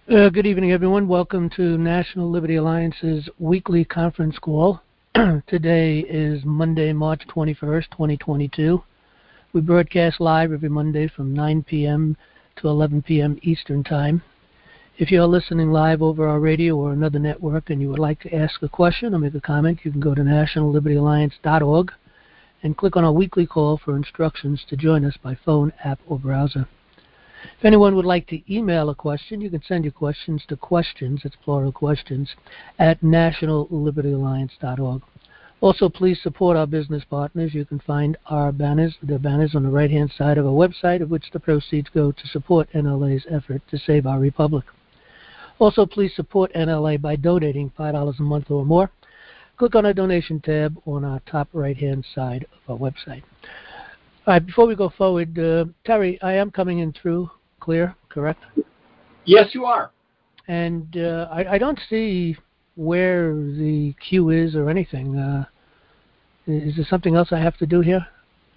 Good evening, everyone. Welcome to National Liberty Alliance's weekly conference call. Today is Monday, March 21st, 2022. We broadcast live every Monday from 9 p.m. to 11 p.m. Eastern Time. If you are listening live over our radio or another network and you would like to ask a question or make a comment, you can go to nationallibertyalliance.org and click on our weekly call for instructions to join us by phone, app, or browser. If anyone would like to email a question, you can send your questions to questions, it's plural questions, at nationallibertyalliance.org. Also, please support our business partners. You can find their banners on the right-hand side of our website, of which the proceeds go to support NLA's effort to save our republic. Also, please support NLA by donating $5 a month or more. Click on our donation tab on our top right-hand side of our website. All right, before we go forward, Terry, I am coming in through clear, correct? Yes, you are. And I don't see where the queue is or anything. Is there something else I have to do here?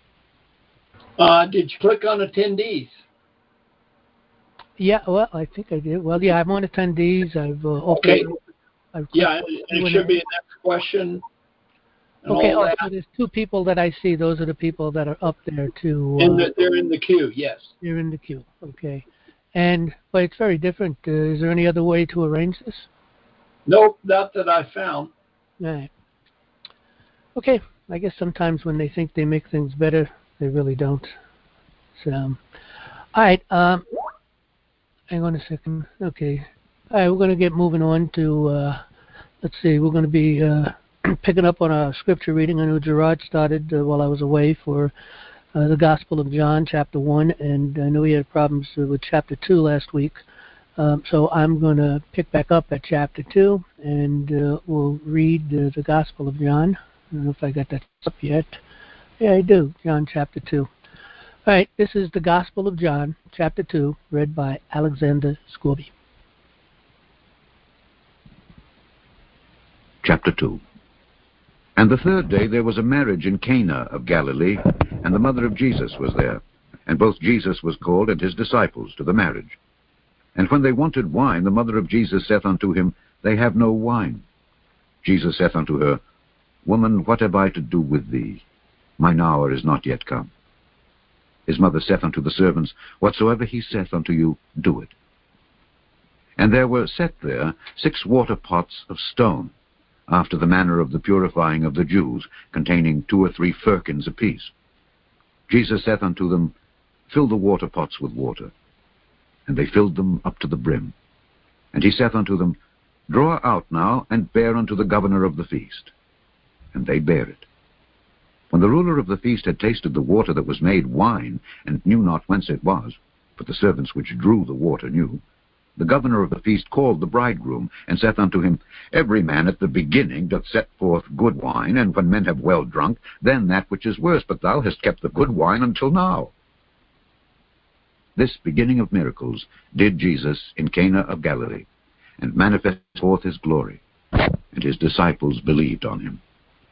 Did you click on attendees? Yeah, well, I think I did. Well, yeah, I'm on attendees. I've okay. Yeah, it should be a next question. Okay, so there's two people that I see. Those are the people that are up there too. They're in the queue, yes. They're in the queue, okay. But it's very different. Is there any other way to arrange this? Nope, not that I found. All right. Okay, I guess sometimes when they think they make things better, they really don't. So, all right, hang on a second. Okay. All right, we're going to get moving on to, let's see, we're going to be picking up on our scripture reading. I know Gerard started while I was away for the Gospel of John, chapter 1, and I know he had problems with chapter 2 last week. So I'm going to pick back up at chapter 2, and we'll read the Gospel of John. I don't know if I got that up yet. Yeah, I do. John chapter 2. All right, this is the Gospel of John, chapter 2, read by Alexander Scorby. Chapter 2. And the third day there was a marriage in Cana of Galilee, and the mother of Jesus was there. And both Jesus was called and his disciples to the marriage. And when they wanted wine, the mother of Jesus saith unto him, They have no wine. Jesus saith unto her, Woman, what have I to do with thee? Mine hour is not yet come. His mother saith unto the servants, Whatsoever he saith unto you, do it. And there were set there 6 water pots of stone, after the manner of the purifying of the Jews, containing 2 or 3 firkins apiece. Jesus saith unto them, Fill the water pots with water. And they filled them up to the brim. And he saith unto them, Draw out now, and bear unto the governor of the feast. And they bare it. When the ruler of the feast had tasted the water that was made wine, and knew not whence it was, but the servants which drew the water knew, the governor of the feast called the bridegroom, and saith unto him, Every man at the beginning doth set forth good wine, and when men have well drunk, then that which is worse, but thou hast kept the good wine until now. This beginning of miracles did Jesus in Cana of Galilee, and manifested forth his glory, and his disciples believed on him.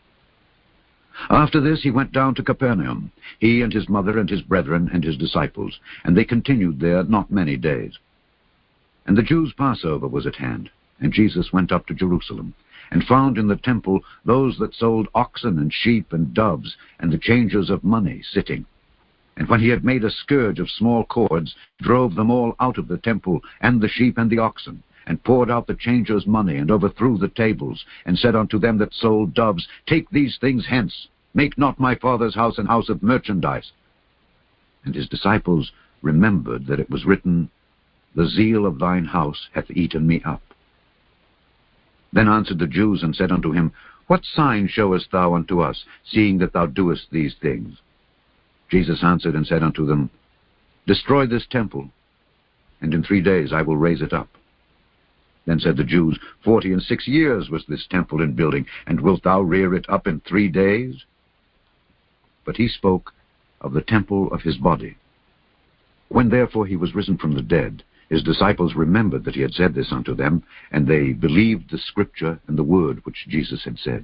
After this he went down to Capernaum, he and his mother and his brethren and his disciples, and they continued there not many days. And the Jews' Passover was at hand, and Jesus went up to Jerusalem, and found in the temple those that sold oxen and sheep and doves, and the changers of money sitting. And when he had made a scourge of small cords, drove them all out of the temple, and the sheep and the oxen, and poured out the changers' money, and overthrew the tables, and said unto them that sold doves, Take these things hence, make not my Father's house an house of merchandise. And his disciples remembered that it was written, The zeal of thine house hath eaten me up. Then answered the Jews, and said unto him, What sign showest thou unto us, seeing that thou doest these things? Jesus answered and said unto them, Destroy this temple, and in 3 days I will raise it up. Then said the Jews, 46 years was this temple in building, and wilt thou rear it up in 3 days? But he spoke of the temple of his body. When therefore he was risen from the dead, his disciples remembered that he had said this unto them, and they believed the scripture and the word which Jesus had said.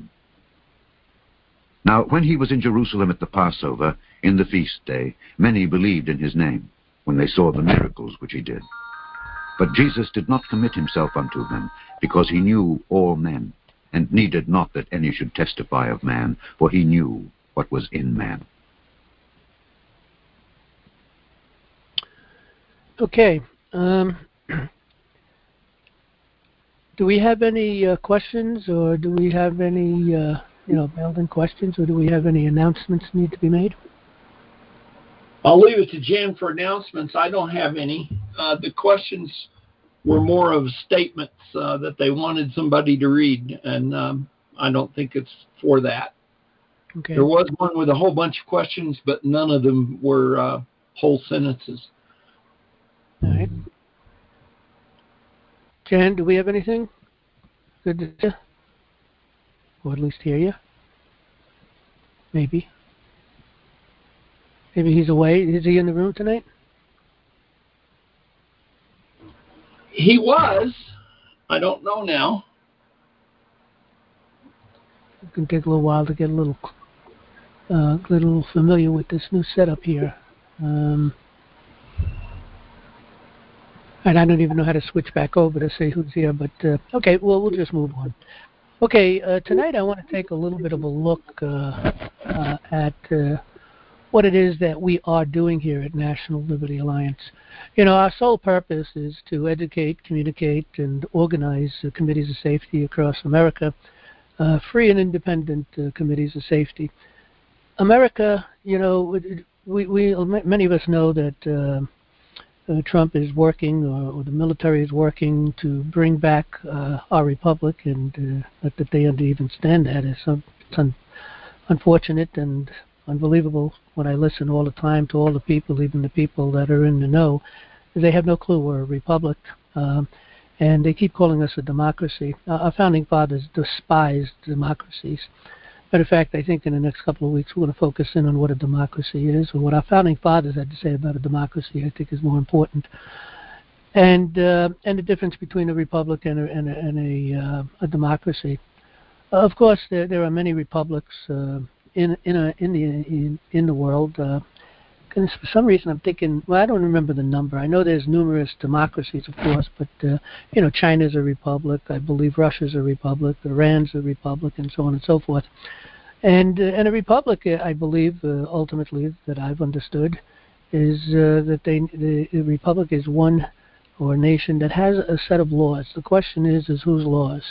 Now when he was in Jerusalem at the Passover, in the feast day, many believed in his name, when they saw the miracles which he did. But Jesus did not commit himself unto them, because he knew all men, and needed not that any should testify of man, for he knew what was in man. Okay. Do we have any questions, or do we have any, building questions, or do we have any announcements need to be made? I'll leave it to Jan for announcements. I don't have any. The questions were more of statements that they wanted somebody to read, and I don't think it's for that. Okay. There was one with a whole bunch of questions, but none of them were whole sentences. All right. Jan, do we have anything? Good to see you. Or at least hear you. Maybe. Maybe he's away. Is he in the room tonight? He was. I don't know now. It's going to take a little while to get a little familiar with this new setup here. And I don't even know how to switch back over to say who's here, but okay, well, we'll just move on. Okay, tonight I want to take a little bit of a look at what it is that we are doing here at National Liberty Alliance. You know, our sole purpose is to educate, communicate, and organize committees of safety across America, free and independent committees of safety. America, you know, many of us know that Trump is working, or the military is working to bring back our republic, and not that they even stand that. It's unfortunate and unbelievable when I listen all the time to all the people, even the people that are in the know. They have no clue we're a republic, and they keep calling us a democracy. Our founding fathers despised democracies. Matter of fact, I think in the next couple of weeks we're going to focus in on what a democracy is, or what our founding fathers had to say about a democracy. I think is more important, and the difference between a republic and a democracy. Of course, there are many republics in the world. And for some reason, I'm thinking. Well, I don't remember the number. I know there's numerous democracies, of course, but China's a republic. I believe Russia's a republic. Iran's a republic, and so on and so forth. And a republic, I believe, ultimately, that I've understood, is that the republic is one or a nation that has a set of laws. The question is whose laws?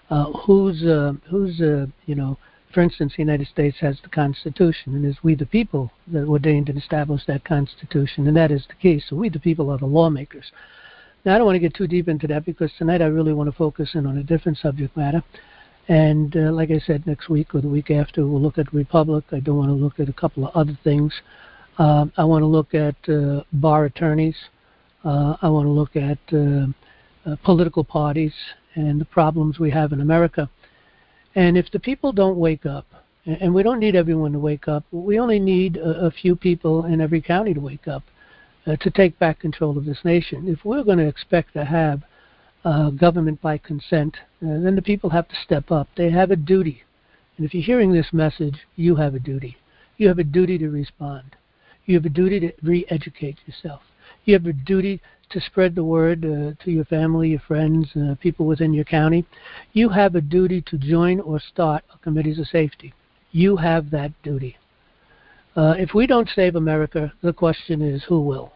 For instance, the United States has the Constitution, and it's we the people that ordained and established that Constitution, and that is the key. So we the people are the lawmakers. Now, I don't want to get too deep into that, because tonight I really want to focus in on a different subject matter. And like I said, next week or the week after, we'll look at Republic. I do want to look at a couple of other things. I want to look at bar attorneys. I want to look at political parties and the problems we have in America. And if the people don't wake up, and we don't need everyone to wake up, we only need a few people in every county to wake up to take back control of this nation. If we're going to expect to have government by consent, then the people have to step up. They have a duty. And if you're hearing this message, you have a duty. You have a duty to respond. You have a duty to re-educate yourself. You have a duty to spread the word to your family, your friends, people within your county. You have a duty to join or start committees of safety. You have that duty. If we don't save America, the question is who will?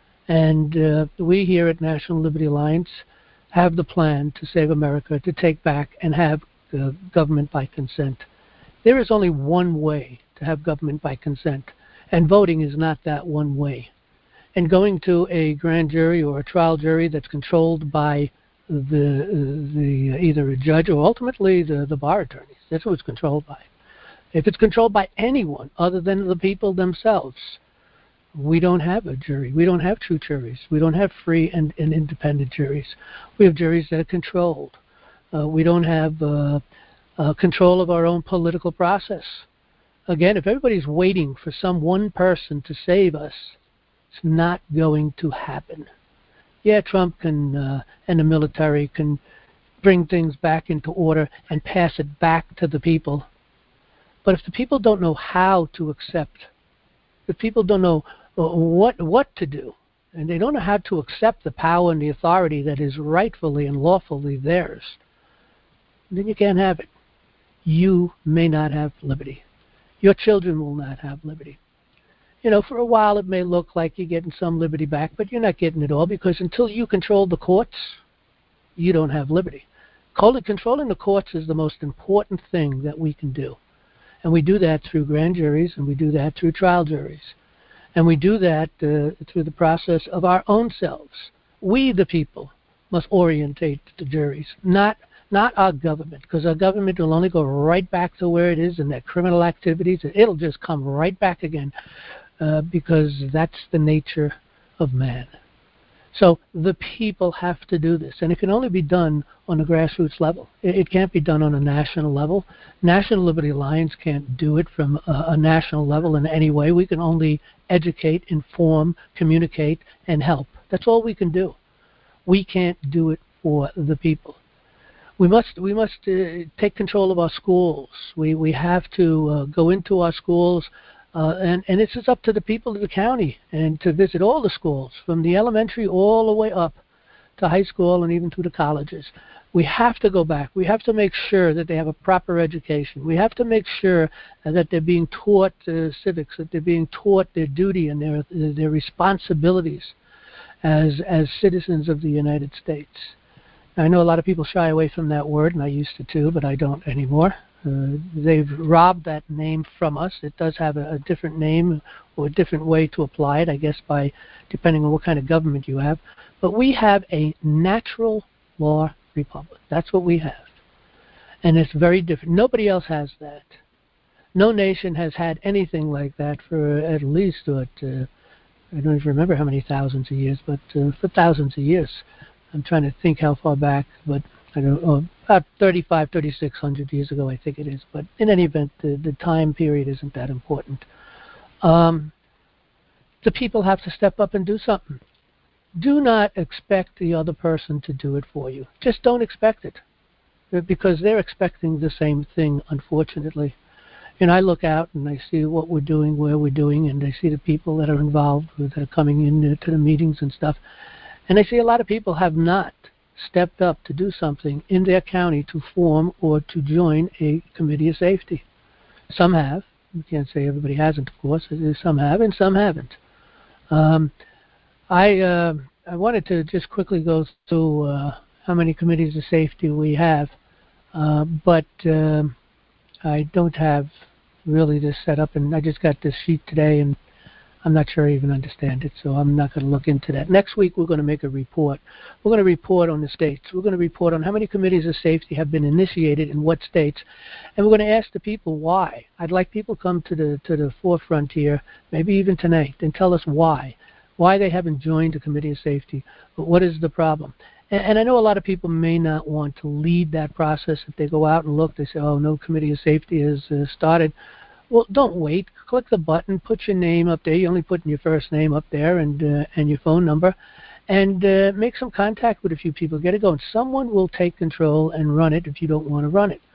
And we here at National Liberty Alliance have the plan to save America, to take back and have government by consent. There is only one way to have government by consent, and voting is not that one way. And going to a grand jury or a trial jury that's controlled by the either a judge or ultimately the bar attorneys. That's what it's controlled by. If it's controlled by anyone other than the people themselves, we don't have a jury. We don't have true juries. We don't have free and independent juries. We have juries that are controlled. We don't have control of our own political process. Again, if everybody's waiting for some one person to save us, it's not going to happen. Yeah, Trump can and the military can bring things back into order and pass it back to the people. But if the people don't know how to accept, if people don't know what to do, and they don't know how to accept the power and the authority that is rightfully and lawfully theirs, then you can't have it. You may not have liberty. Your children will not have liberty. For a while it may look like you're getting some liberty back, but you're not getting it all, because until you control the courts, you don't have liberty. Controlling the courts is the most important thing that we can do. And we do that through grand juries, and we do that through trial juries. And we do that through the process of our own selves. We, the people, must orientate the juries, not our government, because our government will only go right back to where it is in their criminal activities. It'll just come right back again, because that's the nature of man. So the people have to do this, and it can only be done on a grassroots level. It can't be done on a national level. National Liberty Alliance can't do it from a national level in any way. We can only educate, inform, communicate, and help. That's all we can do. We can't do it for the people. We must take control of our schools. We have to go into our schools. And this is up to the people of the county, and to visit all the schools, from the elementary all the way up to high school and even to the colleges. We have to go back. We have to make sure that they have a proper education. We have to make sure that they're being taught civics, that they're being taught their duty and their responsibilities as citizens of the United States. Now, I know a lot of people shy away from that word, and I used to too, but I don't anymore. They've robbed that name from us. It does have a different name or a different way to apply it, I guess, depending on what kind of government you have. But we have a natural law republic. That's what we have. And it's very different. Nobody else has that. No nation has had anything like that for at least, I don't even remember how many thousands of years, but for thousands of years. I'm trying to think how far back, but I don't know, about 3,600 years ago, I think it is. But in any event, the time period isn't that important. The people have to step up and do something. Do not expect the other person to do it for you. Just don't expect it, because they're expecting the same thing, unfortunately. And I look out and I see what we're doing, where we're doing, and I see the people that are involved, that are coming in to the meetings and stuff. And I see a lot of people have not stepped up to do something in their county to form or to join a committee of safety. Some have. We can't say everybody hasn't, of course. Some have and some haven't. I wanted to just quickly go through how many committees of safety we have, but I don't have really this set up, and I just got this sheet today, and I'm not sure I even understand it, so I'm not going to look into that. Next week, we're going to make a report. We're going to report on the states. We're going to report on how many committees of safety have been initiated in what states, and we're going to ask the people why. I'd like people to come to the forefront here, maybe even tonight, and tell us why they haven't joined a committee of safety. But what is the problem? And I know a lot of people may not want to lead that process. If they go out and look, they say, oh, no committee of safety has started. Well, don't wait. Click the button, put your name up there. You only put your first name up there and your phone number, and make some contact with a few people. Get it going. Someone will take control and run it if you don't want to run it.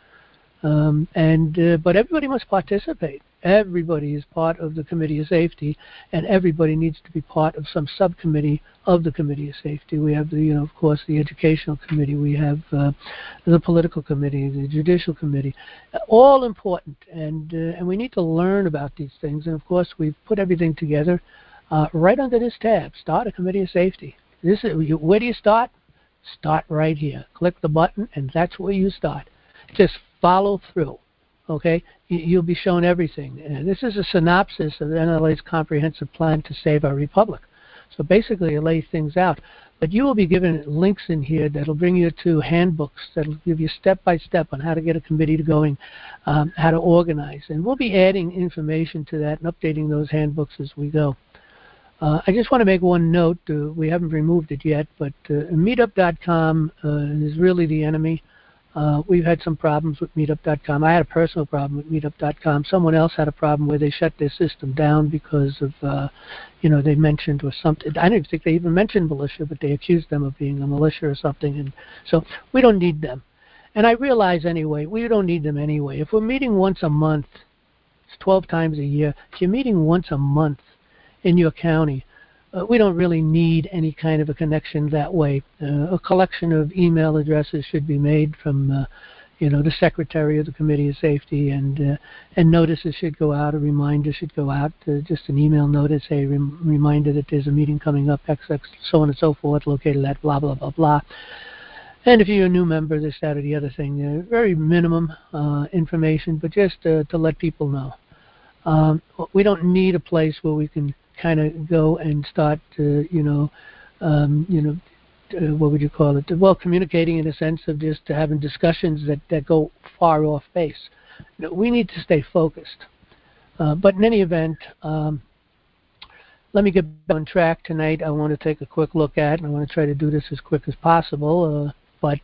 But everybody must participate. Everybody is part of the Committee of Safety, and everybody needs to be part of some subcommittee of the Committee of Safety. We have of course, the Educational Committee. We have the Political Committee, the Judicial Committee. All important, and we need to learn about these things. And of course, we've put everything together right under this tab. Start a Committee of Safety. Where do you start? Start right here. Click the button, and that's where you start. Just follow through. Okay, you'll be shown everything. And this is a synopsis of the NLA's comprehensive plan to save our republic. So basically, it lays things out. But you will be given links in here that'll bring you to handbooks that'll give you step-by-step on how to get a committee going, how to organize. And we'll be adding information to that and updating those handbooks as we go. I just want to make one note. We haven't removed it yet, but Meetup.com is really the enemy. We've had some problems with Meetup.com. I had a personal problem with Meetup.com. Someone else had a problem where they shut their system down because of, they mentioned or something. I don't even think they even mentioned militia, but they accused them of being a militia or something. And so we don't need them. And I realize anyway, we don't need them anyway. If we're meeting once a month, it's 12 times a year. If you're meeting once a month in your county, we don't really need any kind of a connection that way. A collection of email addresses should be made from, the secretary of the Committee of Safety, and notices should go out, a reminder should go out, just an email notice, a reminder that there's a meeting coming up, XX, so on and so forth, located at blah, blah, blah, blah. And if you're a new member, this, that, or the other thing, very minimum information, but just to let people know. We don't need a place where we can kind of go and start, what would you call it? Well, communicating in a sense of just having discussions that go far off base. We need to stay focused. But in any event, let me get back on track tonight. I want to take a quick look at, and I want to try to do this as quick as possible.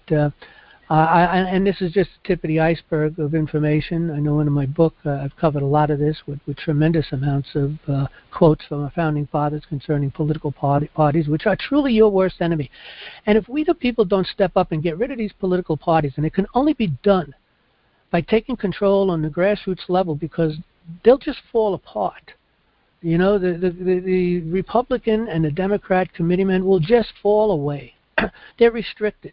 And this is just the tip of the iceberg of information. I know in my book I've covered a lot of this with tremendous amounts of quotes from our founding fathers concerning political parties, which are truly your worst enemy. And if we the people don't step up and get rid of these political parties, and it can only be done by taking control on the grassroots level, because they'll just fall apart. The Republican and the Democrat committeemen will just fall away. They're restricted.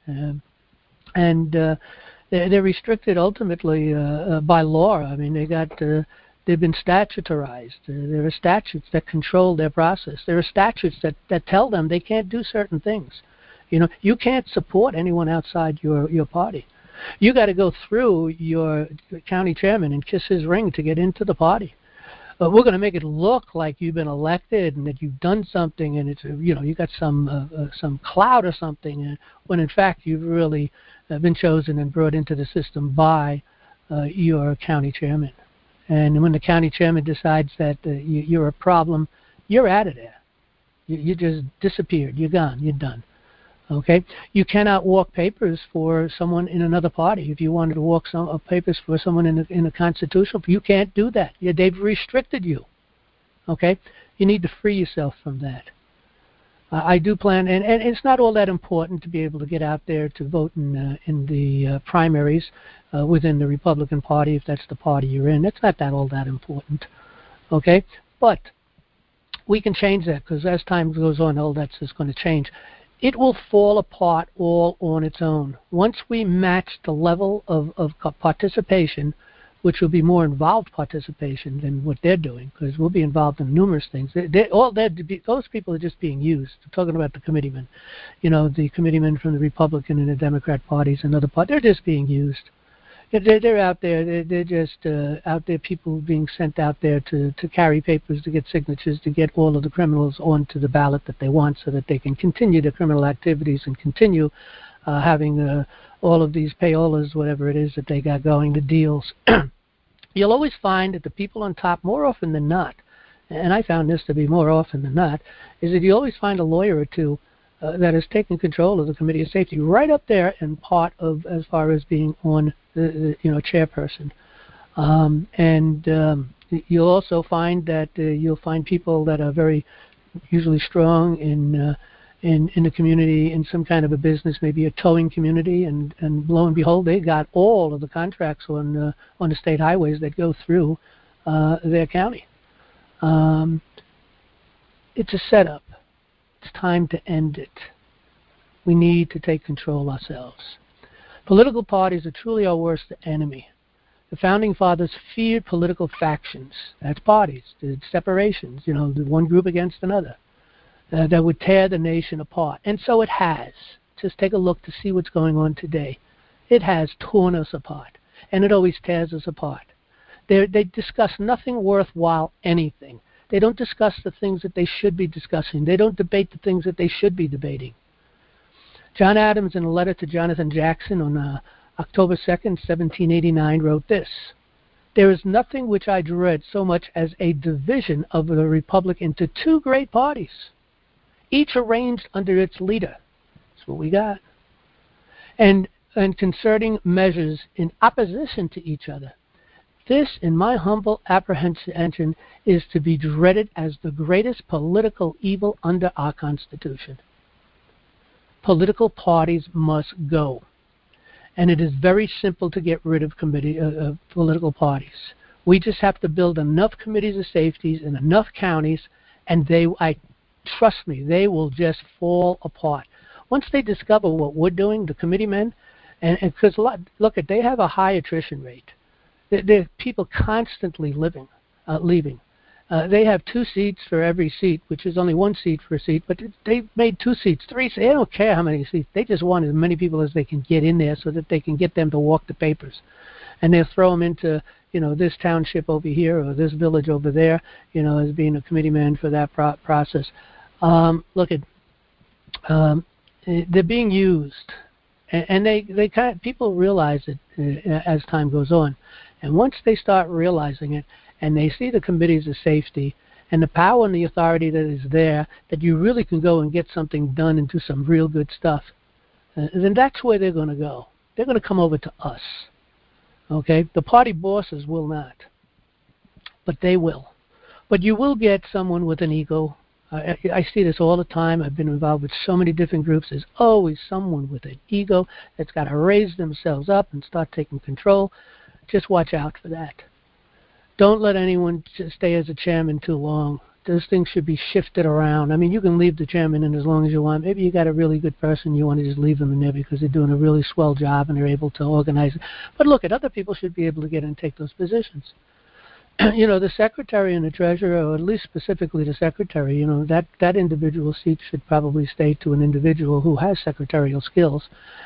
And they're restricted ultimately by law. I mean, they've been statutarized. There are statutes that control their process. There are statutes that tell them they can't do certain things. You can't support anyone outside your party. You got to go through your county chairman and kiss his ring to get into the party. We're going to make it look like you've been elected and that you've done something, and it's you got some clout or something, when in fact you've really been chosen and brought into the system by your county chairman. And when the county chairman decides that you're a problem, you're out of there. You just disappeared. You're gone. You're done. Okay? You cannot walk papers for someone in another party. If you wanted to walk papers for someone in a constitutional, you can't do that. They've restricted you. Okay? You need to free yourself from that. I do plan, and it's not all that important to be able to get out there to vote in the primaries within the Republican Party, if that's the party you're in. It's not all that important. Okay? But we can change that, because as time goes on, all that's just going to change. It will fall apart all on its own. Once we match the level of participation, which will be more involved participation than what they're doing, because we'll be involved in numerous things. Those people are just being used. I'm talking about the committeemen. The committeemen from the Republican and the Democrat parties and other parties, they're just being used. They're out there. They're just out there, people being sent out there to carry papers, to get signatures, to get all of the criminals onto the ballot that they want, so that they can continue their criminal activities and continue having all of these payolas, whatever it is that they got going, the deals. You'll always find that the people on top, more often than not, and I found this to be more often than not, is that you always find a lawyer or two that has taken control of the Committee of Safety, right up there and part of, as far as being on the chairperson. You'll also find that you'll find people that are very usually strong in the community, in some kind of a business, maybe a towing community, and lo and behold, they got all of the contracts on the state highways that go through their county. It's a setup. It's time to end it. We need to take control ourselves. Political parties are truly our worst enemy. The Founding Fathers feared political factions. That's parties, the separations, the one group against another, that would tear the nation apart. And so it has. Just take a look to see what's going on today. It has torn us apart, and it always tears us apart. They discuss nothing worthwhile anything. They don't discuss the things that they should be discussing. They don't debate the things that they should be debating. John Adams, in a letter to Jonathan Jackson on October 2nd, 1789, wrote this: "There is nothing which I dread so much as a division of the Republic into two great parties, each arranged under its leader." That's what we got. And concerning measures in opposition to each other. This, in my humble apprehension, is to be dreaded as the greatest political evil under our Constitution. Political parties must go. And it is very simple to get rid of political parties. We just have to build enough committees of safeties in enough counties, and trust me, they will just fall apart. Once they discover what we're doing, the committeemen, and because look, they have a high attrition rate. There are people constantly leaving. They have 2 seats for every seat, which is only 1 seat per seat, but they made 2 seats, 3 seats. They don't care how many seats. They just want as many people as they can get in there so that they can get them to walk the papers. And they'll throw them into, this township over here or this village over there, as being a committeeman for that process. They're being used. And people realize it as time goes on. And once they start realizing it, and they see the committees of safety and the power and the authority that is there, that you really can go and get something done and do some real good stuff, then that's where they're going to go. They're going to come over to us. Okay? The party bosses will not. But they will. But you will get someone with an ego. I see this all the time. I've been involved with so many different groups. There's always someone with an ego that's got to raise themselves up and start taking control. Just watch out for that. Don't let anyone stay as a chairman too long. Those things should be shifted around. I mean, you can leave the chairman in as long as you want. Maybe you got a really good person, you want to just leave them in there because they're doing a really swell job and they're able to organize it. But look, other people should be able to get in and take those positions. The secretary and the treasurer, or at least specifically the secretary, that individual seat should probably stay to an individual who has secretarial skills.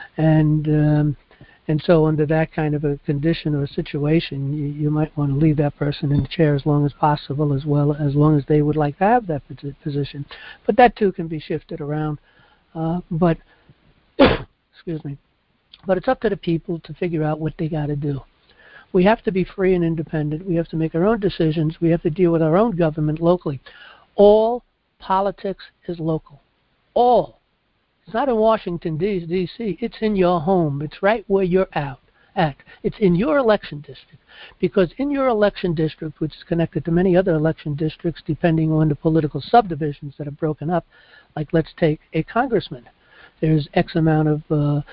And so under that kind of a condition or a situation, you might want to leave that person in the chair as long as possible, as long as they would like to have that position. But that too can be shifted around. But excuse me. But it's up to the people to figure out what they got to do. We have to be free and independent. We have to make our own decisions. We have to deal with our own government locally. All politics is local. All. It's not in Washington, D.C. It's in your home. It's right where you're at. It's in your election district. Because in your election district, which is connected to many other election districts, depending on the political subdivisions that are broken up, like let's take a congressman. There's X amount of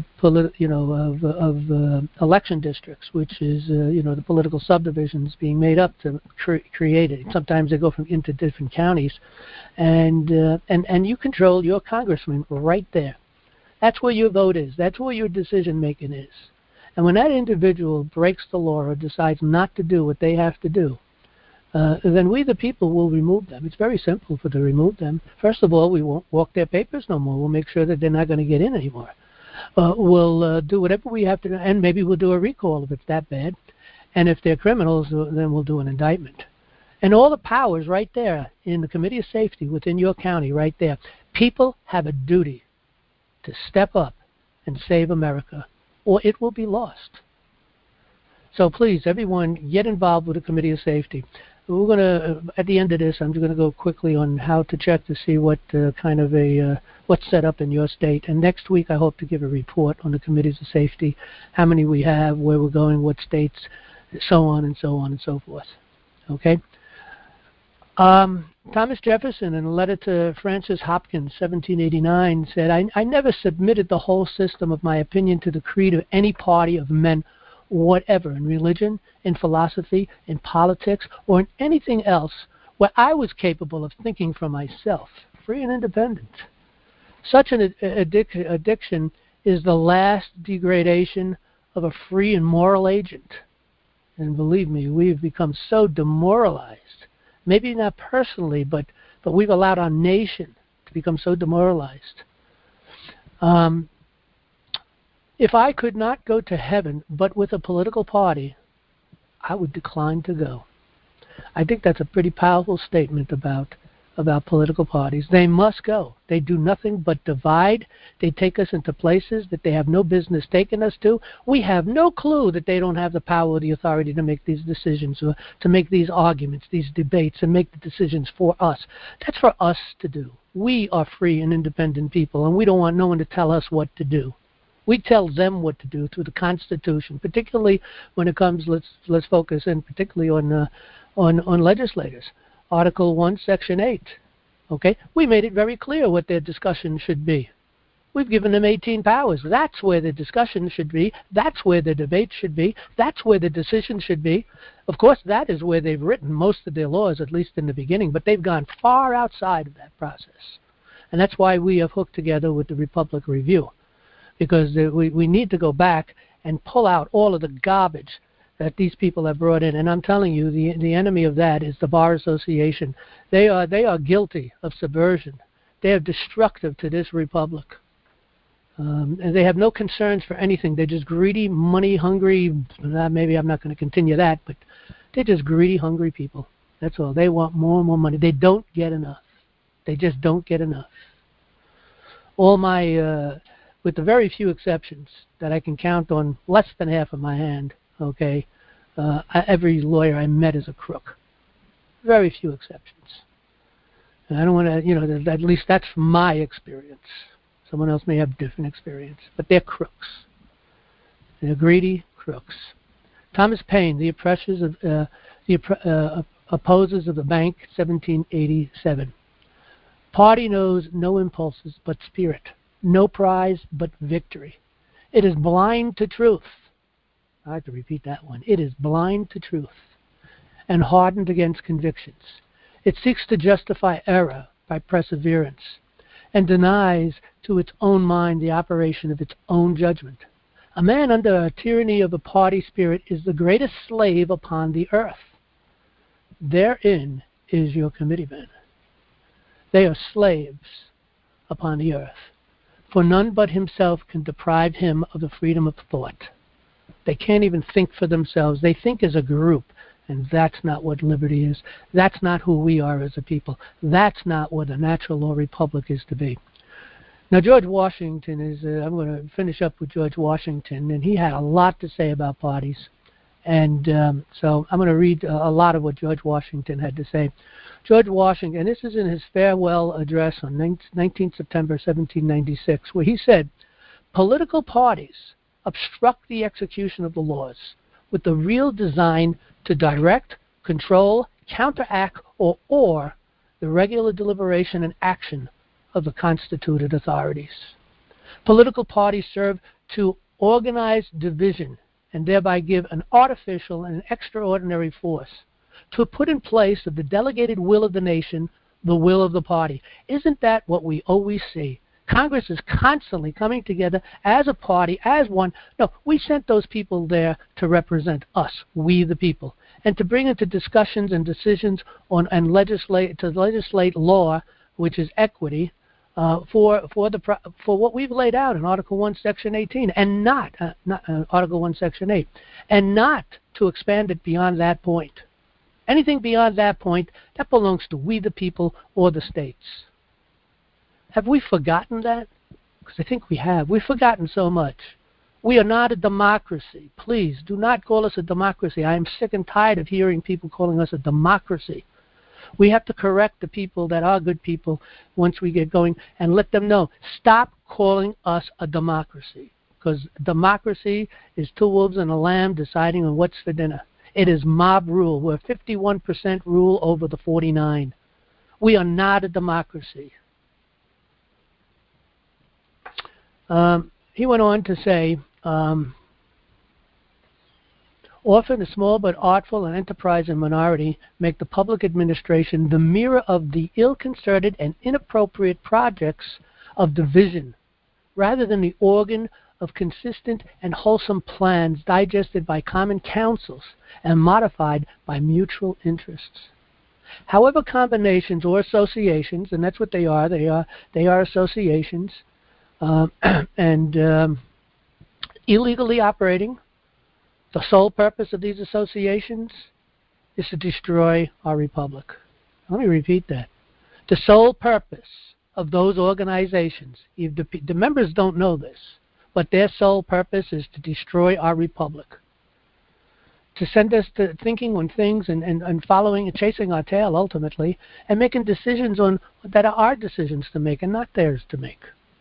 election districts, which is the political subdivisions being made up to create it. Sometimes they go into different counties, and you control your congressman right there. That's where your vote is. That's where your decision making is. And when that individual breaks the law or decides not to do what they have to do, then we, the people, will remove them. It's very simple to remove them. First of all, we won't walk their papers no more. We'll make sure that they're not going to get in anymore. We'll do whatever we have to do, and maybe we'll do a recall if it's that bad. And if they're criminals, then we'll do an indictment. And all the powers right there in the Committee of Safety within your county right there. People have a duty to step up and save America, or it will be lost. So please, everyone, get involved with the Committee of Safety. We're going to, at the end of this, I'm just going to go quickly on how to check to see what what's set up in your state. And next week, I hope to give a report on the Committees of Safety, how many we have, where we're going, what states, so on and so on and so forth. Okay? Thomas Jefferson, in a letter to Francis Hopkins, 1789, said, I never submitted the whole system of my opinion to the creed of any party of men whatever, in religion, in philosophy, in politics, or in anything else where I was capable of thinking for myself, free and independent. Such an addiction is the last degradation of a free and moral agent. And believe me, we've become so demoralized, maybe not personally, but we've allowed our nation to become so demoralized. If I could not go to heaven but with a political party, I would decline to go. I think that's a pretty powerful statement about political parties. They must go. They do nothing but divide. They take us into places that they have no business taking us to. We have no clue that they don't have the power or the authority to make these decisions or to make these arguments, these debates, and make the decisions for us. That's for us to do. We are free and independent people, and we don't want no one to tell us what to do. We tell them what to do through the Constitution, particularly when it comes. Let's focus in particularly on legislators. Article 1, Section 8. Okay, we made it very clear what their discussion should be. We've given them 18 powers. That's where the discussion should be. That's where the debate should be. That's where the decision should be. Of course, that is where they've written most of their laws, at least in the beginning, but they've gone far outside of that process. And that's why we have hooked together with the Republic Review, because we need to go back and pull out all of the garbage that these people have brought in. And I'm telling you, the enemy of that is the Bar Association. They are guilty of subversion. They are destructive to this republic. And they have no concerns for anything. They're just greedy, money-hungry. Maybe I'm not going to continue that, but they're just greedy, hungry people. That's all. They want more and more money. They don't get enough. They just don't get enough. All my, with the very few exceptions that I can count on less than half of my hand, okay, every lawyer I met is a crook. Very few exceptions. And I don't want to, at least that's my experience. Someone else may have different experience, but they're crooks. They're greedy crooks. Thomas Paine, The Oppressors of Opposers of the Bank, 1787. Party knows no impulses but spirit, no prize but victory. It is blind to truth. I have to repeat that one. It is blind to truth and hardened against convictions. It seeks to justify error by perseverance and denies to its own mind the operation of its own judgment. A man under a tyranny of a party spirit is the greatest slave upon the earth. Therein is your committeeman. They are slaves upon the earth, for none but himself can deprive him of the freedom of thought. They can't even think for themselves. They think as a group, and that's not what liberty is. That's not who we are as a people. That's not what a natural law republic is to be. Now, George Washington is, I'm going to finish up with George Washington, and he had a lot to say about parties. And so I'm going to read a lot of what George Washington had to say. George Washington, and this is in his farewell address on 19 September 1796, where he said, "Political parties obstruct the execution of the laws with the real design to direct, control, counteract, or the regular deliberation and action of the constituted authorities. Political parties serve to organize division and thereby give an artificial and an extraordinary force to put in place of the delegated will of the nation the will of the party." Isn't that what we always see? Congress is constantly coming together as a party, as one. No, we sent those people there to represent us, we the people, and to bring into discussions and decisions on and legislate law, which is equity, for what we've laid out in Article 1, Section 18, and not Article 1, Section 8, and not to expand it beyond that point. Anything beyond that point, that belongs to we the people or the states. Have we forgotten that? Because I think we have. We've forgotten so much. We are not a democracy. Please, do not call us a democracy. I am sick and tired of hearing people calling us a democracy. We have to correct the people that are good people once we get going and let them know, stop calling us a democracy. Because democracy is two wolves and a lamb deciding on what's for dinner. It is mob rule. We're 51% rule over the 49. We are not a democracy. He went on to say, often a small but artful and enterprising minority make the public administration the mirror of the ill-concerted and inappropriate projects of division, rather than the organ of consistent and wholesome plans digested by common councils and modified by mutual interests. However, combinations or associations, and that's what they are associations, illegally operating. The sole purpose of these associations is to destroy our republic. Let me repeat that. The sole purpose of those organizations, the members don't know this, but their sole purpose is to destroy our republic, to send us to thinking on things and following and chasing our tail ultimately, and making decisions on that are our decisions to make and not theirs to make.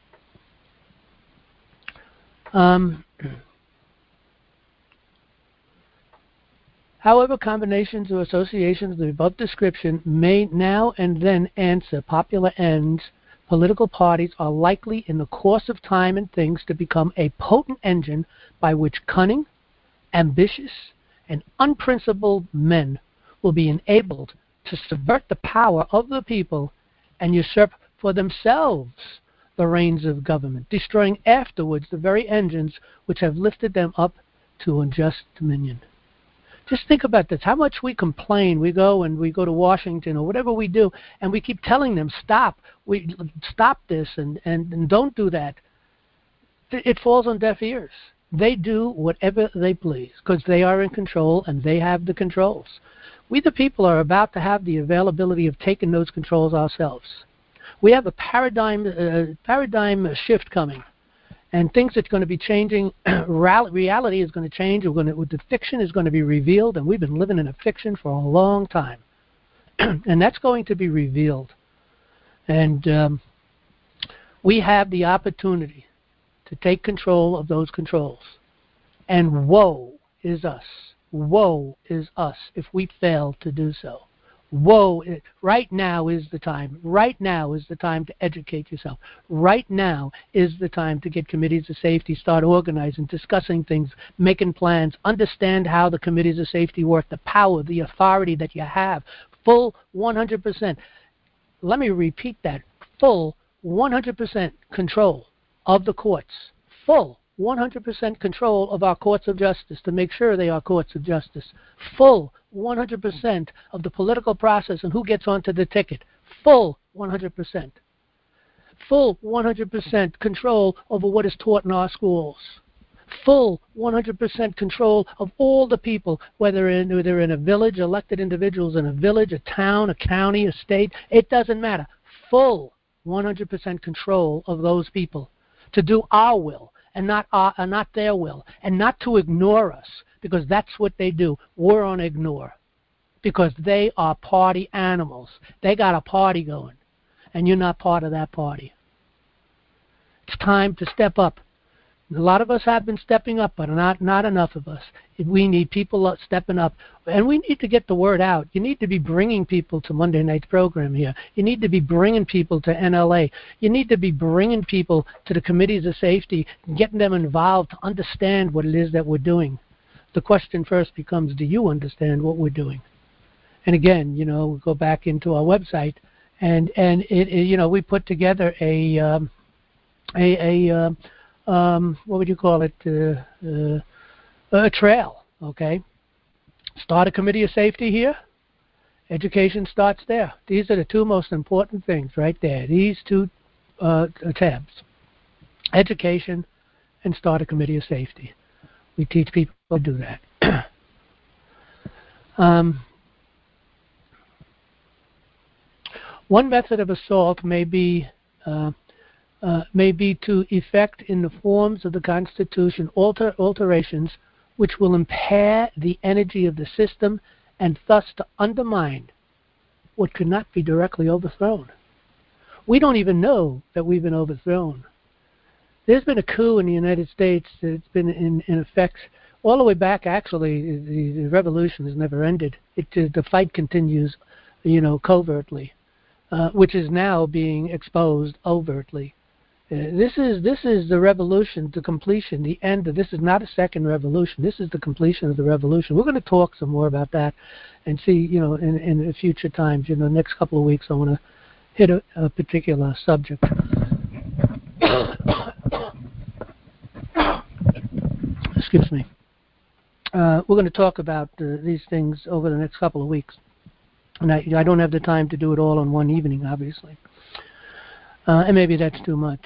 However, combinations or associations of the above description may now and then answer popular ends. Political parties are likely in the course of time and things to become a potent engine by which cunning, ambitious, and unprincipled men will be enabled to subvert the power of the people and usurp for themselves the reins of government, destroying afterwards the very engines which have lifted them up to unjust dominion. Just think about this. How much we complain. We go to Washington or whatever we do, and we keep telling them, stop this and don't do that. It falls on deaf ears. They do whatever they please because they are in control and they have the controls. We the people are about to have the availability of taking those controls ourselves. We have a paradigm shift coming, and things are going to be changing. Reality is going to change. The fiction is going to be revealed, and we've been living in a fiction for a long time, and that's going to be revealed. And we have the opportunity to take control of those controls. And woe is us. Woe is us if we fail to do so. Right now is the time. Right now is the time to educate yourself. Right now is the time to get committees of safety, start organizing, discussing things, making plans, understand how the committees of safety work, the power, the authority that you have. Full 100%. Let me repeat that. Full 100% control of the courts. Full 100% control of our courts of justice to make sure they are courts of justice. Full 100% of the political process and who gets onto the ticket. Full 100%. Full 100% control over what is taught in our schools. Full 100% control of all the people, whether they're in a village, elected individuals in a village, a town, a county, a state, it doesn't matter. Full 100% control of those people to do our will and not their will, and not to ignore us, because that's what they do. We're on ignore, because they are party animals. They got a party going, and you're not part of that party. It's time to step up. A lot of us have been stepping up, but not enough of us. We need people stepping up, and we need to get the word out. You need to be bringing people to Monday night's program here. You need to be bringing people to NLA. You need to be bringing people to the committees of safety, getting them involved to understand what it is that we're doing. The question first becomes, do you understand what we're doing? And again, we go back into our website, and we put together a what would you call it? A trail, okay? Start a committee of safety here. Education starts there. These are the two most important things right there. These two tabs. Education and start a committee of safety. We teach people to do that. One method of assault may be to effect in the forms of the Constitution alterations which will impair the energy of the system and thus to undermine what could not be directly overthrown. We don't even know that we've been overthrown. There's been a coup in the United States that's been in effect all the way back. Actually, the revolution has never ended. The fight continues, covertly, which is now being exposed overtly. This is the revolution to completion, the end. This is not a second revolution. This is the completion of the revolution. We're going to talk some more about that and see, in future times. The next couple of weeks, I want to hit a particular subject. Excuse me. We're going to talk about these things over the next couple of weeks. And I don't have the time to do it all in one evening, obviously. And maybe that's too much.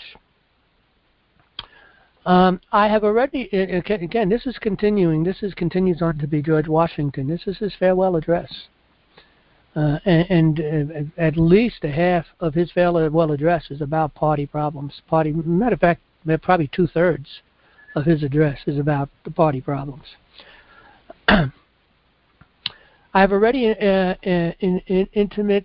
I have already, again, this is continuing. This continues on to be George Washington. This is his farewell address. And at least a half of his farewell address is about party problems. Matter of fact, probably 2/3 of his address is about the party problems. I have already intimated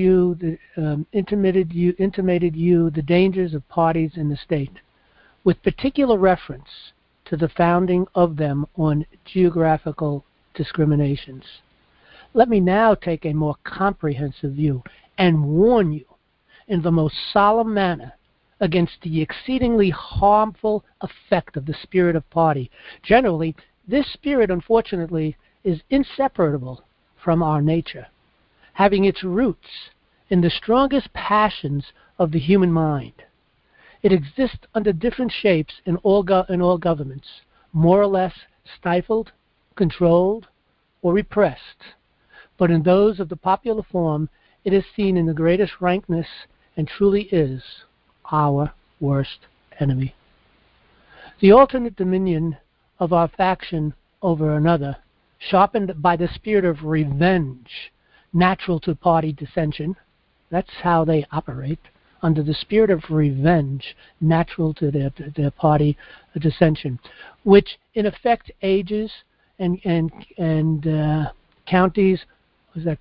you the dangers of parties in the state, with particular reference to the founding of them on geographical discriminations. Let me now take a more comprehensive view and warn you in the most solemn manner against the exceedingly harmful effect of the spirit of party. Generally, this spirit, unfortunately, is inseparable from our nature, having its roots in the strongest passions of the human mind. It exists under different shapes in all governments, more or less stifled, controlled, or repressed. But in those of the popular form, it is seen in the greatest rankness and truly is our worst enemy. The alternate dominion of our faction over another, sharpened by the spirit of revenge, natural to party dissension, that's how they operate, under the spirit of revenge, natural to their party dissension, which in effect ages and counties, was that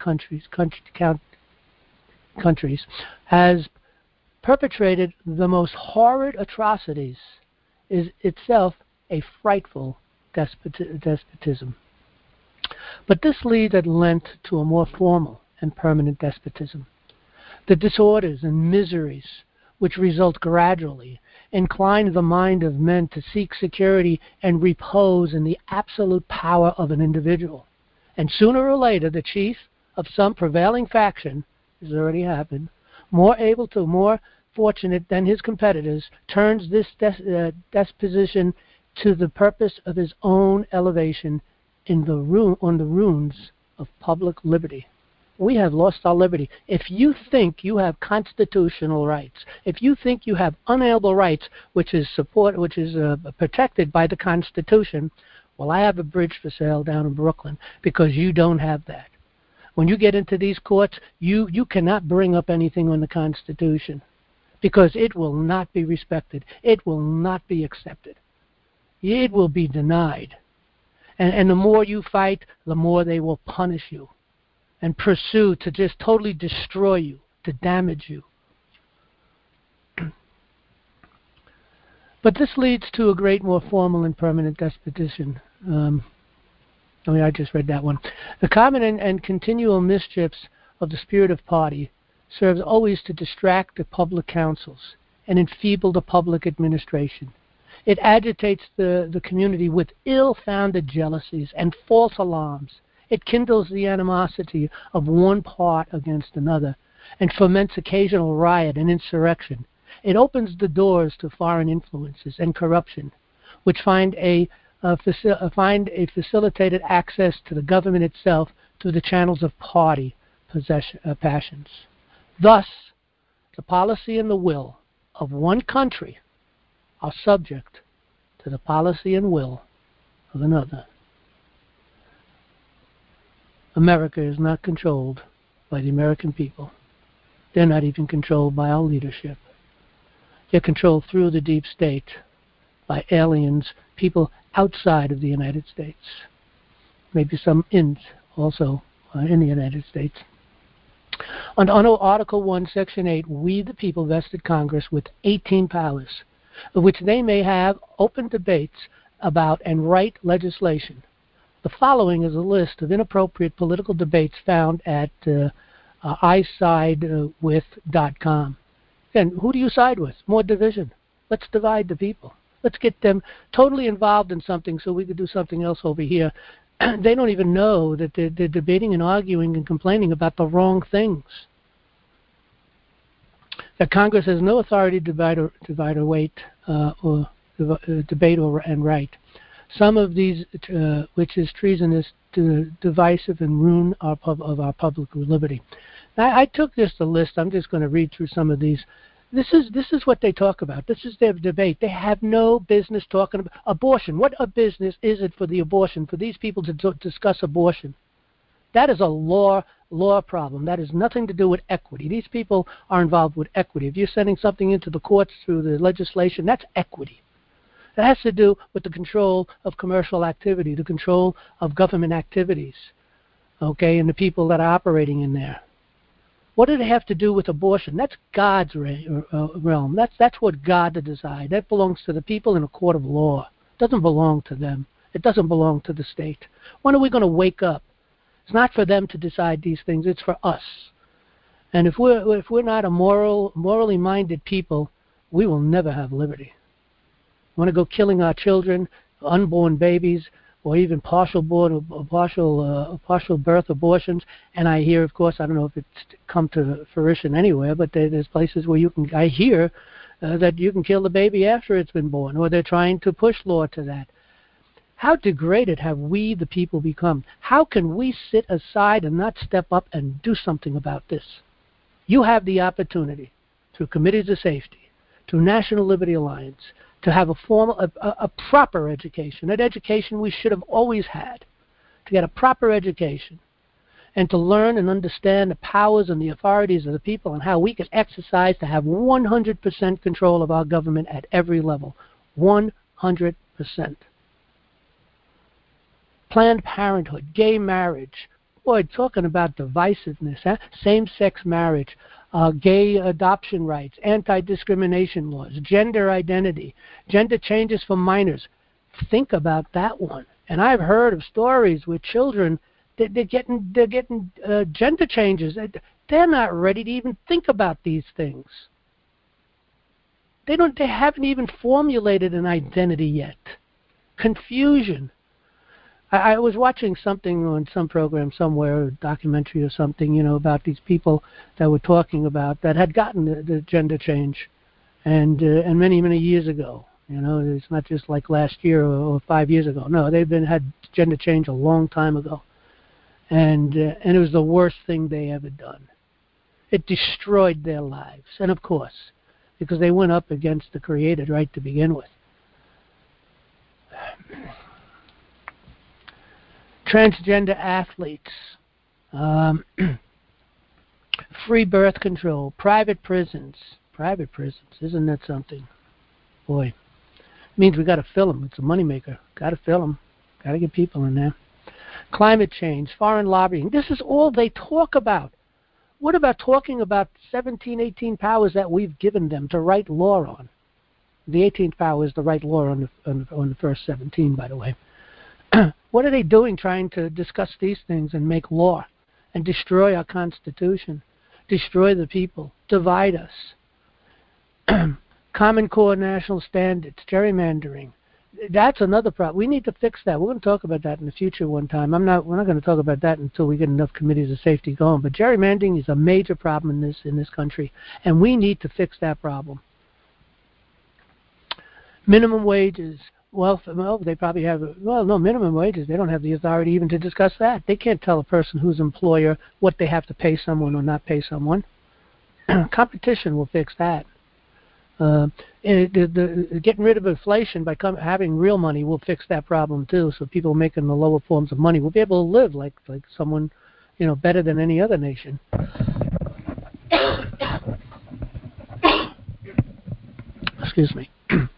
countries, has perpetrated the most horrid atrocities, is itself a frightful despotism. But this leads at length to a more formal and permanent despotism. The disorders and miseries which result gradually incline the mind of men to seek security and repose in the absolute power of an individual. And sooner or later, the chief of some prevailing faction, as already happened, more fortunate than his competitors, turns this disposition to the purpose of his own elevation on the ruins of public liberty. We have lost our liberty. If you think you have constitutional rights, if you think you have unalienable rights, which is protected by the Constitution, well, I have a bridge for sale down in Brooklyn, because you don't have that. When you get into these courts, you cannot bring up anything on the Constitution, because it will not be respected. It will not be accepted. It will be denied. And the more you fight, the more they will punish you and pursue to just totally destroy you, to damage you. But this leads to a great, more formal and permanent despotism. I just read that one. The common and continual mischiefs of the spirit of party serves always to distract the public councils and enfeeble the public administration. It agitates the community with ill-founded jealousies and false alarms. It kindles the animosity of one part against another and foments occasional riot and insurrection. It opens the doors to foreign influences and corruption, which find a facilitated access to the government itself through the channels of party passions. Thus, the policy and the will of one country are subject to the policy and will of another. America is not controlled by the American people. They're not even controlled by our leadership. They're controlled through the deep state by aliens, people outside of the United States. Maybe some also in the United States. Under Article 1, Section 8, we the people vested Congress with 18 powers, of which they may have open debates about and write legislation. The following is a list of inappropriate political debates found at isidewith.com. And who do you side with? More division. Let's divide the people. Let's get them totally involved in something so we could do something else over here. They don't even know that they're debating and arguing and complaining about the wrong things. That Congress has no authority to divide or debate and write. Some of these, which is treasonous, divisive, and ruin of our public liberty. Now, I took this the list. I'm just going to read through some of these. This is what they talk about. This is their debate. They have no business talking about abortion. What a business is it for the abortion, for these people to discuss abortion? That is a law problem. That has nothing to do with equity. These people are involved with equity. If you're sending something into the courts through the legislation, that's equity. It has to do with the control of commercial activity, the control of government activities, okay, and the people that are operating in there. What do they have to do with abortion? That's God's realm. That's what God to decide. That belongs to the people in a court of law. It doesn't belong to them. It doesn't belong to the state. When are we going to wake up? It's not for them to decide these things. It's for us. And if we're not a morally minded people, we will never have liberty. We want to go killing our children, unborn babies, or even partial birth abortions. And I hear, of course, I don't know if it's come to fruition anywhere, but there's places where I hear that you can kill the baby after it's been born, or they're trying to push law to that. How degraded have we, the people, become? How can we sit aside and not step up and do something about this? You have the opportunity, through committees of safety, through National Liberty Alliance, to have a proper education, an education we should have always had, to get a proper education, and to learn and understand the powers and the authorities of the people and how we can exercise to have 100% control of our government at every level. 100%. Planned Parenthood, gay marriage. Boy, talking about divisiveness, huh? Same-sex marriage, gay adoption rights, anti-discrimination laws, gender identity, gender changes for minors. Think about that one. And I've heard of stories where children, they're getting gender changes. They're not ready to even think about these things. They haven't even formulated an identity yet. Confusion. I was watching something on some program somewhere, a documentary or something, about these people that were talking about that had gotten the gender change, and many, many years ago. It's not just like last year or 5 years ago. No, they've had gender change a long time ago, and it was the worst thing they ever done. It destroyed their lives, and of course, because they went up against the Creator right to begin with. Transgender athletes, free birth control, private prisons, isn't that something? Boy, it means we got to fill them. It's a moneymaker. Got to fill them. Got to get people in there. Climate change, foreign lobbying. This is all they talk about. What about talking about 17, 18 powers that we've given them to write law on? The 18th power is to write law on the first 17, by the way. What are they doing trying to discuss these things and make law and destroy our Constitution, destroy the people, divide us? Common Core national standards, gerrymandering. That's another problem. We need to fix that. We're going to talk about that in the future one time. We're not going to talk about that until we get enough committees of safety going. But gerrymandering is a major problem in this country, and we need to fix that problem. Minimum wages. Well, they probably have, no, minimum wages. They don't have the authority even to discuss that. They can't tell a person who's employer what they have to pay someone or not pay someone. Competition will fix that. Getting rid of inflation by having real money will fix that problem too. So people making the lower forms of money will be able to live like someone, better than any other nation. Excuse me.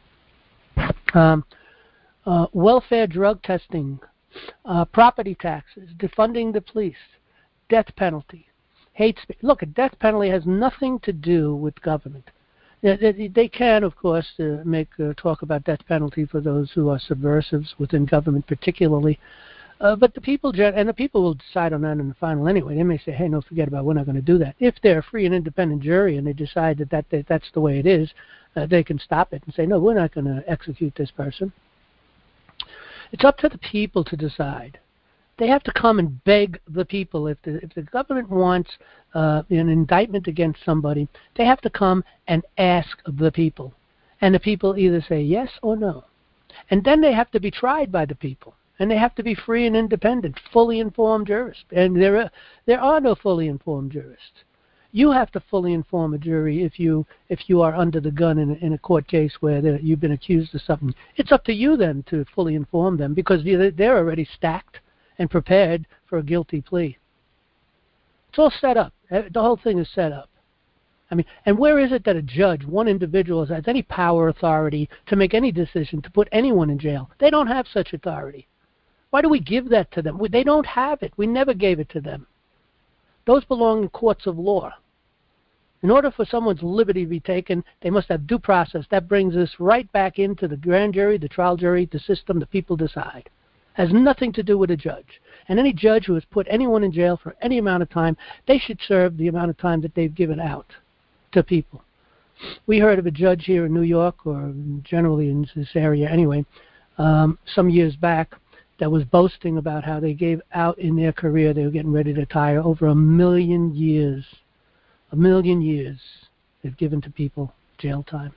Welfare drug testing, property taxes, defunding the police, death penalty, hate speech. Look, a death penalty has nothing to do with government. They can, of course, talk about death penalty for those who are subversives within government particularly. But the people will decide on that in the final anyway. They may say, hey, no, forget about it. We're not going to do that. If they're a free and independent jury and they decide that's the way it is, they can stop it and say, no, we're not going to execute this person. It's up to the people to decide. They have to come and beg the people. If the government wants an indictment against somebody, they have to come and ask the people. And the people either say yes or no. And then they have to be tried by the people. And they have to be free and independent, fully informed jurists. And there are no fully informed jurists. You have to fully inform a jury if you are under the gun in a court case where you've been accused of something. It's up to you then to fully inform them because they're already stacked and prepared for a guilty plea. It's all set up. The whole thing is set up. I mean, and where is it that a judge, one individual, has any power or authority to make any decision to put anyone in jail? They don't have such authority. Why do we give that to them? They don't have it. We never gave it to them. Those belong in courts of law. In order for someone's liberty to be taken, they must have due process. That brings us right back into the grand jury, the trial jury, the system, the people decide. Has nothing to do with a judge. And any judge who has put anyone in jail for any amount of time, they should serve the amount of time that they've given out to people. We heard of a judge here in New York, or generally in this area anyway, some years back, that was boasting about how they gave out in their career, they were getting ready to retire, over 1 million years. 1 million years they've given to people jail time.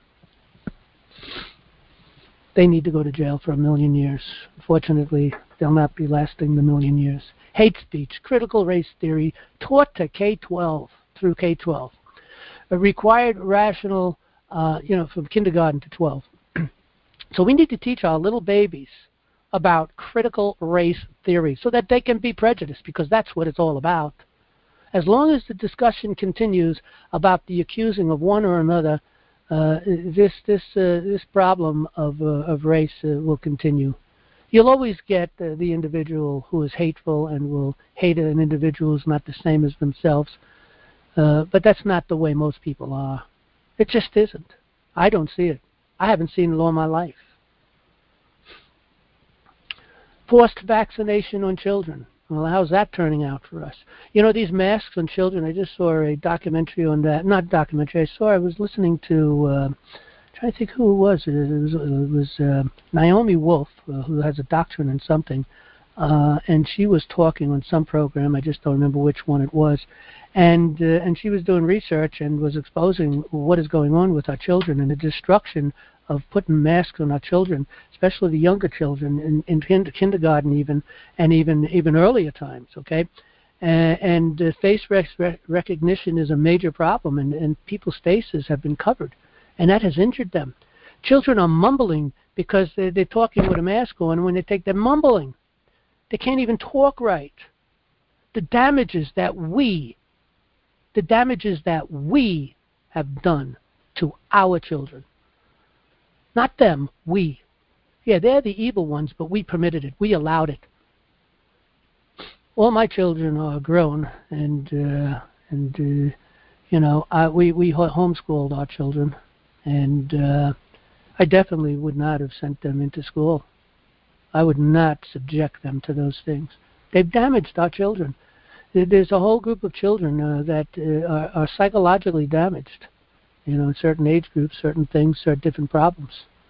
They need to go to jail for 1 million years. Unfortunately, they'll not be lasting the 1 million years. Hate speech, critical race theory, taught to K-12 through K-12. A required rational, from kindergarten to 12. So we need to teach our little babies about critical race theory so that they can be prejudiced, because that's what it's all about. As long as the discussion continues about the accusing of one or another, this problem of race will continue. You'll always get the individual who is hateful and will hate an individual who's not the same as themselves, but that's not the way most people are. It just isn't. I don't see it. I haven't seen it all my life. Forced vaccination on children. Well, how's that turning out for us? These masks on children, I just saw a documentary on that. Not documentary, I was listening to, trying to think who it was. It was Naomi Wolf, who has a doctorate in something, and she was talking on some program, I just don't remember which one it was, and she was doing research and was exposing what is going on with our children and the destruction of putting masks on our children, especially the younger children in kindergarten even, and even earlier times, okay? And face recognition is a major problem, and people's faces have been covered, and that has injured them. Children are mumbling because they're talking with a mask on, and when they're mumbling. They can't even talk right. The damages that we have done to our children. Not them, we. Yeah, they're the evil ones, but we permitted it. We allowed it. All my children are grown, and we homeschooled our children, and I definitely would not have sent them into school. I would not subject them to those things. They've damaged our children. There's a whole group of children that are psychologically damaged. In certain age groups, certain things, certain different problems.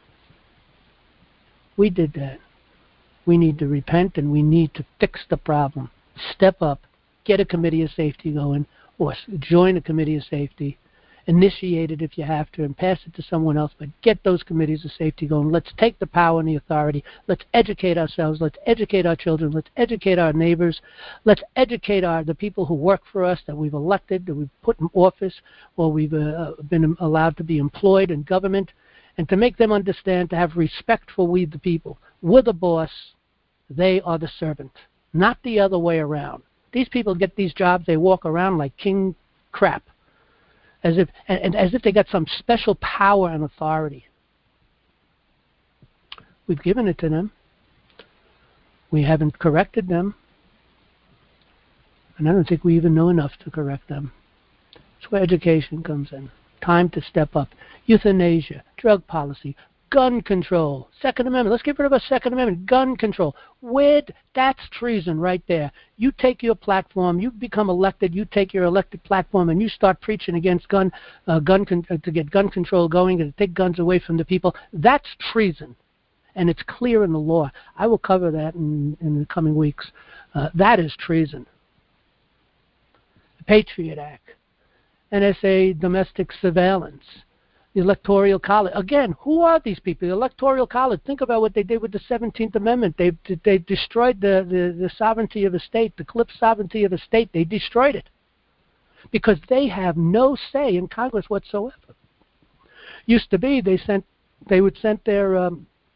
We did that. We need to repent, and we need to fix the problem. Step up, get a committee of safety going, or join a committee of safety. Initiate it if you have to, and pass it to someone else, but get those committees of safety going. Let's take the power and the authority. Let's educate ourselves. Let's educate our children. Let's educate our neighbors. Let's educate the people who work for us, that we've elected, that we've put in office, or we've been allowed to be employed in government, and to make them understand, to have respect for we the people. We're the boss. They are the servant, not the other way around. These people get these jobs, they walk around like king crap, as if they got some special power and authority. We've given it to them. We haven't corrected them. And I don't think we even know enough to correct them. That's where education comes in. Time to step up. Euthanasia, drug policy, gun control, Second Amendment. Let's get rid of our Second Amendment. Gun control. That's treason right there. You take your platform, you become elected, you take your elected platform, and you start preaching against to get gun control going and to take guns away from the people. That's treason, and it's clear in the law. I will cover that in the coming weeks. That is treason. The Patriot Act, NSA domestic surveillance, the Electoral College. Again, who are these people? The Electoral College. Think about what they did with the 17th Amendment. They destroyed the sovereignty of a state, the clip sovereignty of a state. They destroyed it because they have no say in Congress whatsoever. Used to be they would send their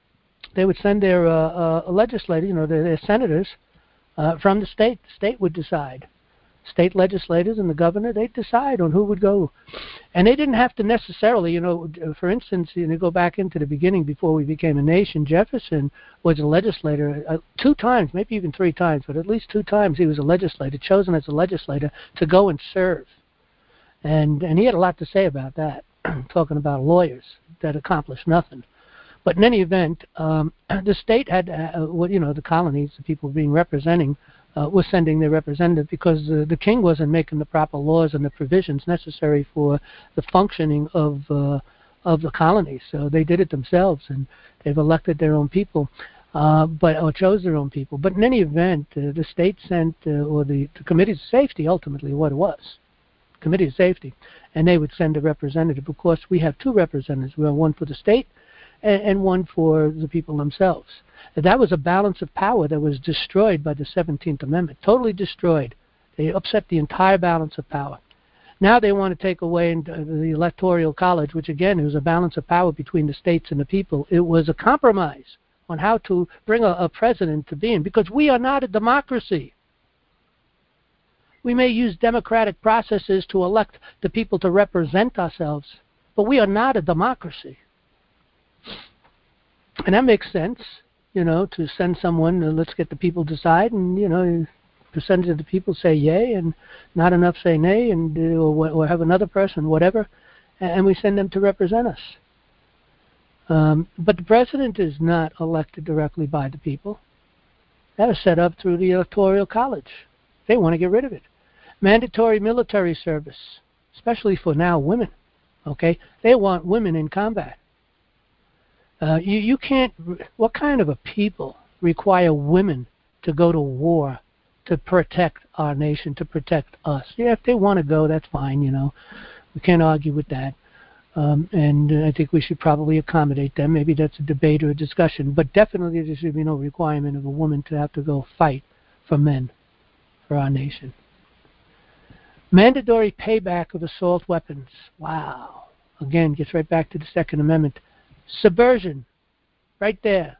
legislators, their senators from the state. The state would decide. State legislators and the governor, they'd decide on who would go. And they didn't have to necessarily, for instance, go back into the beginning before we became a nation. Jefferson was a legislator 2 times, maybe even 3 times, but at least 2 times he was a legislator, chosen as a legislator to go and serve. And he had a lot to say about that, talking about lawyers that accomplished nothing. But in any event, the state had, the colonies, the people being representing, was sending their representative because the king wasn't making the proper laws and the provisions necessary for the functioning of the colonies. So they did it themselves, and they've elected their own people. or chose their own people. But in any event, the state sent, or the Committees of Safety, ultimately what it was, Committee of Safety, and they would send a representative. Of course, we have two representatives. We have one for the state and one for the people themselves. And that was a balance of power that was destroyed by the 17th Amendment, totally destroyed. They upset the entire balance of power. Now they want to take away the Electoral College, which again, it was a balance of power between the states and the people. It was a compromise on how to bring a president to being, because we are not a democracy. We may use democratic processes to elect the people to represent ourselves, but we are not a democracy. And that makes sense, to send someone, let's get the people to decide, and, percentage of the people say yay, and not enough say nay, and or have another person, whatever, and we send them to represent us. But the president is not elected directly by the people. That is set up through the Electoral College. They want to get rid of it. Mandatory military service, especially for now women. Okay, they want women in combat. You can't. What kind of a people require women to go to war to protect our nation, to protect us? Yeah, if they want to go, that's fine. We can't argue with that. And I think we should probably accommodate them. Maybe that's a debate or a discussion. But definitely there should be no requirement of a woman to have to go fight for men, for our nation. Mandatory payback of assault weapons. Wow. Again, gets right back to the Second Amendment. Subversion. Right there.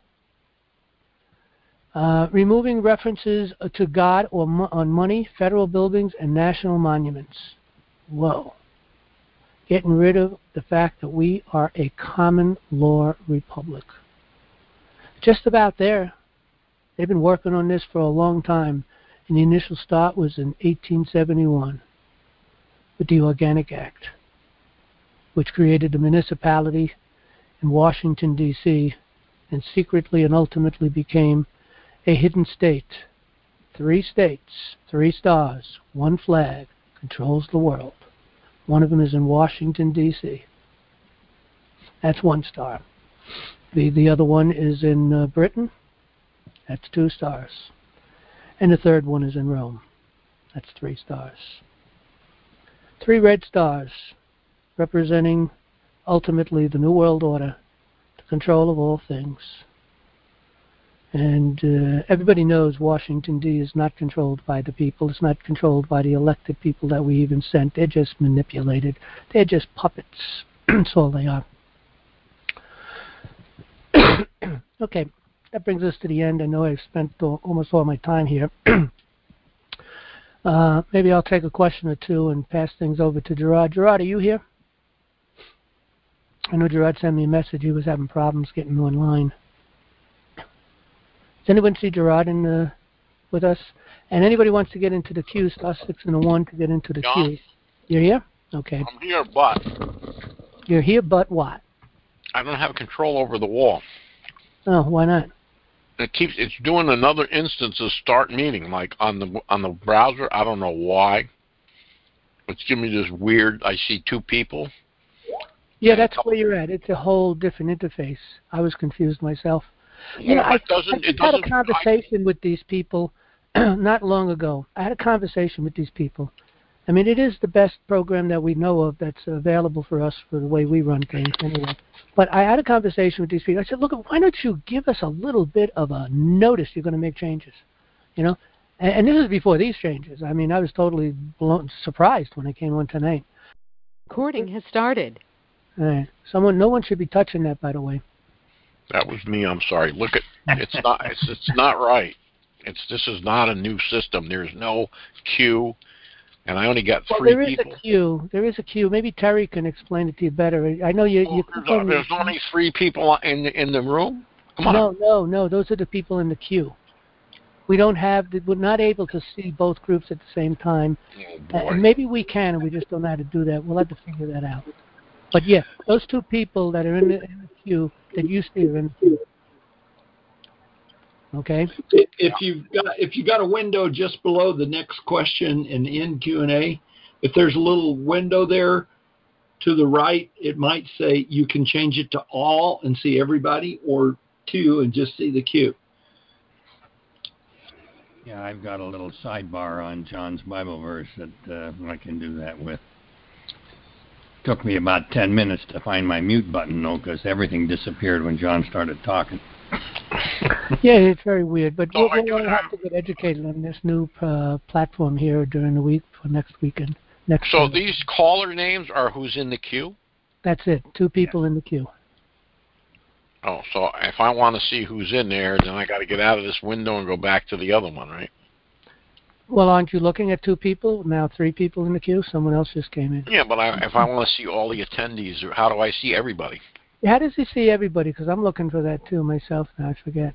Removing references to God on money, federal buildings, and national monuments. Whoa. Getting rid of the fact that we are a common law republic. Just about there. They've been working on this for a long time, and the initial start was in 1871 with the Organic Act, which created the municipality in Washington, D.C., and secretly and ultimately became a hidden state. 3 states, 3 stars, 1 flag, controls the world. One of them is in Washington, D.C. That's 1 star. The other one is in Britain. That's 2 stars. And the third one is in Rome. That's 3 stars. 3 red stars representing ultimately the New World Order, the control of all things. And everybody knows Washington, D. is not controlled by the people. It's not controlled by the elected people that we even sent. They're just manipulated. They're just puppets. That's all they are. Okay, that brings us to the end. I know I've spent almost all my time here. Maybe I'll take a question or two and pass things over to Gerard. Gerard, are you here? I know Gerard sent me a message. He was having problems getting online. Does anyone see Gerard with us? And anybody wants to get into the queue, star 6 and a 1 to get into the queue. You're here? Okay. I'm here, but... You're here, but what? I don't have control over the wall. Oh, why not? It's doing another instance of start meeting, like on the browser. I don't know why. It's giving me this weird, I see 2 people. Yeah, that's where you're at. It's a whole different interface. I was confused myself. I had a conversation with these people not long ago. I had a conversation with these people. I mean, it is the best program that we know of that's available for us for the way we run things anyway. But I had a conversation with these people. I said, look, why don't you give us a little bit of a notice you're going to make changes? And this is before these changes. I mean, I was totally surprised when I came on tonight. Recording has started. No one should be touching that, by the way. That was me. I'm sorry. Look at it's not. It's not right. This is not a new system. There's no queue, and I only got 3 people. There is a queue. Maybe Terry can explain it to you better. I know you. There's only 3 people in the room. Come on. No. Those are the people in the queue. We're not able to see both groups at the same time. Oh, and maybe we can, and we just don't know how to do that. We'll have to figure that out. But yeah, those 2 people that are in the queue that you see are in the queue. Okay. If you've got a window just below the next question and end Q&A, if there's a little window there to the right, it might say you can change it to all and see everybody, or 2 and just see the queue. Yeah, I've got a little sidebar on John's Bible verse that I can do that with. Took me about 10 minutes to find my mute button, though, because everything disappeared when John started talking. Yeah, it's very weird, but we'll have to get educated on this new platform here during the week for next weekend. So these caller names are who's in the queue? That's it, 2 people in the queue. Oh, so if I want to see who's in there, then I got to get out of this window and go back to the other one, right? Well, aren't you looking at 2 people? Now 3 people in the queue? Someone else just came in. Yeah, but if I want to see all the attendees, how do I see everybody? How does he see everybody? Because I'm looking for that too myself now. I forget.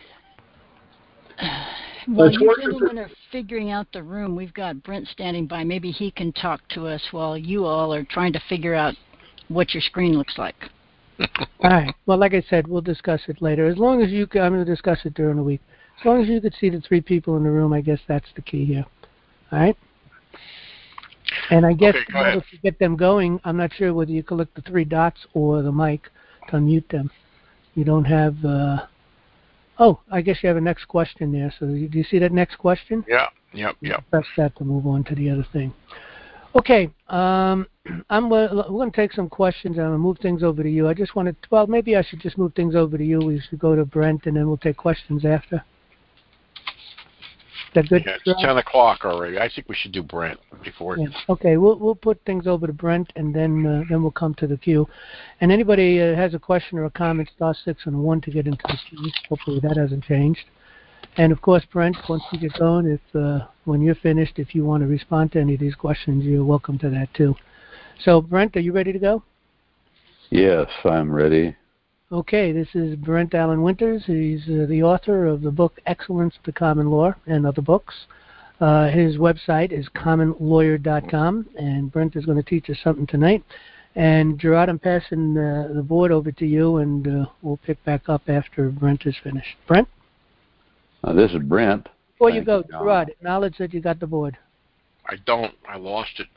While you gentlemen are figuring out the room, we've got Brent standing by. Maybe he can talk to us while you all are trying to figure out what your screen looks like. All right. Well, like I said, we'll discuss it later. As long as you can, I'm going to discuss it during the week. As long as you could see the 3 people in the room, I guess that's the key here. All right? And I guess in order to get them going, I'm not sure whether you click the 3 dots or the mic to unmute them. You don't have... oh, I guess you have a next question there. So do you see that next question? Yeah. Yep. Press that to move on to the other thing. Okay. we're going to take some questions. I'm going to move things over to you. I just wanted... Well, maybe I should just move things over to you. We should go to Brent, and then we'll take questions after. Is that good? Yeah, it's 10 o'clock already. I think we should do Brent before. Yeah. Okay, we'll put things over to Brent, and then we'll come to the queue. And anybody has a question or a comment, star 6 and 1 to get into the queue. Hopefully that hasn't changed. And of course, Brent, once you get going, when you're finished, if you want to respond to any of these questions, you're welcome to that too. So, Brent, are you ready to go? Yes, I'm ready. Okay, this is Brent Allen Winters. He's the author of the book Excellence to Common Law and other books. His website is commonlawyer.com, and Brent is going to teach us something tonight. And Gerard, I'm passing the board over to you, and we'll pick back up after Brent is finished. Brent? This is Brent. Before you go, Gerard, acknowledge that you got the board. I don't. I lost it.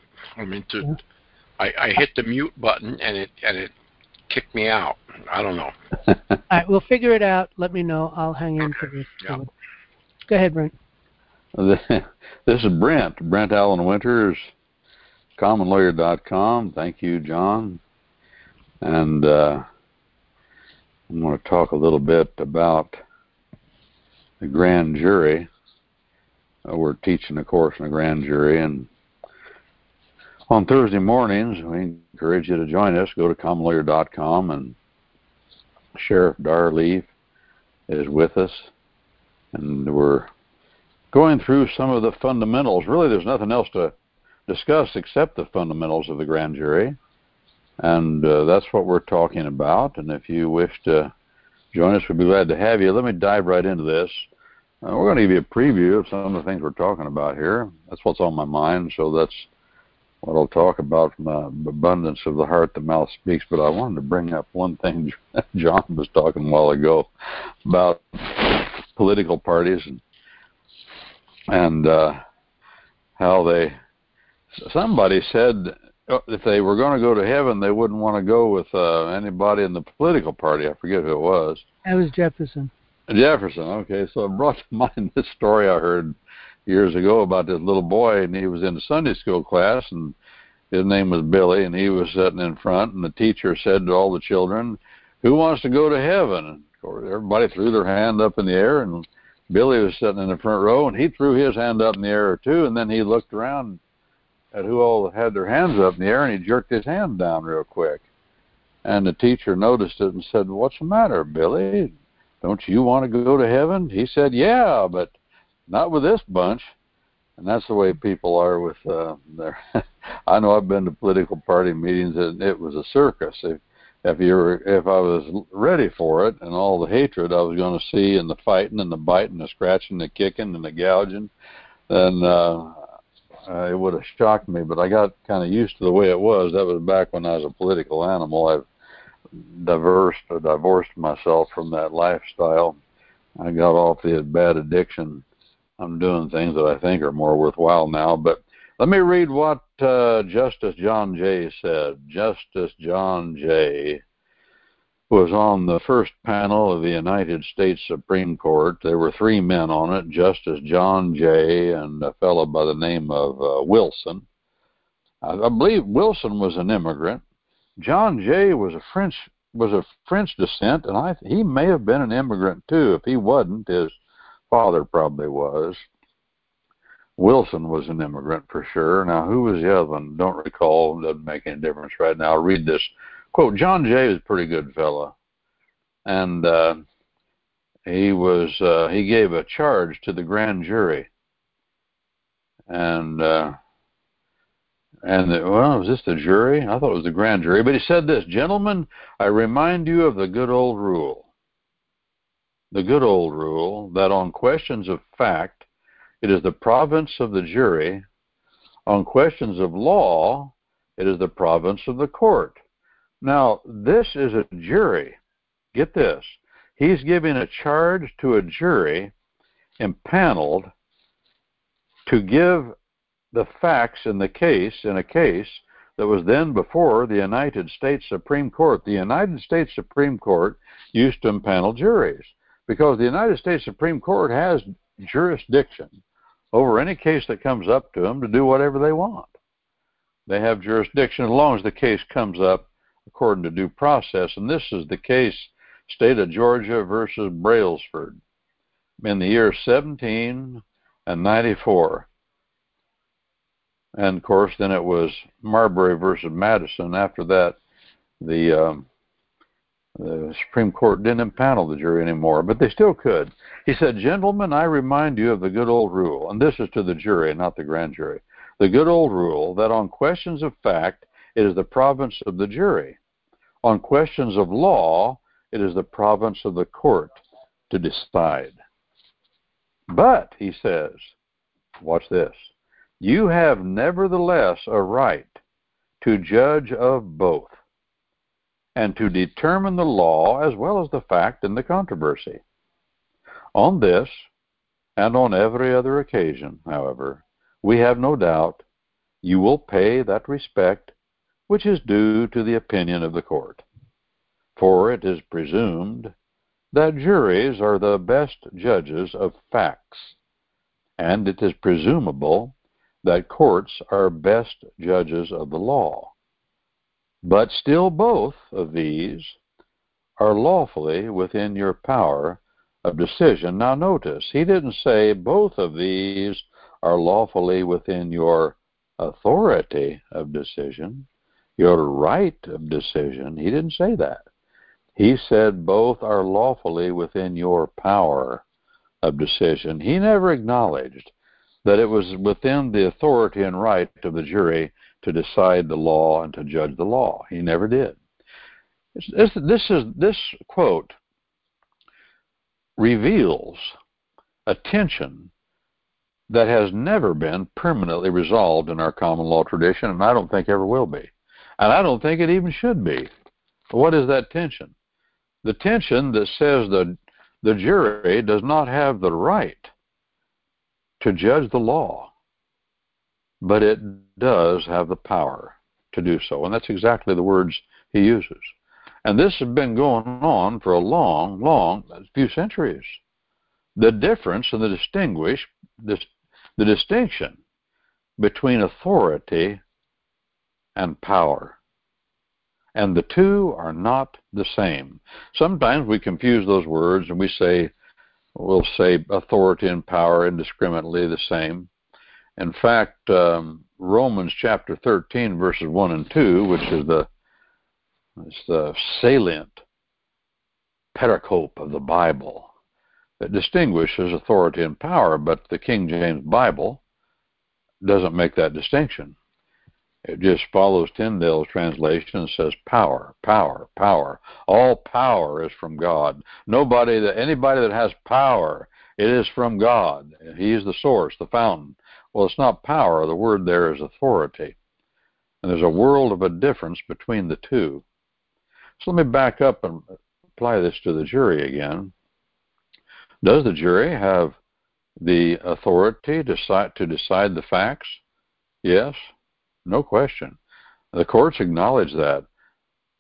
I hit the mute button, and it kicked me out. I don't know. All right, we'll figure it out. Let me know. I'll hang in for this. Yeah. Go ahead, Brent. This is Brent Allen Winters, commonlawyer.com. Thank you, John. And I'm going to talk a little bit about the grand jury. We're teaching a course in the grand jury, and on Thursday mornings, we encourage you to join us. Go to commonlawyer.com, and Sheriff Darleaf is with us, and we're going through some of the fundamentals. Really, there's nothing else to discuss except the fundamentals of the grand jury, and that's what we're talking about. And if you wish to join us, we'd be glad to have you. Let me dive right into this. We're going to give you a preview of some of the things we're talking about here. That's what's on my mind, so that's what I'll talk about. From the abundance of the heart, the mouth speaks. But I wanted to bring up one thing John was talking a while ago about political parties and how somebody said if they were going to go to heaven, they wouldn't want to go with anybody in the political party. I forget who it was. That was Jefferson. Jefferson, okay. So it brought to mind this story I heard years ago about this little boy, and he was in a Sunday school class, and his name was Billy, and he was sitting in front, and the teacher said to all the children, "Who wants to go to heaven?" And of course, everybody threw their hand up in the air, and Billy was sitting in the front row, and he threw his hand up in the air too, and then he looked around at who all had their hands up in the air, and he jerked his hand down real quick. And the teacher noticed it and said, "What's the matter, Billy? Don't you want to go to heaven?" He said, "Yeah, but not with this bunch." And that's the way people are with their I know I've been to political party meetings, and it was a circus. If I was ready for it and all the hatred I was going to see and the fighting and the biting, the scratching, the kicking and the gouging, then it would have shocked me. But I got kind of used to the way it was. That was back when I was a political animal. I've divorced myself from that lifestyle. I got off the bad addiction. I'm doing things that I think are more worthwhile now. But let me read what Justice John Jay said. Justice John Jay was on the first panel of the United States Supreme Court. There were 3 men on it, Justice John Jay and a fellow by the name of Wilson. I believe Wilson was an immigrant. John Jay was of French descent, and he may have been an immigrant too. If he wasn't, his father probably was. Wilson was an immigrant for sure. Now, who was the other one? Don't recall. Doesn't make any difference right now. I'll read this quote. John Jay is a pretty good fellow, and he gave a charge to the grand jury, and was this the jury? I thought it was the grand jury, but he said this: "Gentlemen, I remind you of the good old rule. The good old rule that on questions of fact, it is the province of the jury. On questions of law, it is the province of the court." Now, this is a jury. Get this. He's giving a charge to a jury impaneled to give the facts in a case that was then before the United States Supreme Court. The United States Supreme Court used to impanel juries because the United States Supreme Court has jurisdiction over any case that comes up to them to do whatever they want. They have jurisdiction as long as the case comes up according to due process. And this is the case, State of Georgia versus Brailsford, in the year 1794. And, of course, then it was Marbury versus Madison. After that, the Supreme Court didn't impanel the jury anymore, but they still could. He said, "Gentlemen, I remind you of the good old rule," and this is to the jury, not the grand jury, "the good old rule that on questions of fact, it is the province of the jury. On questions of law, it is the province of the court to decide. But," he says, watch this, "you have nevertheless a right to judge of both, and to determine the law as well as the fact in the controversy. On this, and on every other occasion, however, we have no doubt you will pay that respect which is due to the opinion of the court. For it is presumed that juries are the best judges of facts, and it is presumable that courts are best judges of the law. But still both of these are lawfully within your power of decision." Now notice, he didn't say both of these are lawfully within your authority of decision, your right of decision. He didn't say that. He said both are lawfully within your power of decision. He never acknowledged that it was within the authority and right of the jury to decide the law and to judge the law. He never did. This quote reveals a tension that has never been permanently resolved in our common law tradition, and I don't think ever will be. And I don't think it even should be. What is that tension? The tension that says the jury does not have the right to judge the law, but it does have the power to do so. And that's exactly the words he uses. And this has been going on for a long few centuries. The difference and the distinction between authority and power. And the two are not the same. Sometimes we confuse those words and we'll say authority and power indiscriminately the same. In fact, Romans chapter 13, verses 1 and 2, which is the salient pericope of the Bible that distinguishes authority and power, but the King James Bible doesn't make that distinction. It just follows Tyndale's translation and says power, power, power. All power is from God. Anybody that has power, it is from God. He is the source, the fountain. Well, it's not power. The word there is authority. And there's a world of a difference between the two. So let me back up and apply this to the jury again. Does the jury have the authority to decide the facts? Yes, no question. The courts acknowledge that.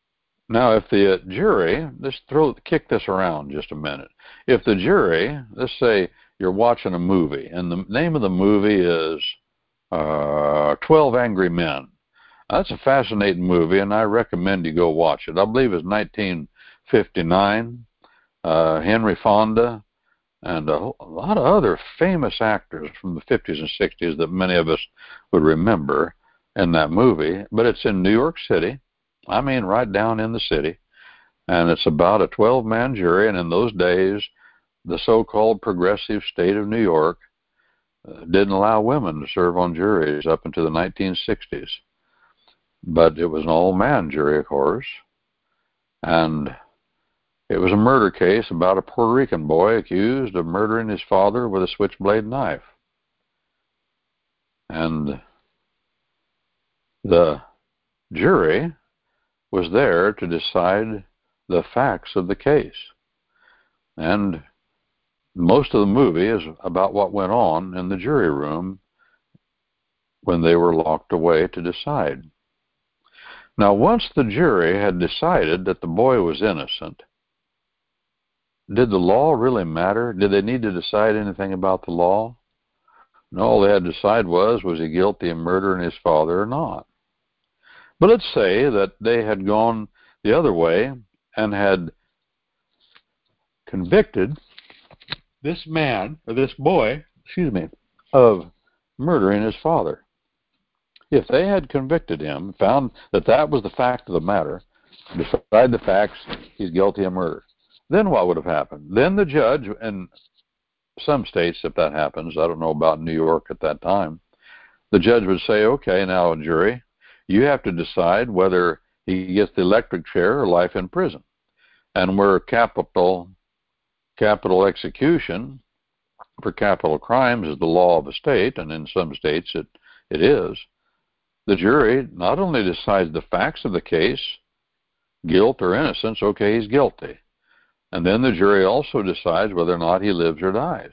Now, if the jury, let's kick this around just a minute. If the jury, let's say you're watching a movie, and the name of the movie is 12 Angry Men. That's a fascinating movie, and I recommend you go watch it. I believe it's 1959. Henry Fonda and a lot of other famous actors from the 50s and 60s that many of us would remember in that movie. But it's in New York City. I mean, right down in the city. And it's about a 12-man jury, and in those days, the so-called progressive state of New York didn't allow women to serve on juries up into the 1960s. But it was an all-man jury, of course, and it was a murder case about a Puerto Rican boy accused of murdering his father with a switchblade knife. And the jury was there to decide the facts of the case. And most of the movie is about what went on in the jury room when they were locked away to decide. Now, once the jury had decided that the boy was innocent, did the law really matter? Did they need to decide anything about the law? No, all they had to decide was he guilty of murdering his father or not? But let's say that they had gone the other way and had convicted this man, or this boy, of murdering his father. If they had convicted him, found that that was the fact of the matter, decided the facts, he's guilty of murder, then what would have happened? Then the judge, in some states, if that happens, I don't know about New York at that time, the judge would say, okay, now, jury, you have to decide whether he gets the electric chair or life in prison. And where capital execution for capital crimes is the law of a state, and in some states it is, the jury not only decides the facts of the case, guilt or innocence, okay, he's guilty. And then the jury also decides whether or not he lives or dies.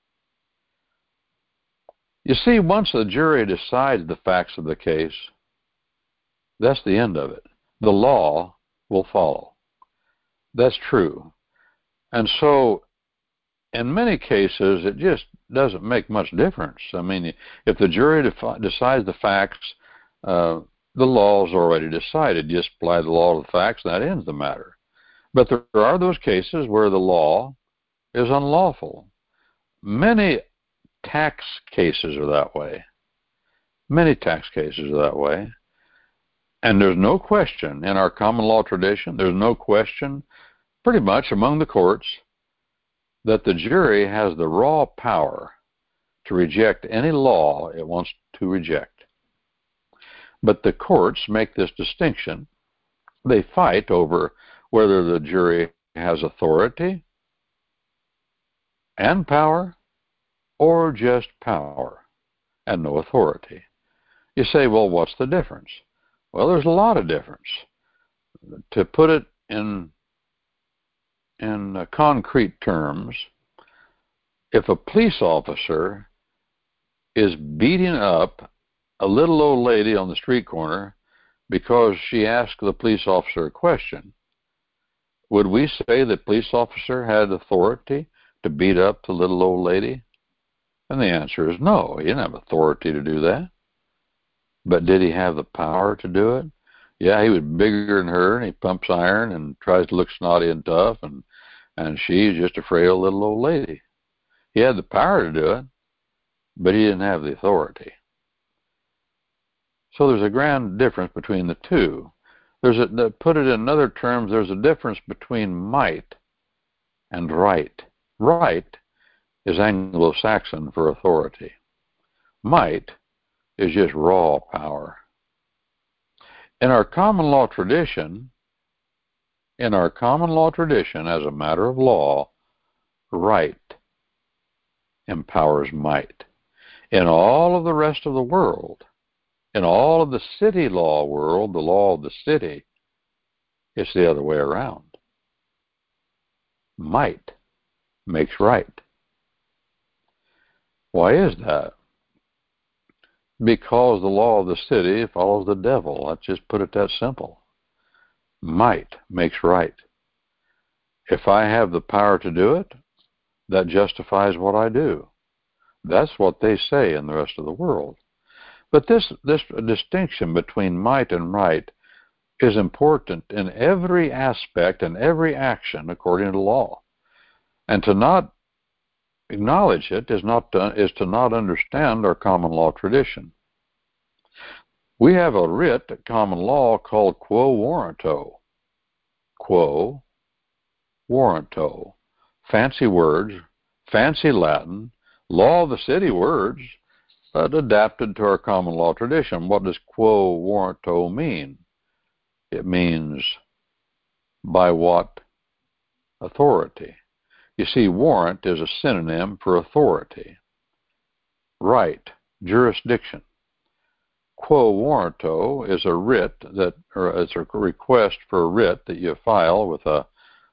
You see, once the jury decides the facts of the case, that's the end of it. The law will follow. That's true. And so, in many cases, it just doesn't make much difference. I mean, if the jury decides the facts, the law is already decided. You just apply the law to the facts, and that ends the matter. But there are those cases where the law is unlawful. Many tax cases are that way. Many tax cases are that way. And there's no question in our common law tradition, there's no question pretty much among the courts that the jury has the raw power to reject any law it wants to reject. But the courts make this distinction. They fight over whether the jury has authority and power or just power and no authority. You say, well, what's the difference? Well, there's a lot of difference. To put it in concrete terms, if a police officer is beating up a little old lady on the street corner because she asked the police officer a question, would we say the police officer had authority to beat up the little old lady? And the answer is no. He didn't have authority to do that. But did he have the power to do it? Yeah, he was bigger than her, and he pumps iron and tries to look snotty and tough, and she's just a frail little old lady. He had the power to do it, but he didn't have the authority. So there's a grand difference between the two. To put it in other terms, there's a difference between might and right. Right is Anglo-Saxon for authority. Might is just raw power. In our common law tradition, as a matter of law, right empowers might. In all of the rest of the world, in all of the city law world, the law of the city, it's the other way around. Might makes right. Why is that? Because the law of the city follows the devil. Let's just put it that simple. Might makes right. If I have the power to do it, that justifies what I do. That's what they say in the rest of the world. But this distinction between might and right is important in every aspect and every action according to law. And to not acknowledge it is to not understand our common law tradition. We have a writ at common law called quo warranto. Quo warranto. Fancy words, fancy Latin, law of the city words, but adapted to our common law tradition. What does quo warranto mean? It means by what authority. You see, warrant is a synonym for authority. Right, jurisdiction. Quo warranto is a writ or it's a request for a writ that you file with a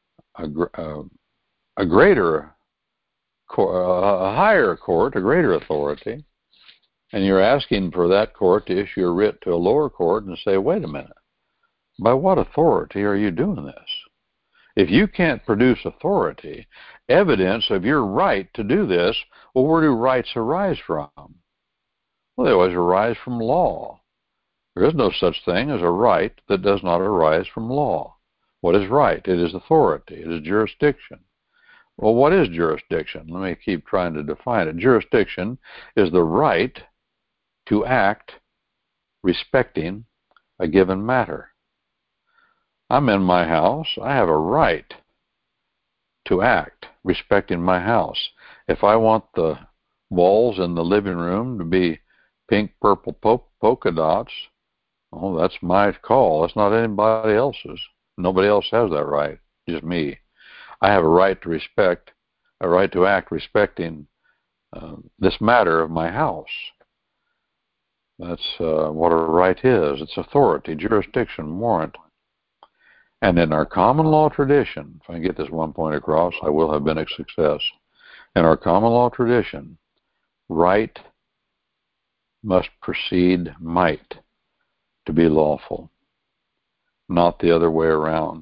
higher court, a greater authority, and you're asking for that court to issue a writ to a lower court and say, wait a minute, by what authority are you doing this? If you can't produce authority, evidence of your right to do this, well, where do rights arise from? Well, they always arise from law. There is no such thing as a right that does not arise from law. What is right? It is authority. It is jurisdiction. Well, what is jurisdiction? Let me keep trying to define it. Jurisdiction is the right to act respecting a given matter. I'm in my house. I have a right to act respecting my house. If I want the walls in the living room to be pink, purple polka dots, oh, that's my call. That's not anybody else's. Nobody else has that right, just me. I have a right to act respecting this matter of my house. That's what a right is. It's authority, jurisdiction, warrant. And in our common law tradition, if I can get this one point across, I will have been a success. In our common law tradition, right must precede might to be lawful, not the other way around.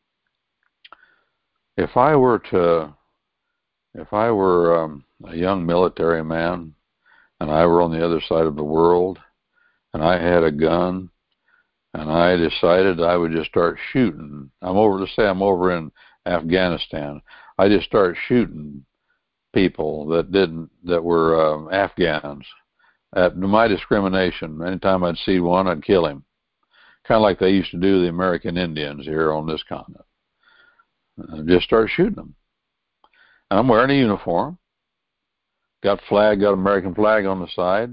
If I were a young military man and I were on the other side of the world and I had a gun and I decided I would just start shooting. Let's say I'm over in Afghanistan. I just start shooting people that were Afghans. At my discrimination, anytime I'd see one, I'd kill him. Kind of like they used to do the American Indians here on this continent. Just start shooting them. And I'm wearing a uniform. Got American flag on the side.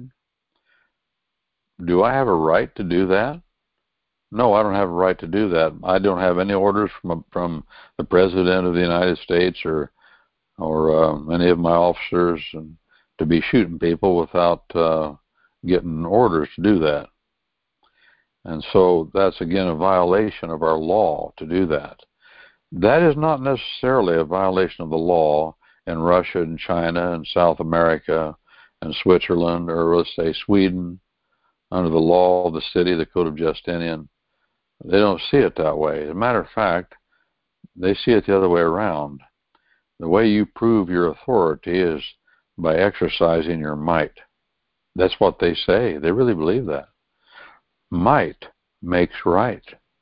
Do I have a right to do that? No, I don't have a right to do that. I don't have any orders from the President of the United States or any of my officers to be shooting people without getting orders to do that. And so that's, again, a violation of our law to do that. That is not necessarily a violation of the law in Russia and China and South America and Switzerland, or let's say Sweden, under the law of the city, the Code of Justinian. They don't see it that way. As a matter of fact, they see it the other way around. The way you prove your authority is by exercising your might. That's what they say. They really believe that. Might makes right.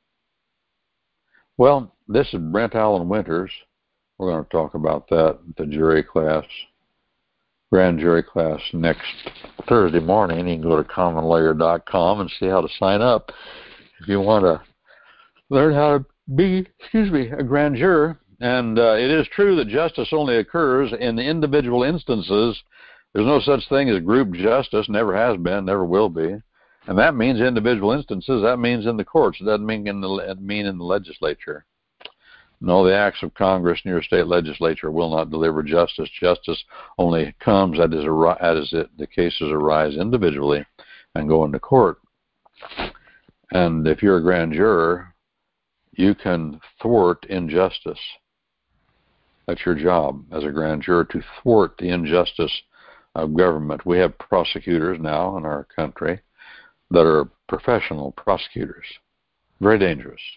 Well, this is Brent Allen Winters. We're going to talk about that at the grand jury class next Thursday morning. You can go to commonlawyer.com and see how to sign up if you want to learn how to be, a grand juror. And it is true that justice only occurs in the individual instances. There's no such thing as group justice, never has been, never will be. And that means individual instances. That means in the courts. It doesn't mean in the legislature. No, the acts of Congress and your state legislature will not deliver justice. Justice only comes as the cases arise individually and go into court. And if you're a grand juror, you can thwart injustice. That's your job as a grand juror, to thwart the injustice of government. We have prosecutors now in our country that are professional prosecutors. Very dangerous.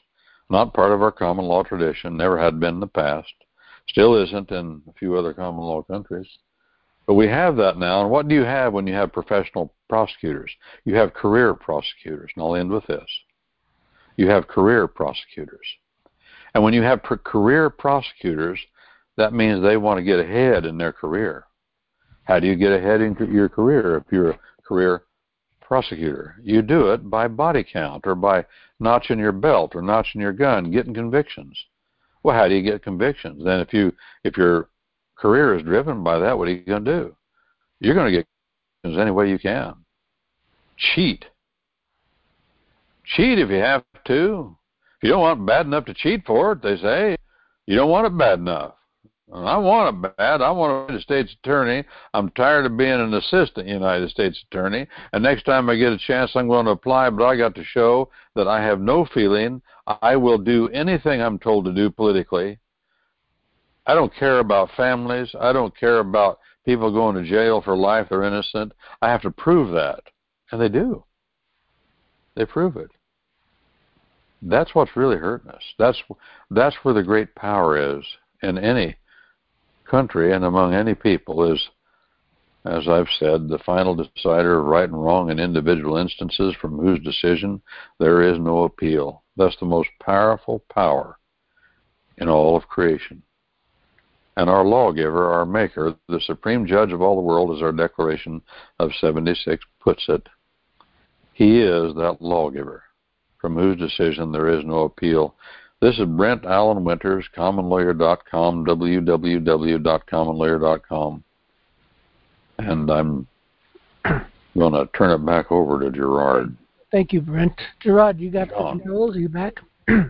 not part of our common law tradition, never had been in the past, still isn't in a few other common law countries. But we have that now, and what do you have when you have professional prosecutors? You have career prosecutors, and I'll end with this. You have career prosecutors. And when you have career prosecutors, that means they want to get ahead in their career. How do you get ahead in your career if you're a career prosecutor? You do it by body count or by notching your belt or notching your gun, getting convictions. Well, how do you get convictions? Then if your career is driven by that, what are you going to do? You're going to get convictions any way you can. Cheat. Cheat if you have to. If you don't want it bad enough to cheat for it, they say, you don't want it bad enough. And I want it bad. I want a United States attorney. I'm tired of being an assistant United States attorney. And next time I get a chance, I'm going to apply, but I got to show that I have no feeling. I will do anything I'm told to do politically. I don't care about families. I don't care about people going to jail for life. They're innocent. I have to prove that. And they do. They prove it. That's what's really hurting us. That's where the great power is in any country and among any people is, as I've said, the final decider of right and wrong in individual instances from whose decision there is no appeal. That's the most powerful power in all of creation. And our lawgiver, our maker, the supreme judge of all the world, as our Declaration of 76 puts it, he is that lawgiver from whose decision there is no appeal. This is Brent Allen Winters, commonlawyer.com, www.commonlawyer.com. And I'm going to turn it back over to Gerard. Thank you, Brent. Gerard, you got the controls? Are you back?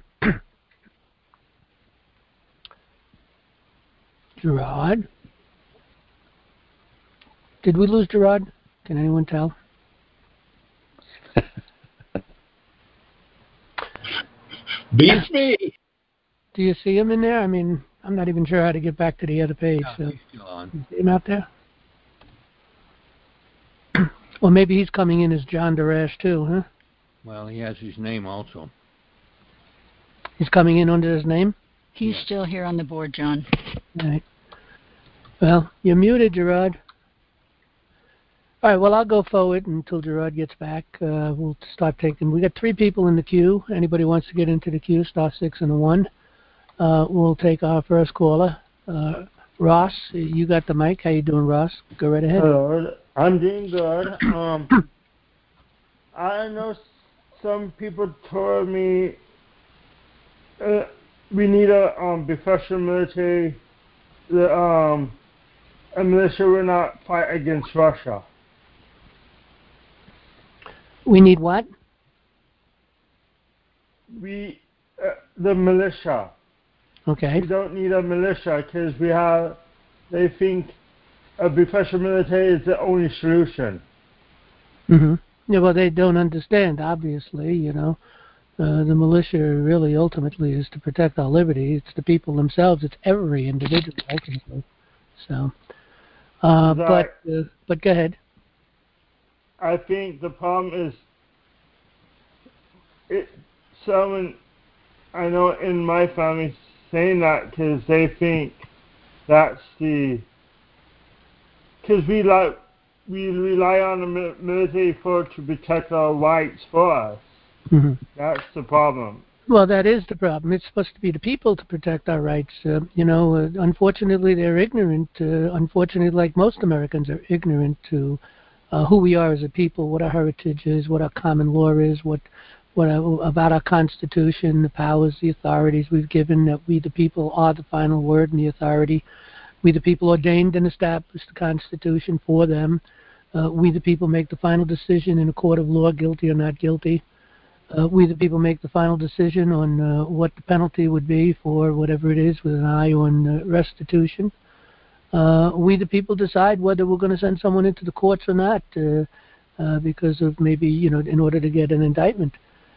Gerard? Did we lose Gerard? Can anyone tell? Beats me. Do you see him in there? I mean, I'm not even sure how to get back to the other page. No, so. He's still on. You see him out there? Well, maybe he's coming in as John Darash too, huh? Well, he has his name also. He's coming in under his name? He's still here on the board, John. All right. Well, you're muted, Gerard. All right, well, I'll go forward until Gerard gets back. We'll start taking... We got 3 people in the queue. Anybody wants to get into the queue, star 6 and a 1. We'll take our first caller. Ross, you got the mic. How you doing, Ross? Go right ahead. Hello, I'm doing good. I know some people told me we need a professional military. A militia will not fight against Russia. We need what? The militia. Okay. We don't need a militia because they think a professional military is the only solution. Mm-hmm. Yeah, well, they don't understand, obviously, you know. The militia really ultimately is to protect our liberty. It's the people themselves. It's every individual, ultimately. So, but go ahead. I think the problem is someone I know in my family saying that because they think that's because we rely on the military to protect our rights for us. Mm-hmm. That's the problem. Well, that is the problem. It's supposed to be the people to protect our rights. Unfortunately, they're ignorant. Unfortunately, like most Americans, are ignorant to who we are as a people, what our heritage is, what our common law is, what about our Constitution, the powers, the authorities we've given, that we the people are the final word and the authority. We the people ordained and established the Constitution for them. We the people make the final decision in a court of law, guilty or not guilty. We the people make the final decision on what the penalty would be for whatever it is with an eye on restitution. We the people decide whether we're going to send someone into the courts or not because of maybe, in order to get an indictment.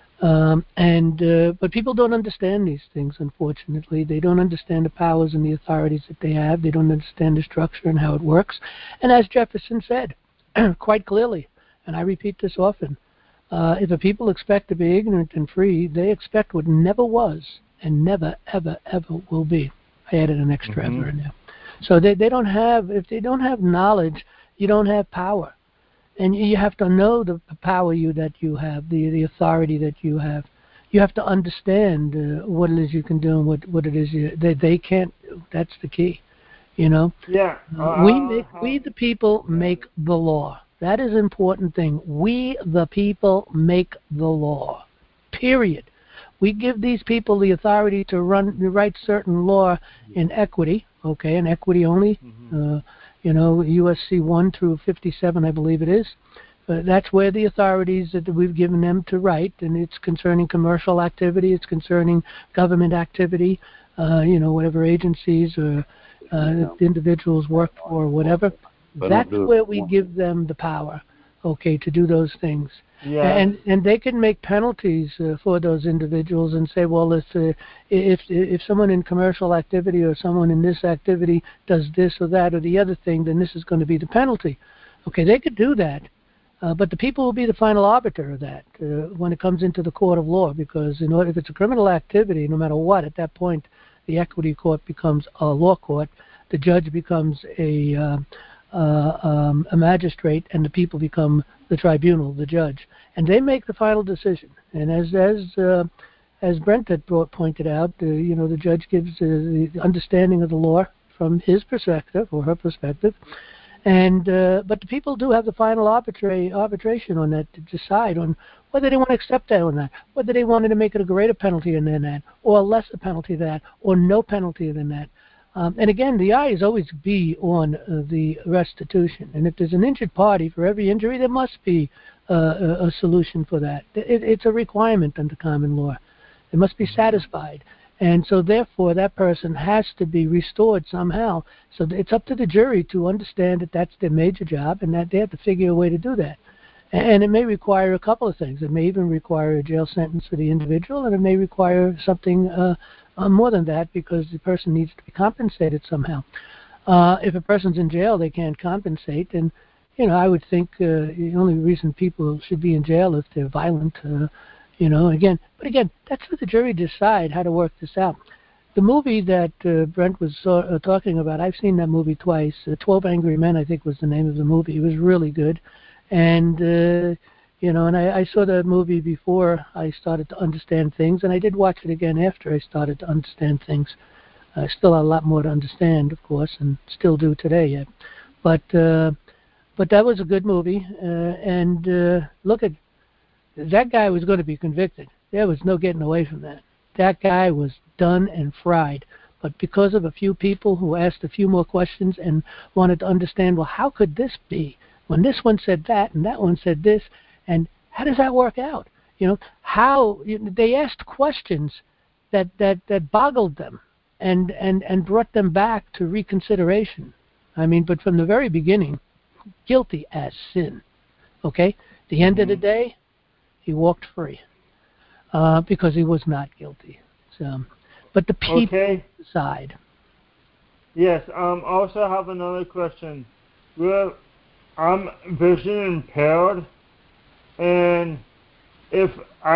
But people don't understand these things, unfortunately. They don't understand the powers and the authorities that they have. They don't understand the structure and how it works. And as Jefferson said quite clearly, and I repeat this often, If a people expect to be ignorant and free, they expect what never was and never, ever, ever will be. I added an extra ever in there. So they don't have, if they don't have knowledge, you don't have power. And you have to know the power that you have, the authority that you have. You have to understand what it is you can do and what it is they can't do. That's the key, you know. Yeah. We the people make the law. That is an important thing. We the people make the law. Period. We give these people the authority to write certain law in equity. Okay, in equity only. You know, USC 1 through 57, I believe it is. That's where the authorities that we've given them to write, and it's concerning commercial activity, it's concerning government activity, you know, whatever agencies or individuals work for or whatever. That's where we give them the power, okay, to do those things. Yeah. And they can make penalties for those individuals and say, well, if someone in commercial activity or someone in this activity does this or that or the other thing, then this is going to be the penalty. Okay, they could do that, but the people will be the final arbiter of that when it comes into the court of law, because if it's a criminal activity, no matter what, at that point, the equity court becomes a law court, the judge becomes a magistrate, and the people become the tribunal, the judge, and they make the final decision. And as Brent had pointed out, the judge gives the understanding of the law from his perspective or her perspective, and but the people do have the final arbitration on that to decide on whether they want to accept that or not, whether they wanted to make it a greater penalty than that, or a lesser penalty than that, or no penalty than that. And again, the eye is always be on the restitution. And if there's an injured party, for every injury, there must be a solution for that. It's a requirement under common law. It must be satisfied. And so, therefore, that person has to be restored somehow. So it's up to the jury to understand that that's their major job and that they have to figure a way to do that. And it may require a couple of things. It may even require a jail sentence for the individual, and it may require something more than that, because the person needs to be compensated somehow. If a person's in jail, they can't compensate, and I would think the only reason people should be in jail if they're violent. Again, that's for the jury to decide how to work this out. The movie that Brent was talking about, I've seen that movie twice. 12 Angry Men, I think, was the name of the movie. It was really good, and and I saw the movie before I started to understand things, and I did watch it again after I started to understand things. I still have a lot more to understand, of course, and still do today yet. But that was a good movie, and look at that guy was going to be convicted. There was no getting away from that. That guy was done and fried. But because of a few people who asked a few more questions and wanted to understand, well, how could this be when this one said that and that one said this? And how does that work out? They asked questions that boggled them and brought them back to reconsideration. I mean, but from the very beginning, guilty as sin. Okay? The end of the day, he walked free because he was not guilty. So, but the people decide. Yes. Also have another question. Well, I'm vision impaired. And if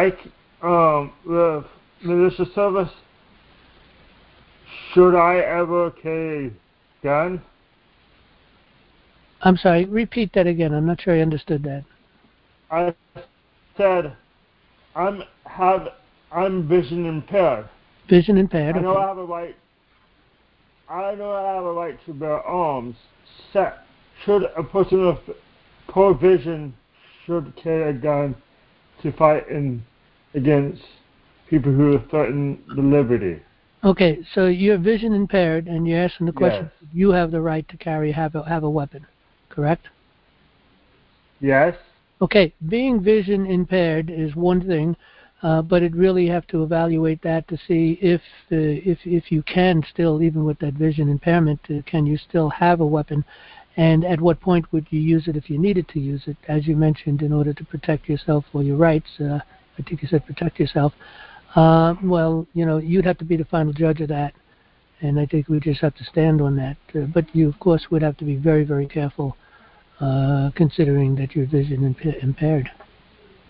with militia service, should I ever carry a gun? I'm sorry, repeat that again. I'm not sure I understood that. I said I'm vision impaired. Vision impaired. I know I have a right. I know I have a right to bear arms. Should a person with poor vision should carry a gun to fight against people who threaten the liberty? Okay, so you're vision impaired, and you're asking the question: yes. You have the right to have a weapon, correct? Yes. Okay, being vision impaired is one thing, but it really have to evaluate that to see if you can still, even with that vision impairment, can you still have a weapon? And at what point would you use it if you needed to use it, as you mentioned, in order to protect yourself or your rights? I think you said protect yourself. Well, you'd have to be the final judge of that, and I think we just have to stand on that. But you, of course, would have to be very, very careful, considering that you're vision impaired.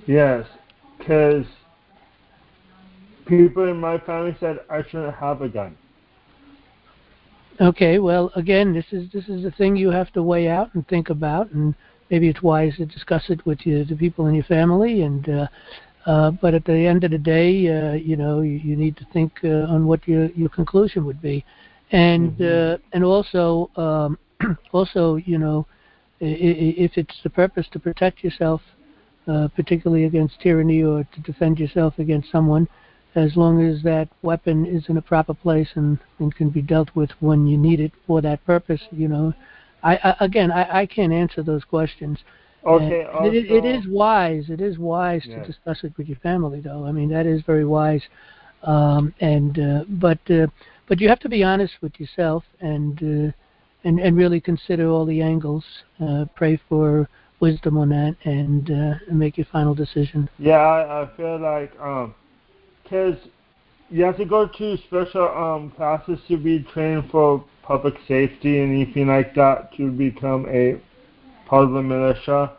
Yes, because people in my family said I shouldn't have a gun. Okay, well, again, this is a thing you have to weigh out and think about, and maybe it's wise to discuss it with the people in your family. And but at the end of the day, you know, you need to think on what your conclusion would be, and and also also, you know, if it's the purpose to protect yourself, particularly against tyranny or to defend yourself against someone, as long as that weapon is in a proper place and can be dealt with when you need it for that purpose, you know. I can't answer those questions. Okay. It is wise to discuss it with your family, though. I mean, that is very wise. But you have to be honest with yourself and really consider all the angles. Pray for wisdom on that and make your final decision. Yeah, I feel like because you have to go to special classes to be trained for public safety and anything like that to become a part of the militia.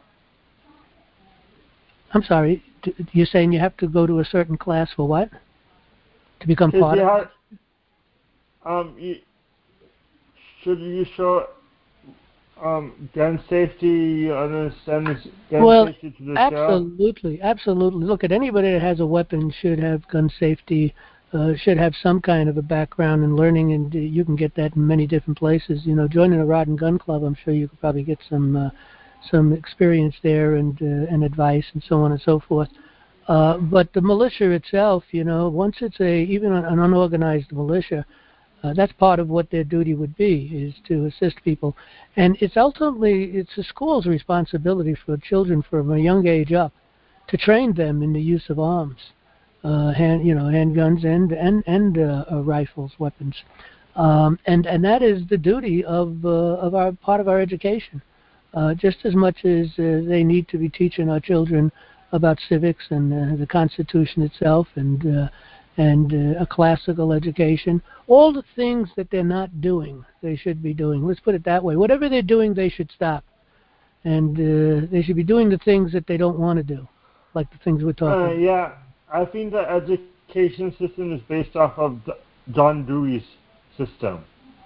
I'm sorry, you're saying you have to go to a certain class for what? To become part of it? Should you show gun safety, understand gun safety to the absolutely. Look, at anybody that has a weapon should have gun safety, should have some kind of a background in learning, and you can get that in many different places. You know, joining a rod and gun club, I'm sure you could probably get some experience there and advice and so on and so forth. But the militia itself, you know, once it's even an unorganized militia, that's part of what their duty would be, is to assist people. And it's ultimately the school's responsibility for children from a young age up to train them in the use of arms, handguns and rifles, weapons. And that is the duty of our part of our education. Just as much as they need to be teaching our children about civics and the Constitution itself and a classical education, all the things that they're not doing, they should be doing. Let's put it that way. Whatever they're doing, they should stop. And they should be doing the things that they don't want to do, like the things we're talking about. Yeah, I think the education system is based off of John Dewey's system.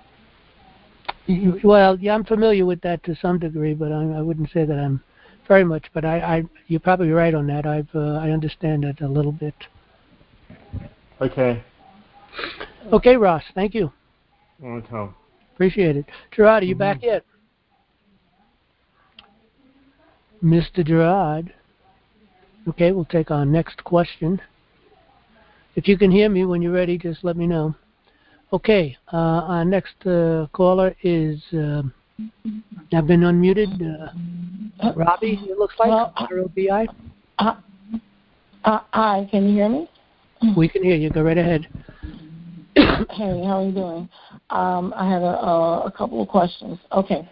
Well, yeah, I'm familiar with that to some degree, but I wouldn't say that I'm very much. But you're probably right on that. I understand it a little bit. Okay. Okay, Ross. Thank you. Okay. Appreciate it. Gerard, are you back yet? Mr. Gerard. Okay, we'll take our next question. If you can hear me when you're ready, just let me know. Okay, our next caller is, I've been unmuted, Robbie, it looks like, R-O-B-I. Hi, can you hear me? We can hear you. Go right ahead. Hey, how are you doing? I had a couple of questions. Okay.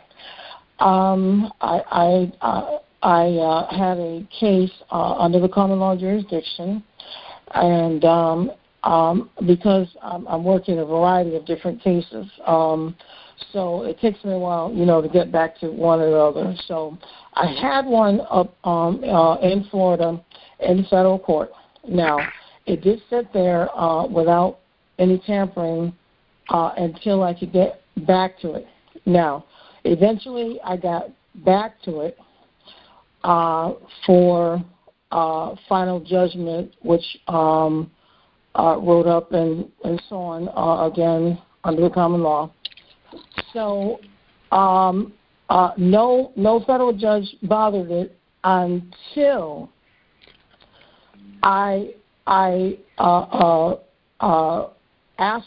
I had a case under the common law jurisdiction, and because I'm working a variety of different cases, so it takes me a while, to get back to one or the other. So I had one up in Florida in federal court. Now, it did sit there without any tampering until I could get back to it. Now, eventually I got back to it for final judgment, which wrote up and so on, again, under the common law. So no federal judge bothered it until I asked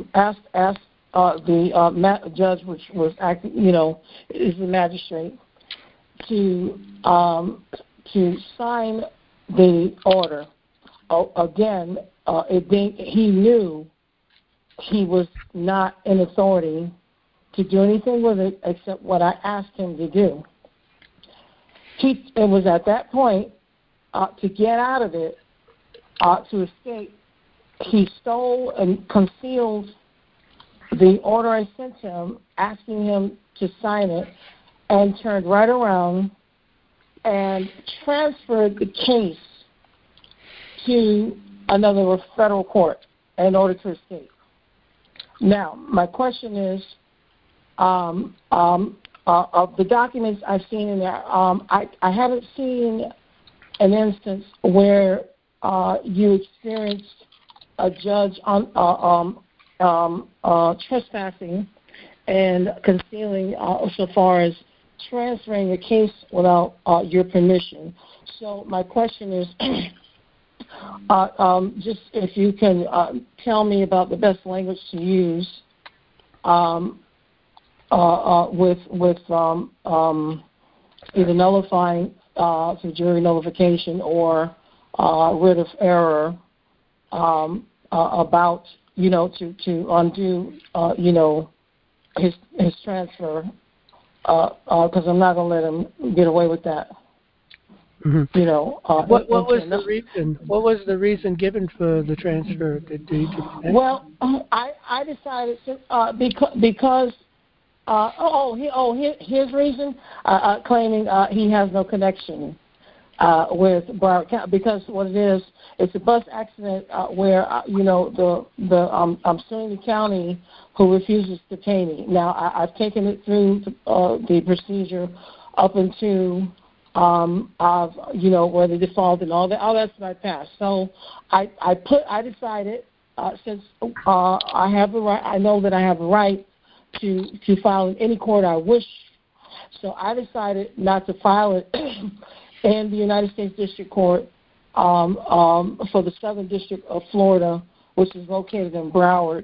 the judge, which was acting, is the magistrate, to sign the order. Again, he knew he was not in authority to do anything with it except what I asked him to do. It was at that point, to get out of it, to escape, he stole and concealed the order I sent him, asking him to sign it, and turned right around and transferred the case to another federal court in order to escape. Now, my question is, of the documents I've seen in there, I haven't seen an instance where you experienced a judge trespassing and concealing so far as transferring a case without your permission. So my question is, just if you can tell me about the best language to use with either nullifying through jury nullification or writ of error about, to undo, his transfer, because I'm not going to let him get away with that. Mm-hmm. What was the reason? What was the reason given for the transfer? Well, I decided to, because his reason, claiming he has no connection with Broward County, because what it is, it's a bus accident where I'm suing the county who refuses to pay me. Now I've taken it through the procedure up into where they default and all that. All that's my past. So I decided since I have the right, I know that I have the right to file in any court I wish. So I decided not to file it in the United States District Court for the Southern District of Florida, which is located in Broward.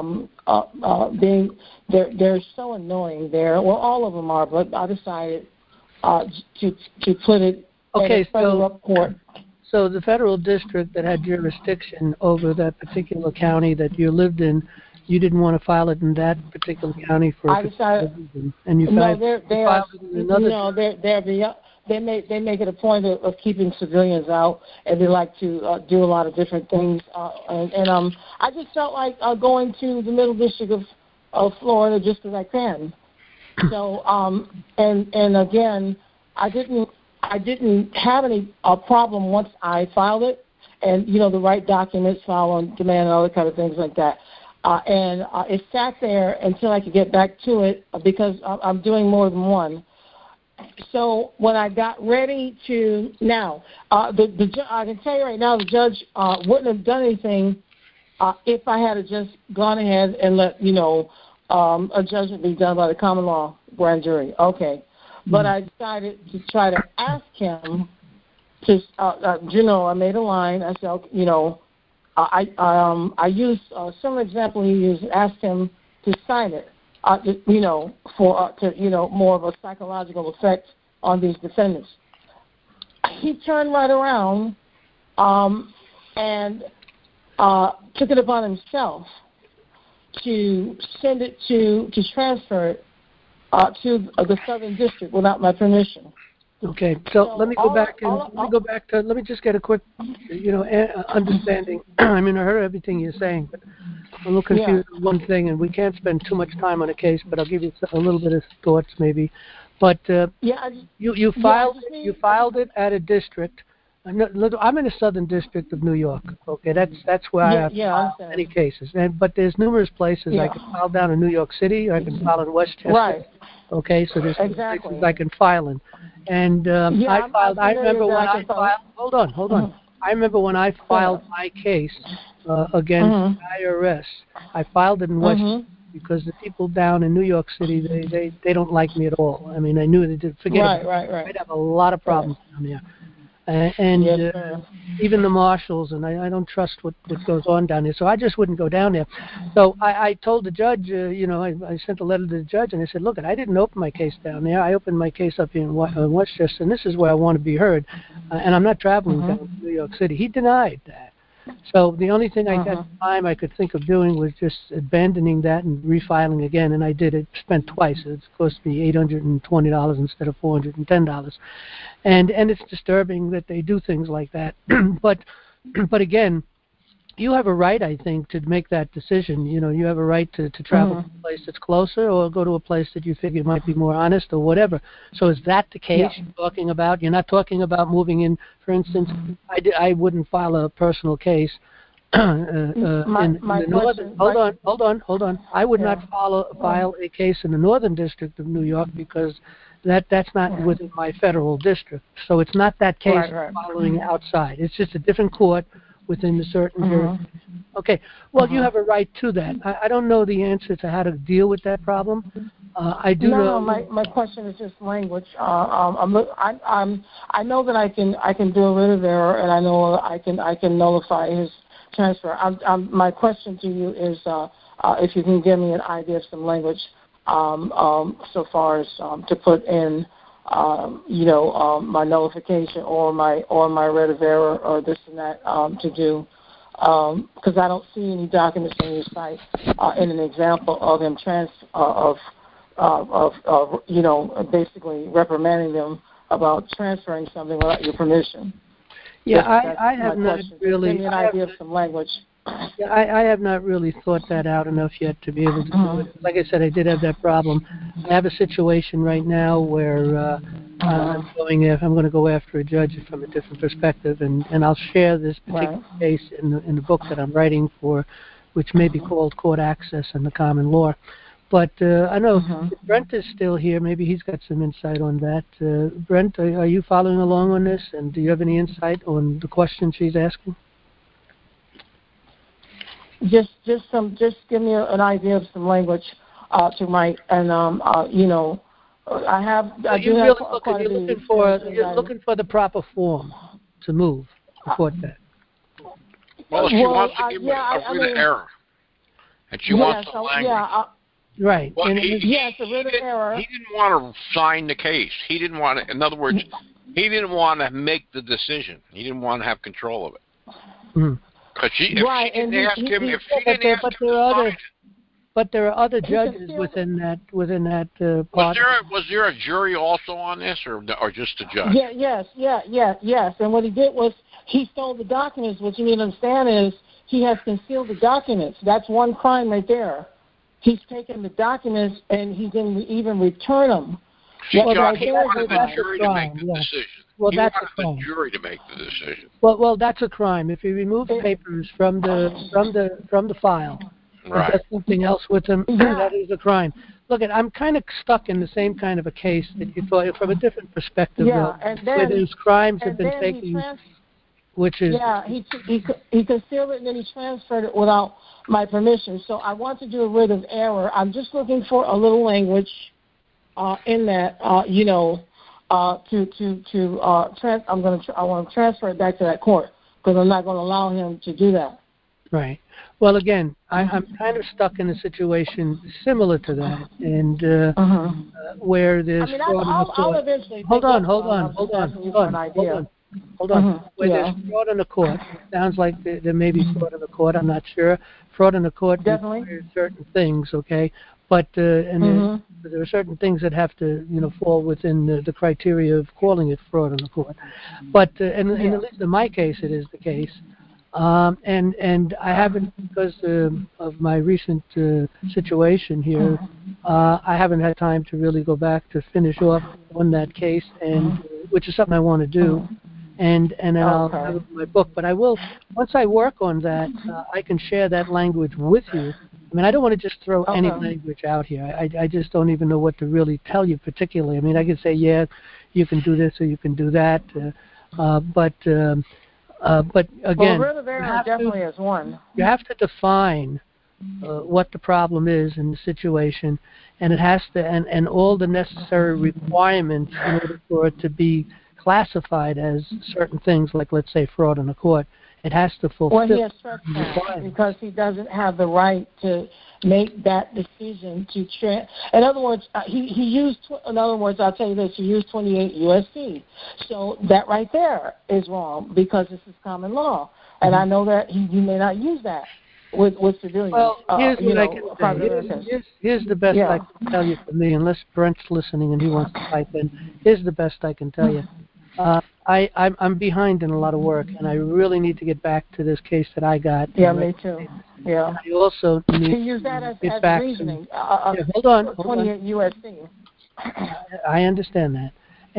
They're so annoying there. Well, all of them are, but I decided to put it in a federal court. So the federal district that had jurisdiction over that particular county that you lived in, you didn't want to file it in that particular county for a reason, and you filed it in another. They make it a point of keeping civilians out, and they like to do a lot of different things. And I just felt like going to the Middle District of Florida just because I can. So and again, I didn't have any problem once I filed it, and the right documents, file on demand, and other kind of things like that. And it sat there until I could get back to it because I'm doing more than one. So when I got ready to I can tell you right now, the judge wouldn't have done anything if I had just gone ahead and let a judgment be done by the common law grand jury. Okay, but I decided to try to ask him to. I made a line. I said, I used some example he used. Asked him to sign it. For more of a psychological effect on these defendants. He turned right around and took it upon himself to send it to transfer it to the Southern District without my permission. Okay, so let me go back to let me just get a quick, understanding. I mean, I heard everything you're saying, but I'm a little confused with one thing, and we can't spend too much time on a case, but I'll give you a little bit of thoughts maybe. But you filed it at a district. I'm in the Southern District of New York. Okay, that's where I have filed many cases. But there's numerous places I can file down in New York City, or I can file in Westchester. Right. Okay, so there's places I can file in. And I filed. I remember when I filed. Hold on. I remember when I filed my case against the IRS. I filed it in Westchester because the people down in New York City they don't like me at all. I mean, I knew they did. Forget about it. Right. I'd have a lot of problems down there. Even the marshals, and I don't trust what goes on down there, so I just wouldn't go down there. So I told the judge, I sent a letter to the judge, and I said, look, I didn't open my case down there. I opened my case up here in Westchester, and this is where I want to be heard, and I'm not traveling down to New York City. He denied that. So the only thing at the time I could think of doing was just abandoning that and refiling again, and I did it. Spent twice. It cost me $820 instead of $410, and it's disturbing that they do things like that. But again, you have a right, I think, to make that decision. You know, you have a right to travel to a place that's closer or go to a place that you figure might be more honest or whatever. So is that the case you're talking about? You're not talking about moving in, for instance, I wouldn't file a personal case in the northern. Hold on. I would not file a case in the Northern District of New York because that's not within my federal district. So it's not that case following outside. It's just a different court within the certain jurisdiction. Okay. Well, you have a right to that. I don't know the answer to how to deal with that problem. I do know. No, my question is just language. I know that I can do a writ of error, and I know I can nullify his transfer. My question to you is if you can give me an idea of some language so far as to put in, my nullification or my writ of error or this and that to do, because I don't see any documents on your site in an example of him basically reprimanding them about transferring something without your permission. Yeah, I have not really. Give me an idea of some language. Yeah, I have not really thought that out enough yet to be able to do it. Like I said, I did have that problem. I have a situation right now where I'm going to go after a judge from a different perspective, and I'll share this particular case in the book that I'm writing for, which may be called Court Access and the Common Law. But I know if Brent is still here. Maybe he's got some insight on that. Brent, are you following along on this? And do you have any insight on the question she's asking? Just give me an idea of some language to write, and you're looking for the proper form to move to court that. Well, she wants to give me a writ of error, and she wants the language. Right. Well, a writ of error. He didn't want to sign the case. He didn't want to. In other words, he didn't want to make the decision. He didn't want to have control of it. Mm. But she didn't ask him. But there are other judges within that part. Was there a jury also on this, or just a judge? Yes. And what he did was he stole the documents. What you need to understand is he has concealed the documents. That's one crime right there. He's taken the documents and he didn't even return them. He wanted the jury to make the decision. Well, he that's wanted a crime. The jury to make the decision. Well, that's a crime. If he removes papers from the file and does something else with them, that is a crime. Look, I'm kind of stuck in the same kind of a case that you thought from a different perspective. And then, where these crimes have been taken. Which is he concealed it and then he transferred it without my permission. So I want to do a writ of error. I'm just looking for a little language in that, I want to transfer it back to that court because I'm not going to allow him to do that. Right. Well, again, I'm kind of stuck in a situation similar to that, and where there's I'll eventually. Hold on. Where there's fraud in the court, it sounds like there may be fraud in the court. I'm not sure. Fraud in the court requires certain things, okay? But there are certain things that have to, fall within the criteria of calling it fraud in the court. But and at least in my case, it is the case. And I haven't, because of my recent situation here, I haven't had time to really go back to finish off on that case, and which is something I want to do. And then I'll have it in my book. But I will, once I work on that, I can share that language with you. I mean, I don't want to just throw any language out here. I just don't even know what to really tell you particularly. I mean, I can say, you can do this or you can do that. But again, definitely is one. You have to define what the problem is in the situation, and it has to, and all the necessary requirements in order for it to be classified as certain things, like let's say fraud in the court. It has to fulfill. Well, he has stressed that because he doesn't have the right to make that decision to. In other words, he used. In other words, I'll tell you this: he used 28 U.S.C. So that right there is wrong because this is common law, and I know that you may not use that with civilians. Well, here's what I can say. Here's the best I can tell you for me, unless Brent's listening and he wants to type in. Here's the best I can tell you. I'm behind in a lot of work, and I really need to get back to this case that I got. Yeah, me too. Yeah. I also need to use that as back reasoning. hold on. 28 USC. I understand that,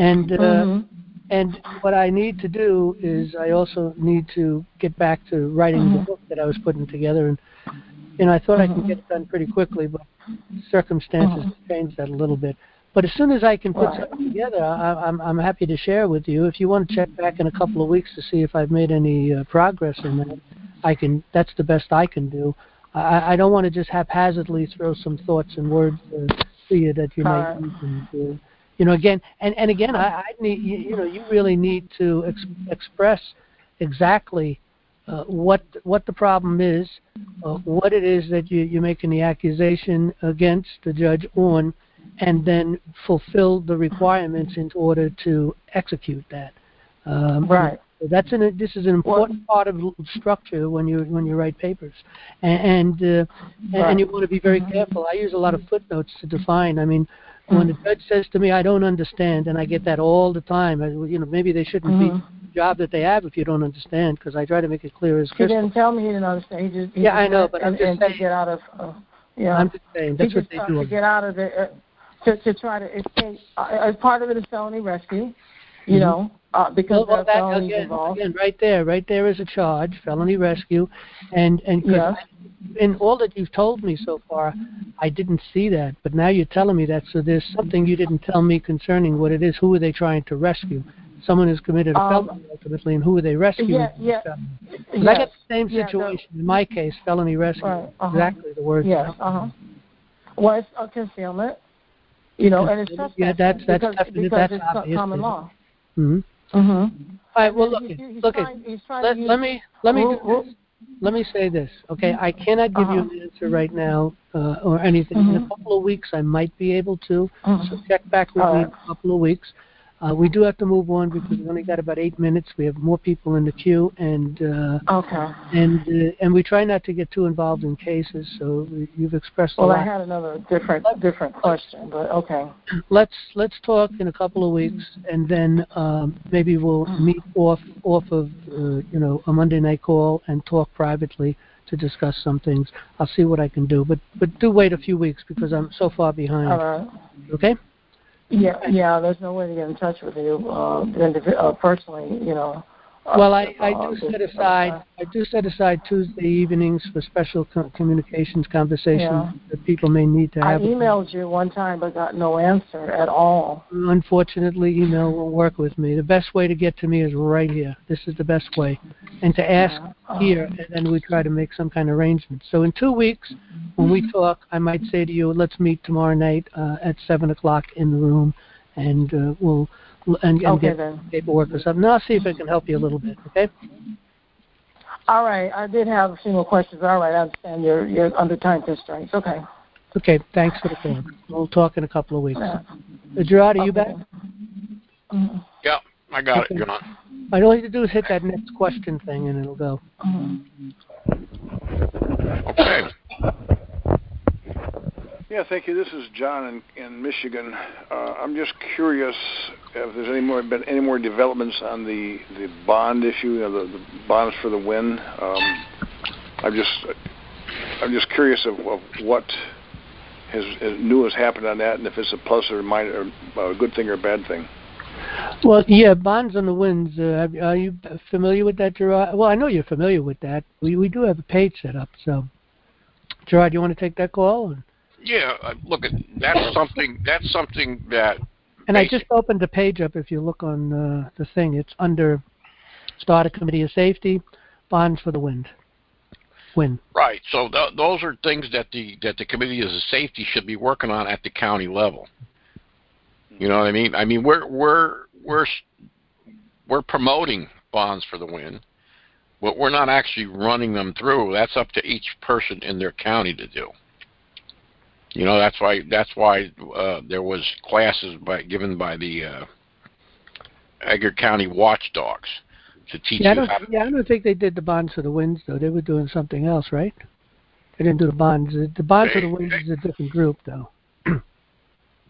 and what I need to do is I also need to get back to writing the book that I was putting together, and I thought I could get it done pretty quickly, but circumstances changed that a little bit. But as soon as I can put something together, I'm happy to share with you. If you want to check back in a couple of weeks to see if I've made any progress in that, I can. That's the best I can do. I don't want to just haphazardly throw some thoughts and words to you that you might use. And, again, and again, I need you really need to express exactly what the problem is, what it is that you're making the accusation against the judge on, and then fulfill the requirements in order to execute that. Right. This is an important part of structure when you write papers, and you want to be very careful. I use a lot of footnotes to define. I mean, when the judge says to me, "I don't understand," and I get that all the time. Maybe they shouldn't be the job that they have if you don't understand, because I try to make it clear as crystal. He didn't tell me he didn't understand. He I know, but I'm just saying. To get out of. I'm just saying that's what they do. To get out of it, to try to escape. As part of it is felony rescue. You know. Because again, right there is a charge, felony rescue, and in all that you've told me so far, I didn't see that, but now you're telling me that, so there's something you didn't tell me concerning what it is. Who are they trying to rescue? Someone who's committed a felony ultimately, and who are they rescuing? I got the same situation in my case, felony rescue. Exactly the word. Yes. Well, it's a concealment, and it's suspect. Yeah, that's because it's obvious. Common law. Mm-hmm. All right. Well, let me say this. Okay, I cannot give you an answer right now or anything. In a couple of weeks, I might be able to. So check back with me in a couple of weeks. We do have to move on because we only got about 8 minutes. We have more people in the queue, and we try not to get too involved in cases. So you've expressed a lot. Well, I had another different question, but okay. Let's talk in a couple of weeks, and then maybe we'll meet off of a Monday night call and talk privately to discuss some things. I'll see what I can do, but do wait a few weeks because I'm so far behind. All right. Okay. Yeah. There's no way to get in touch with you personally. Well, I do set aside Tuesday evenings for special communications conversations that people may need to have. I emailed you one time but got no answer at all. Unfortunately, email won't work with me. The best way to get to me is right here. This is the best way. And to ask here, and then we try to make some kind of arrangement. So in 2 weeks, when we talk, I might say to you, let's meet tomorrow night at 7 o'clock in the room, and we'll get paperwork or something. Now I'll see if I can help you a little bit, okay? All right. I did have a few more questions. All right. I understand you're under time constraints. Okay. Okay. Thanks for the call. We'll talk in a couple of weeks. Gerard, are you back? Yeah, I got it, John. All you have to do is hit that next question thing, and it'll go. Okay. Yeah, thank you. This is John in Michigan. I'm just curious if there's been any more developments on the bond issue, the bonds for the win. I'm just curious of what new has happened on that, and if it's a plus or a good thing or a bad thing. Well, yeah, bonds on the wins. Are you familiar with that, Gerard? Well, I know you're familiar with that. We do have a page set up. So, Gerard, you want to take that call? Yeah, look, that's something that. And I just opened the page up. If you look on the thing, it's under Start a Committee of Safety, Bonds for the Win. Right. So those are things that the Committee of Safety should be working on at the county level. You know what I mean? I mean, we're promoting Bonds for the Win, but we're not actually running them through. That's up to each person in their county to do. That's why there was classes given by the Edgar County Watchdogs to teach you how to. Yeah, I don't think they did the bonds for the wins though. They were doing something else, right? They didn't do the bonds. The bonds for the wins is a different group though.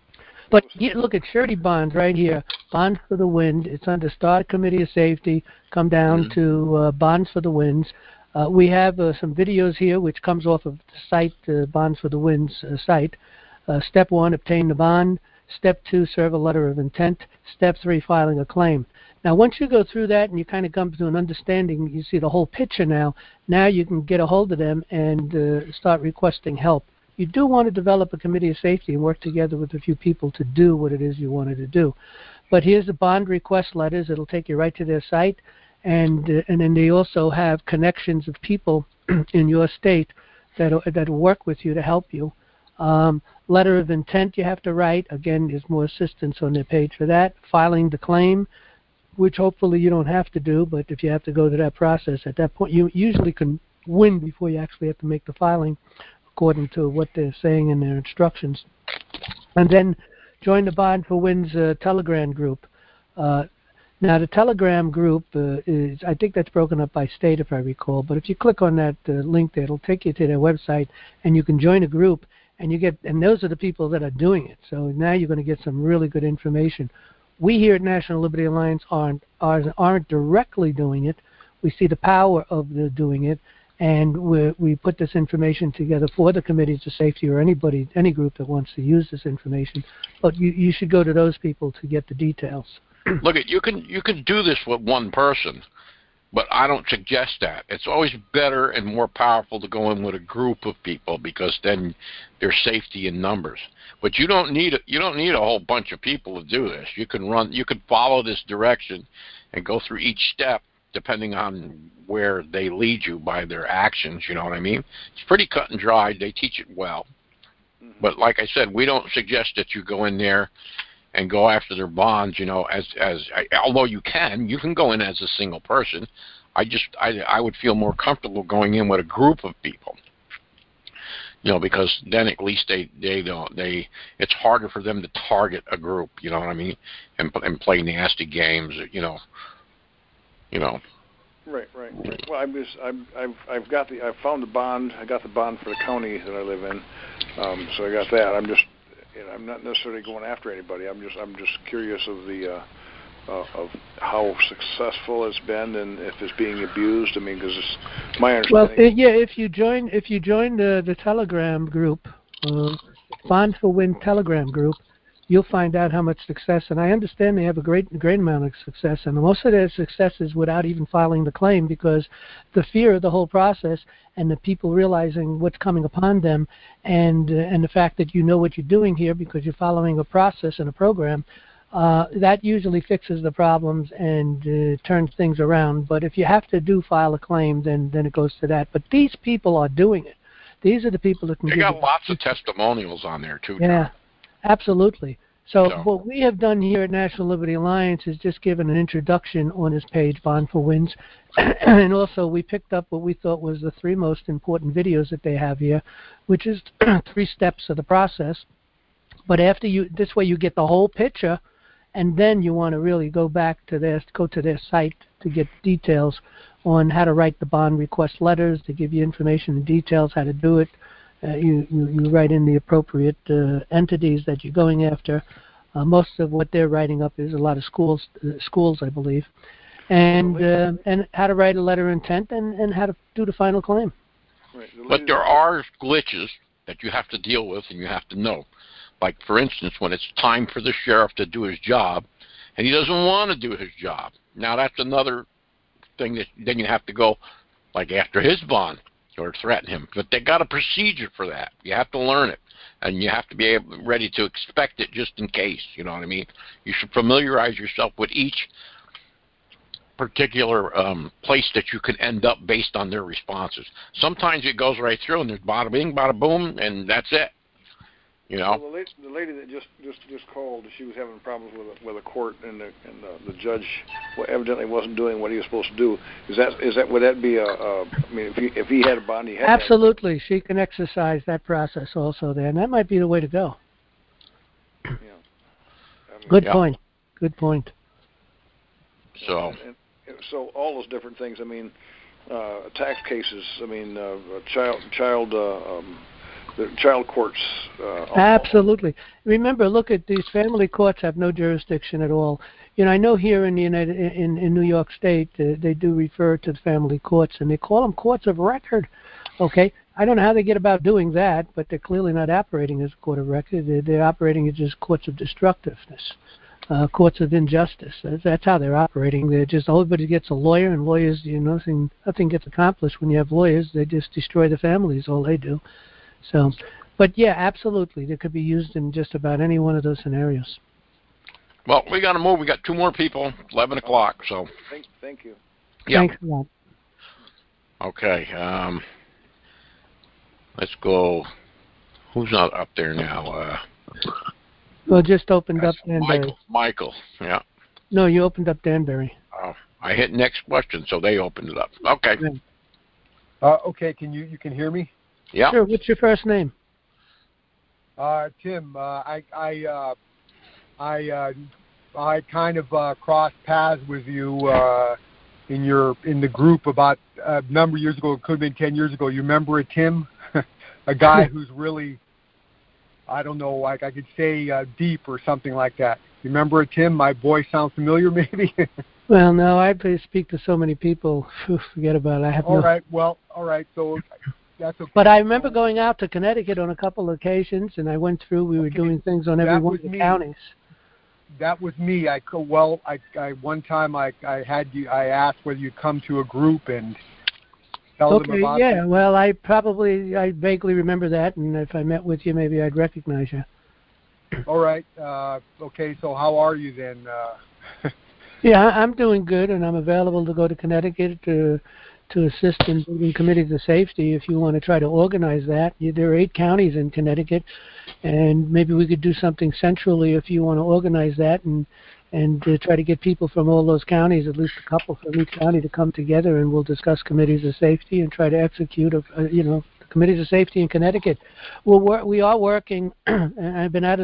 But look at surety bonds right here. Bonds for the Wind. It's under Start Committee of Safety. Come down to Bonds for the Winds. We have some videos here, which comes off of the site, Bonds for the Winds site. Step 1, obtain the bond. Step 2, serve a letter of intent. Step 3, filing a claim. Now, once you go through that and you kind of come to an understanding, you see the whole picture now. Now you can get a hold of them and start requesting help. You do want to develop a committee of safety and work together with a few people to do what it is you wanted to do. But here's the bond request letters. It'll take you right to their site. And then they also have connections of people in your state that work with you to help you. Letter of intent you have to write. Again, there's more assistance on their page for that. Filing the claim, which hopefully you don't have to do, but if you have to go through that process, at that point you usually can win before you actually have to make the filing, according to what they're saying in their instructions. And then join the Bond for Winds Telegram group. Now, the Telegram group is, I think that's broken up by state, if I recall, but if you click on that link there, it'll take you to their website, and you can join a group, and those are the people that are doing it. So now you're going to get some really good information. We here at National Liberty Alliance aren't directly doing it. We see the power of doing it, and we put this information together for the committees of safety or any group that wants to use this information. But you should go to those people to get the details. Look, you can do this with one person, but I don't suggest that. It's always better and more powerful to go in with a group of people because then there's safety in numbers. But you don't need a whole bunch of people to do this. You can follow this direction and go through each step depending on where they lead you by their actions. You know what I mean? It's pretty cut and dry. They teach it well. But like I said, we don't suggest that you go in there and go after their bonds, although you can go in as a single person. I would feel more comfortable going in with a group of people, because then at least it's harder for them to target a group, you know what I mean, and play nasty games, Right. Well, I found the bond. I got the bond for the county that I live in, so I got that. I'm not necessarily going after anybody. I'm just curious of how successful it's been and if it's being abused. I mean, because it's my understanding. Well, if you join the Telegram group, Bond for Wind Telegram group, you'll find out how much success. And I understand they have a great amount of success, and most of their success is without even filing the claim, because the fear of the whole process and the people realizing what's coming upon them, and the fact that you know what you're doing here because you're following a process and a program, that usually fixes the problems and turns things around. But if you have to file a claim, then it goes to that. But these people are doing it. These are the people that can. They got lots of testimonials on there too. Yeah. John. Absolutely. So what we have done here at National Liberty Alliance is just given an introduction on this page, Bond for Winds, and also we picked up what we thought was the 3 most important videos that they have here, which is 3 steps of the process. But this way you get the whole picture, and then you want to really go to their site to get details on how to write the bond request letters, to give you information and details how to do it. You write in the appropriate entities that you're going after. Most of what they're writing up is a lot of schools, I believe, and how to write a letter of intent and how to do the final claim. Right. But there are glitches that you have to deal with and you have to know. Like, for instance, when it's time for the sheriff to do his job, and he doesn't want to do his job. Now that's another thing that then you have to go, like, after his bond, or threaten him. But they got a procedure for that. You have to learn it, and you have to be ready to expect it just in case. You know what I mean? You should familiarize yourself with each particular place that you can end up based on their responses. Sometimes it goes right through, and there's bada bing, bada boom, and that's it. Well, the lady that just called, she was having problems with a court, and the judge evidently wasn't doing what he was supposed to do. Would that be I mean, if he had a bond, he had absolutely. She can exercise that process also there, and that might be the way to go. Yeah. Good point. So. So all those different things. I mean, tax cases. I mean, child the child courts. Absolutely. Remember, look at these family courts have no jurisdiction at all. You know, I know here in the in New York State, they do refer to the family courts, and they call them courts of record. Okay, I don't know how they get about doing that, but they're clearly not operating as a court of record. They're operating as just courts of destructiveness, courts of injustice. That's how they're operating. They're just everybody gets a lawyer, and lawyers, you know, nothing gets accomplished when you have lawyers. They just destroy the families. All they do. So, but yeah, absolutely, they could be used in just about any one of those scenarios. Well, we got to move. We got 2 more people. 11 o'clock. So. Thank you. Yeah. Thanks a lot. Okay. Let's go. Who's not up there now? Well, just opened up Danbury. Michael. Yeah. No, you opened up Danbury. Oh, I hit next question, so they opened it up. Okay. Okay. Can you can hear me? Yeah. Sure. What's your first name? Tim. I kind of crossed paths with you in the group about a number of years ago. It could have been 10 years ago. You remember it, Tim? A guy who's really, I don't know, like I could say deep or something like that. You remember it, Tim? My voice sounds familiar, maybe? Well, no, I speak to so many people. Forget about it. I have all right. Well, all right. So that's okay. But I remember going out to Connecticut on a couple of occasions, and I went through. We were doing things on every one of the counties. That was me. One time I asked whether you'd come to a group and tell them about. Okay, yeah. Well, I vaguely remember that, and if I met with you, maybe I'd recognize you. All right. Okay. So how are you then? Yeah, I'm doing good, and I'm available to go to Connecticut to assist in building committees of safety if you want to try to organize that. There are 8 counties in Connecticut, and maybe we could do something centrally if you want to organize that and try to get people from all those counties, at least a couple from each county, to come together, and we'll discuss committees of safety and try to execute, the committees of safety in Connecticut. We are working. And I've been out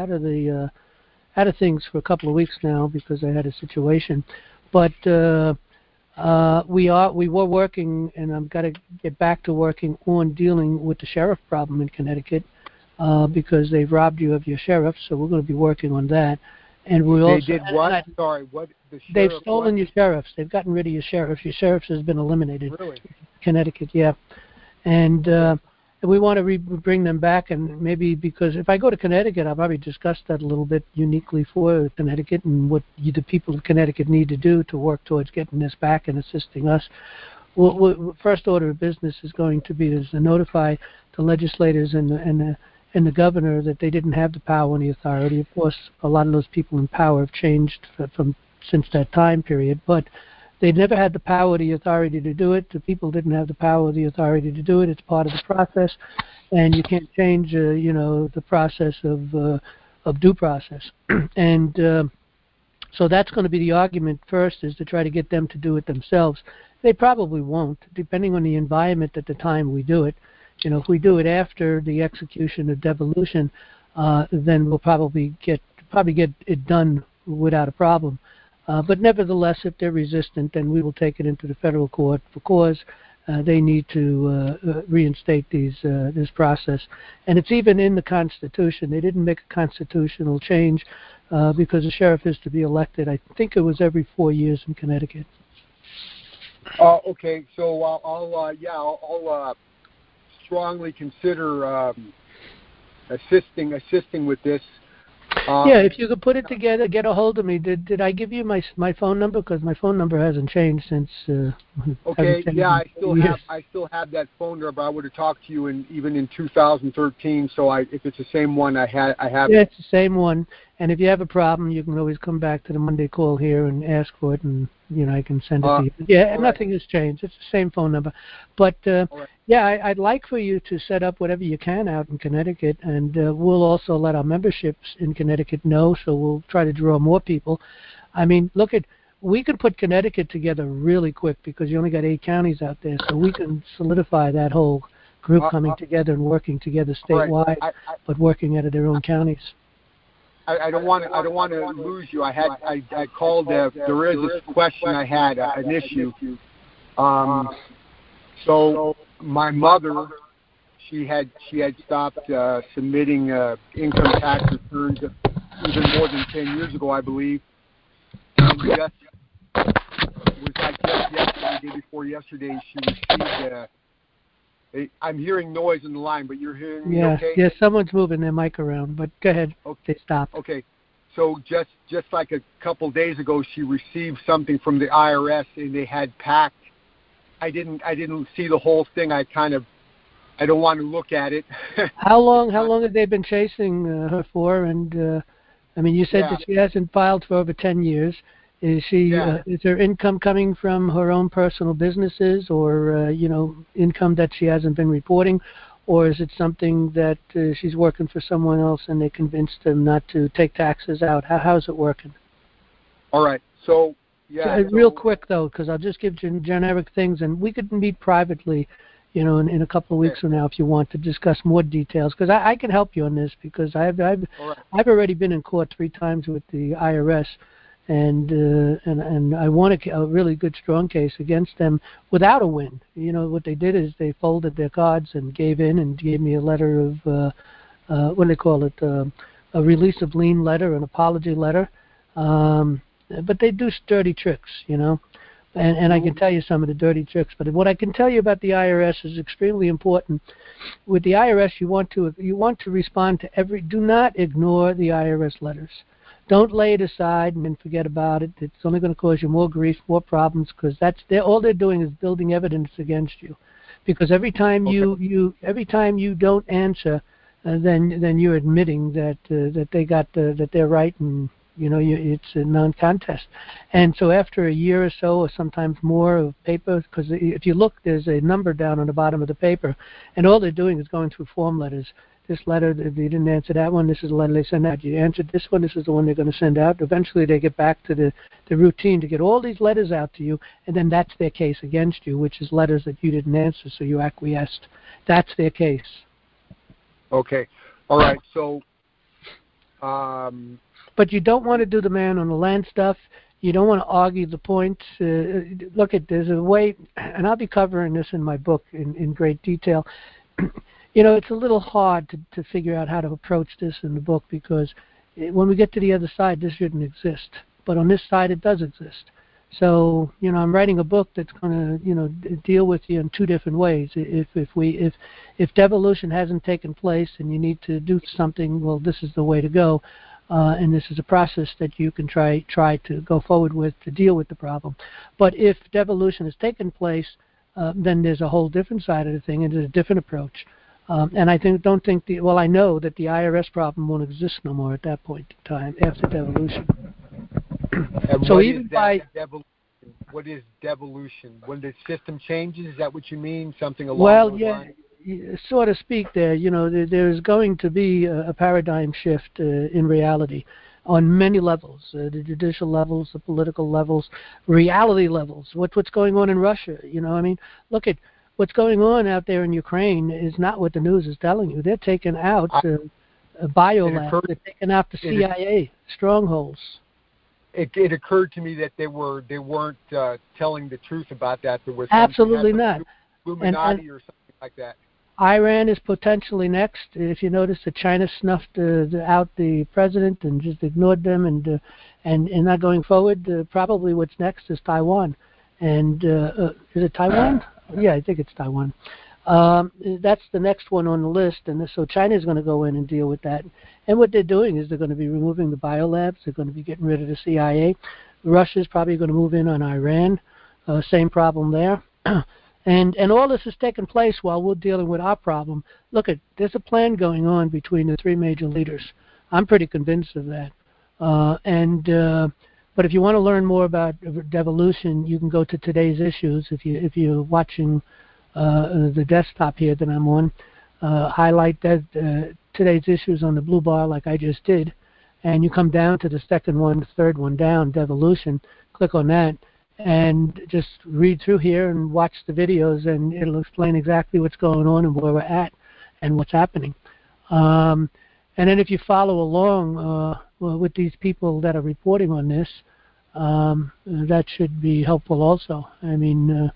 of things for a couple of weeks now because I had a situation, but we were working, and I've got to get back to working on dealing with the sheriff problem in Connecticut because they've robbed you of your sheriff. So we're going to be working on that. And they did what? Sorry, what? They've stolen your sheriffs. They've gotten rid of your sheriff. Your sheriff has been eliminated. Really? Connecticut, yeah. And we want to bring them back, and maybe because if I go to Connecticut, I'll probably discuss that a little bit uniquely for Connecticut and what the people of Connecticut need to do to work towards getting this back and assisting us. First order of business is going to be to notify the legislators and the governor that they didn't have the power and the authority. Of course, a lot of those people in power have changed since that time period, but they never had the power or the authority to do it. The people didn't have the power or the authority to do it. It's part of the process, and you can't change, the process of due process. And so that's going to be the argument first, is to try to get them to do it themselves. They probably won't, depending on the environment at the time we do it. If we do it after the execution of devolution, then we'll probably get it done without a problem. But nevertheless, if they're resistant, then we will take it into the federal court because they need to reinstate this process. And it's even in the Constitution. They didn't make a constitutional change because the sheriff is to be elected. I think it was every 4 years in Connecticut. Okay, so I'll strongly consider assisting with this. Yeah, if you could put it together, get a hold of me. Did I give you my phone number? Because my phone number hasn't changed since. Okay, yeah, I still have that phone number. I would have talked to you even in 2013. So if it's the same one, I have. Yeah, it's the same one. And if you have a problem, you can always come back to the Monday call here and ask for it, and I can send it to you. Yeah, nothing has changed. It's the same phone number. But yeah, I'd like for you to set up whatever you can out in Connecticut, and we'll also let our memberships in Connecticut know. So we'll try to draw more people. I mean, we can put Connecticut together really quick because you only got 8 counties out there, so we can solidify that whole group coming together and working together statewide, but working out of their own counties. I don't want to lose you. I called. There is this question I had, an issue. So my mother, she had stopped submitting income tax returns even more than 10 years ago, I believe. And just yesterday, the day before yesterday, she received. I'm hearing noise in the line, but you're hearing me okay? Yeah, someone's moving their mic around, but go ahead. Okay. They stopped. Okay. So just like a couple days ago, she received something from the IRS, and they had packed. I didn't see the whole thing. I don't want to look at it. How long have they been chasing her for? And I mean, you said that she hasn't filed for over 10 years. Is she? Is her income coming from her own personal businesses, or income that she hasn't been reporting, or is it something that she's working for someone else and they convinced them not to take taxes out? How's it working? All right. So real quick though, because I'll just give generic things, and we could meet privately, in a couple of weeks from now if you want to discuss more details, because I can help you on this, because I've already been in court 3 times with the IRS. And I won a really good strong case against them without a win. What they did is they folded their cards and gave in and gave me a letter of what do they call it, a release of lien letter, an apology letter. But they do dirty tricks, and I can tell you some of the dirty tricks. But what I can tell you about the IRS is extremely important. With the IRS, you want to respond to do not ignore the IRS letters. Don't lay it aside and then forget about it. It's only going to cause you more grief, more problems, because all they're doing is building evidence against you. Because every time you don't answer, then you're admitting that they got that they're right, and it's a non-contest. And so after a year or so, or sometimes more of paper, because if you look, there's a number down on the bottom of the paper, and all they're doing is going through form letters. This letter, if you didn't answer that one, this is the letter they send out. You answered this one, this is the one they're going to send out. Eventually they get back to the routine to get all these letters out to you, and then that's their case against you, which is letters that you didn't answer, so you acquiesced. That's their case. Okay. All right. So, but you don't want to do the man on the land stuff. You don't want to argue the points. Look, there's a way, and I'll be covering this in my book in great detail. It's a little hard to figure out how to approach this in the book, because when we get to the other side, this shouldn't exist. But on this side, it does exist. So, I'm writing a book that's going to, deal with you in 2 different ways. If devolution hasn't taken place and you need to do something, well, this is the way to go. And this is a process that you can try to go forward with to deal with the problem. But if devolution has taken place, then there's a whole different side of the thing, and there's a different approach. And I I know that the IRS problem won't exist no more at that point in time after devolution. So even what is devolution? When the system changes, is that what you mean? Something along those lines? So to speak. There's going to be a paradigm shift in reality on many levels, the judicial levels, the political levels, reality levels. What's going on in Russia? Look at what's going on out there in Ukraine is not what the news is telling you. They're taking out biolabs. They're taking out the CIA strongholds. It occurred to me that they weren't telling the truth about that. There was absolutely not. Illuminati or something like that. Iran is potentially next. If you notice that China snuffed out the president and just ignored them and not going forward, probably what's next is Taiwan. And is it Taiwan? Yeah, I think it's Taiwan. That's the next one on the list, and so China is going to go in and deal with that. And what they're doing is they're going to be removing the biolabs. They're going to be getting rid of the CIA. Russia is probably going to move in on Iran. Same problem there. And all this is taking place while we're dealing with our problem. Look, there's a plan going on between the 3 major leaders. I'm pretty convinced of that. But if you want to learn more about devolution, you can go to today's issues. If you're watching the desktop here that I'm on, highlight that today's issues on the blue bar like I just did, and you come down to the second one, the third one down, devolution. Click on that. And just read through here and watch the videos, and it'll explain exactly what's going on and where we're at and what's happening. And then if you follow along with these people that are reporting on this, that should be helpful also. I mean,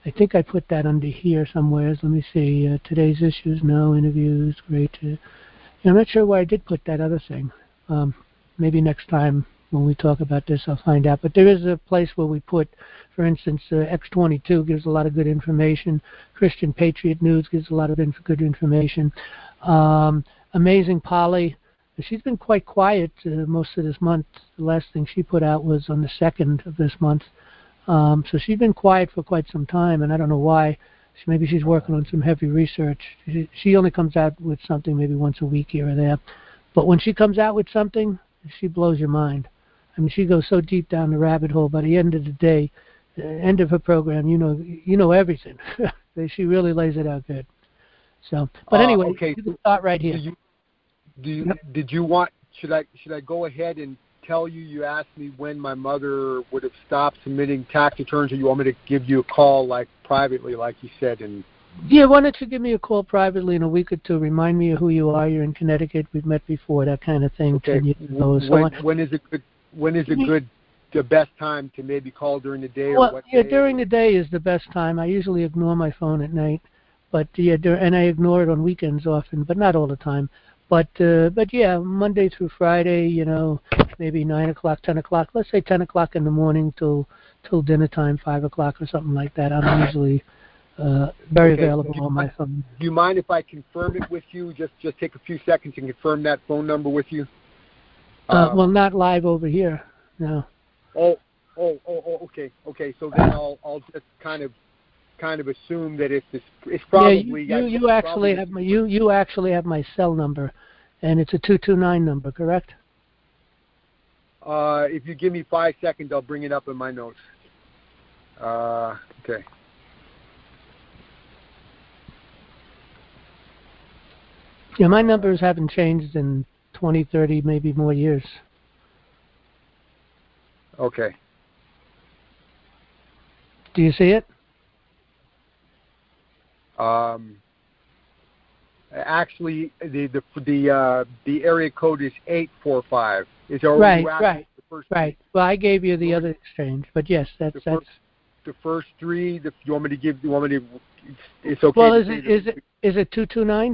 I think I put that under here somewhere. Let me see. Today's issues, no interviews, great. I'm not sure why I did put that other thing. Maybe next time when we talk about this, I'll find out. But there is a place where we put, for instance, X22 gives a lot of good information. Christian Patriot News gives a lot of good information. Amazing Polly, she's been quite quiet most of this month. The last thing she put out was on the 2nd of this month. So she's been quiet for quite some time, and I don't know why. Maybe she's working on some heavy research. She only comes out with something maybe once a week here or there. But when she comes out with something, she blows your mind. I mean, she goes so deep down the rabbit hole. By the end of the day, end of her program, you know everything. She really lays it out good. So, but anyway, okay. You can start right here. Did you want? Should I go ahead and tell you? You asked me when my mother would have stopped submitting tax returns, or you want me to give you a call, like privately, like you said? And yeah, why don't you give me a call privately in a week or two? Remind me of who you are. You're in Connecticut. We've met before. That kind of thing. Okay. 10 years ago. When is it good? When is it good? The best time to maybe call during the day, well, or what? Yeah, day? during the day is the best time. I usually ignore my phone at night, but yeah, and I ignore it on weekends often, but not all the time. But yeah, Monday through Friday, maybe 9 o'clock, 10 o'clock. Let's say 10 o'clock in the morning till dinner time, 5 o'clock or something like that. I'm usually very available on my phone. Do you mind if I confirm it with you? Just take a few seconds and confirm that phone number with you. Well, not live over here. No. Oh, okay. So then I'll just kind of assume that it's probably you actually have my cell number, and it's a 229 number, correct? If you give me 5 seconds, I'll bring it up in my notes. Okay. Yeah, my numbers haven't changed in 20, 30, maybe more years. Okay. Do you see it? Actually, the area code is 845. Is there right. The first right. Well, I gave you the other exchange, but yes, that's the first three. You want me to give? You want me to? It's okay. Well, is it 229?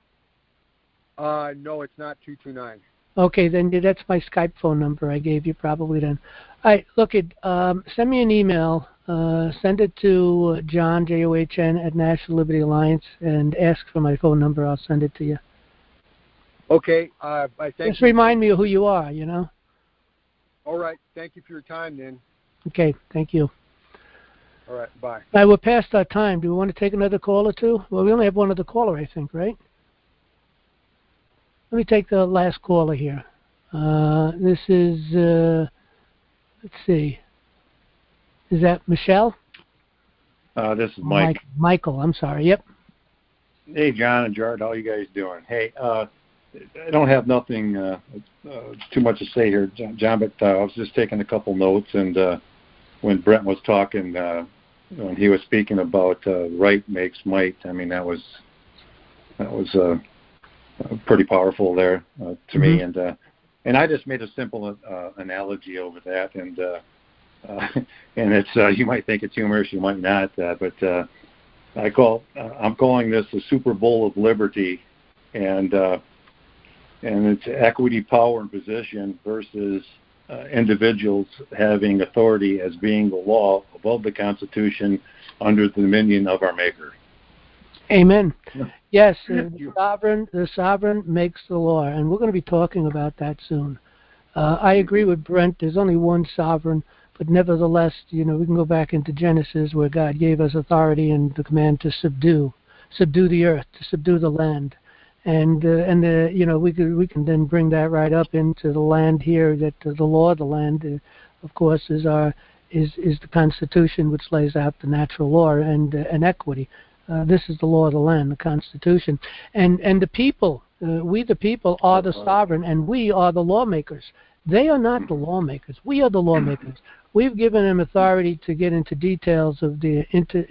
No, it's not 229. Okay, then that's my Skype phone number I gave you probably then. All right, look, send me an email. Send it to John, John, at National Liberty Alliance, and ask for my phone number. I'll send it to you. Okay. I thank Just remind me of who you are, All right. Thank you for your time, then. Okay, thank you. All right, bye. All right, we're past our time. Do we want to take another call or two? Well, we only have one other caller, I think, right? Let me take the last caller here. This is, let's see. Is that Michelle? This is Mike. Michael, I'm sorry. Yep. Hey, John and Jared, how you guys doing? Hey, I don't have nothing too much to say here, John, but I was just taking a couple notes, and when Brent was talking, when he was speaking about right makes might, I mean, that was pretty powerful there to me, and I just made a simple analogy over that, and it's you might think it's humorous, you might not, but I'm calling this the Super Bowl of Liberty, and it's equity, power, and position versus individuals having authority as being the law above the Constitution under the dominion of our Maker. Amen. Yes, the sovereign makes the law, and we're going to be talking about that soon. I agree with Brent. There's only one sovereign, but nevertheless, we can go back into Genesis where God gave us authority and the command to subdue the earth, to subdue the land, and we can then bring that right up into the land here. That the law of the land, of course, is the Constitution, which lays out the natural law and equity. This is the law of the land, the Constitution. And the people, we the people are the sovereign, and we are the lawmakers. They are not the lawmakers. We are the lawmakers. We've given them authority to get into details of the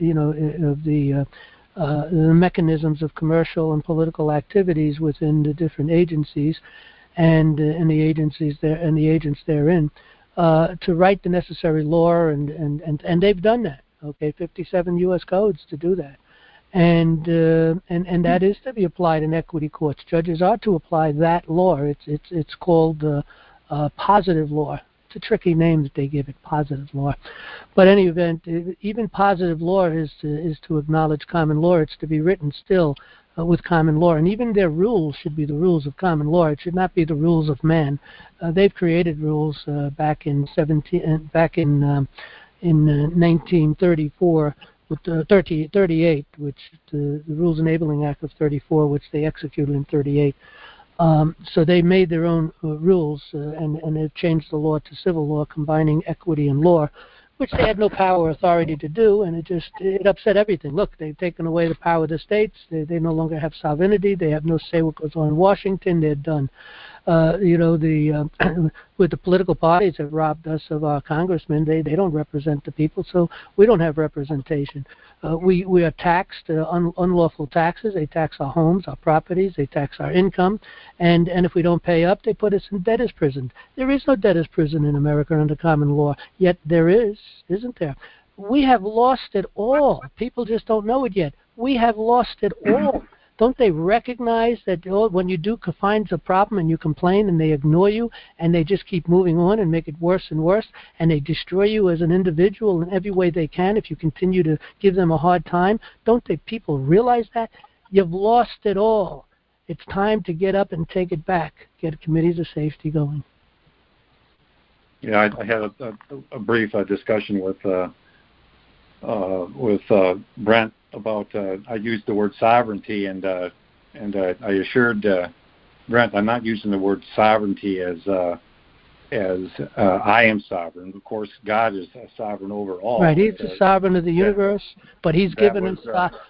mechanisms of commercial and political activities within the different agencies and the agencies there and the agents therein to write the necessary law, and they've done that. Okay, 57 U.S. codes to do that. And that is to be applied in equity courts. Judges are to apply that law. It's called positive law. It's a tricky name that they give it, positive law. But in any event, even positive law is to acknowledge common law. It's to be written still with common law, and even their rules should be the rules of common law. It should not be the rules of man. They've created rules back in 1934. With 38, which the Rules Enabling Act of 34, which they executed in 38. So they made their own rules, and they've changed the law to civil law, combining equity and law, which they had no power or authority to do, and it upset everything. Look, they've taken away the power of the states. They no longer have sovereignty. They have no say what goes on in Washington. They're done. With the political parties have robbed us of our congressmen. They don't represent the people, so we don't have representation. We are taxed, unlawful taxes. They tax our homes, our properties. They tax our income, and if we don't pay up, they put us in debtor's prison. There is no debtor's prison in America under common law, yet there is, isn't there? We have lost it all. People just don't know it yet. We have lost it all. Don't they recognize that when you do find a problem and you complain and they ignore you and they just keep moving on and make it worse and worse and they destroy you as an individual in every way they can if you continue to give them a hard time? Don't they people realize that? You've lost it all. It's time to get up and take it back. Get committees of safety going. Yeah, I had a brief discussion with Brent about I used the word sovereignty, and I assured Brent I'm not using the word sovereignty as I am sovereign. Of course, God is sovereign over all. Right, He's the sovereign of the universe, but He's given us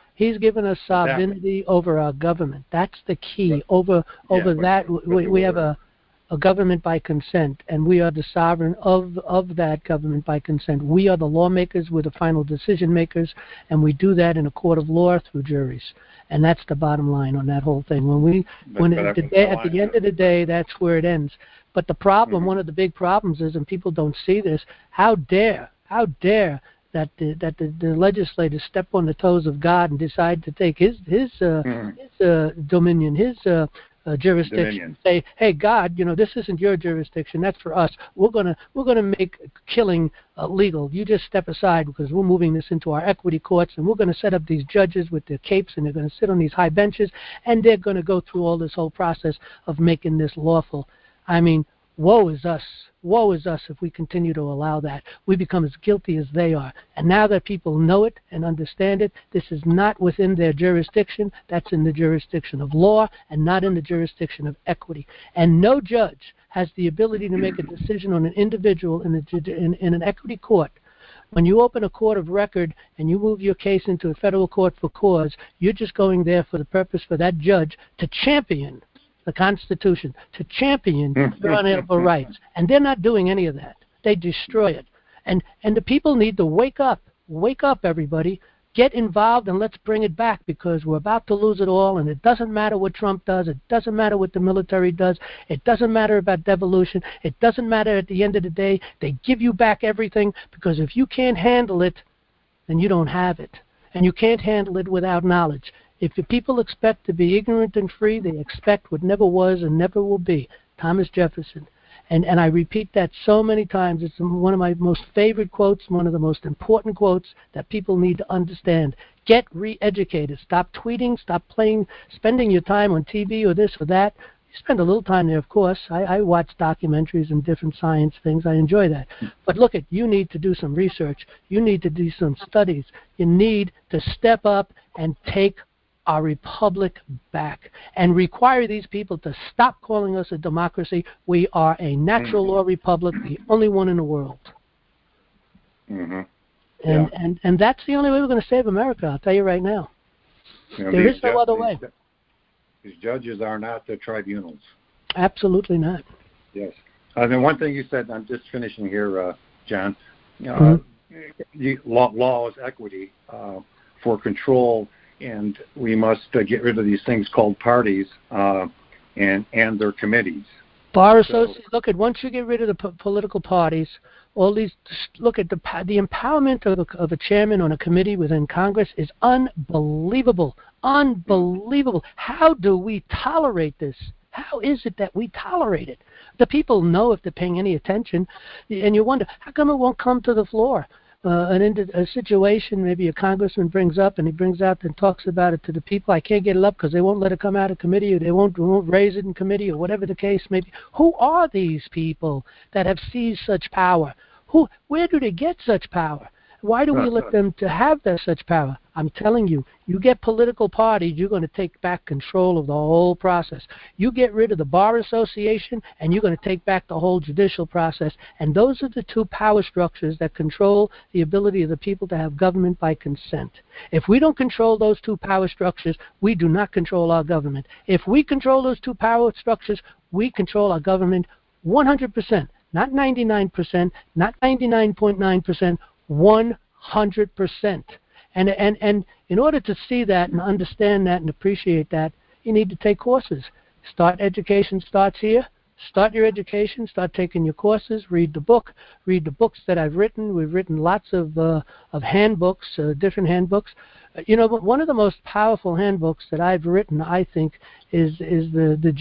sovereignty over our government. That's the key. Over that, we have a government by consent, and we are the sovereign of that government by consent. We are the lawmakers, we're the final decision makers, and we do that in a court of law through juries. And that's the bottom line on that whole thing. At the end of the day, that's where it ends. But the problem, one of the big problems is, and people don't see this, how dare that the legislators step on the toes of God and decide to take his dominion, his jurisdiction. Say, hey, God, this isn't your jurisdiction. That's for us. We're gonna make killing legal. You just step aside because we're moving this into our equity courts, and we're going to set up these judges with their capes, and they're going to sit on these high benches, and they're going to go through all this whole process of making this lawful. I mean, woe is us. Woe is us if we continue to allow that. We become as guilty as they are. And now that people know it and understand it, this is not within their jurisdiction. That's in the jurisdiction of law and not in the jurisdiction of equity. And no judge has the ability to make a decision on an individual in an equity court. When you open a court of record and you move your case into a federal court for cause, you're just going there for the purpose for that judge to champion the Constitution, to champion your unalienable rights. And they're not doing any of that. They destroy it. And the people need to wake up. Wake up, everybody. Get involved and let's bring it back, because we're about to lose it all, and it doesn't matter what Trump does. It doesn't matter what the military does. It doesn't matter about devolution. It doesn't matter at the end of the day. They give you back everything, because if you can't handle it, then you don't have it. And you can't handle it without knowledge. If the people expect to be ignorant and free, they expect what never was and never will be. Thomas Jefferson. And I repeat that so many times. It's one of my most favorite quotes, one of the most important quotes that people need to understand. Get re-educated. Stop tweeting. Stop spending your time on TV or this or that. You spend a little time there, of course. I watch documentaries and different science things. I enjoy that. But look, you need to do some research. You need to do some studies. You need to step up and take our republic back and require these people to stop calling us a democracy. We are a natural law republic, the only one in the world. And that's the only way we're going to save America, I'll tell you right now. There is no other way. These judges are not the tribunals. Absolutely not. Yes. And one thing you said, I'm just finishing here, John. Law is equity for control, and we must get rid of these things called parties and their committees. Bar association. Look at once you get rid of the political parties, all these. Look at the empowerment of a chairman on a committee within Congress is unbelievable. Unbelievable. How do we tolerate this? How is it that we tolerate it? The people know if they're paying any attention, and you wonder how come it won't come to the floor. A situation maybe a congressman brings up, and he brings out and talks about it to the people. I can't get it up because they won't let it come out of committee, or they won't raise it in committee, or whatever the case may be. Who are these people that have seized such power? Where do they get such power? Why do we let them to have such power? I'm telling you, you get political parties, you're going to take back control of the whole process. You get rid of the Bar Association, and you're going to take back the whole judicial process. And those are the two power structures that control the ability of the people to have government by consent. If we don't control those two power structures, we do not control our government. If we control those two power structures, we control our government 100%, not 99%, not 99.9%, 100%. And in order to see that and understand that and appreciate that, you need to take courses. Education starts here. Start your education. Start taking your courses. Read the book. Read the books that I've written. We've written lots of handbooks, different handbooks. But one of the most powerful handbooks that I've written, I think, is the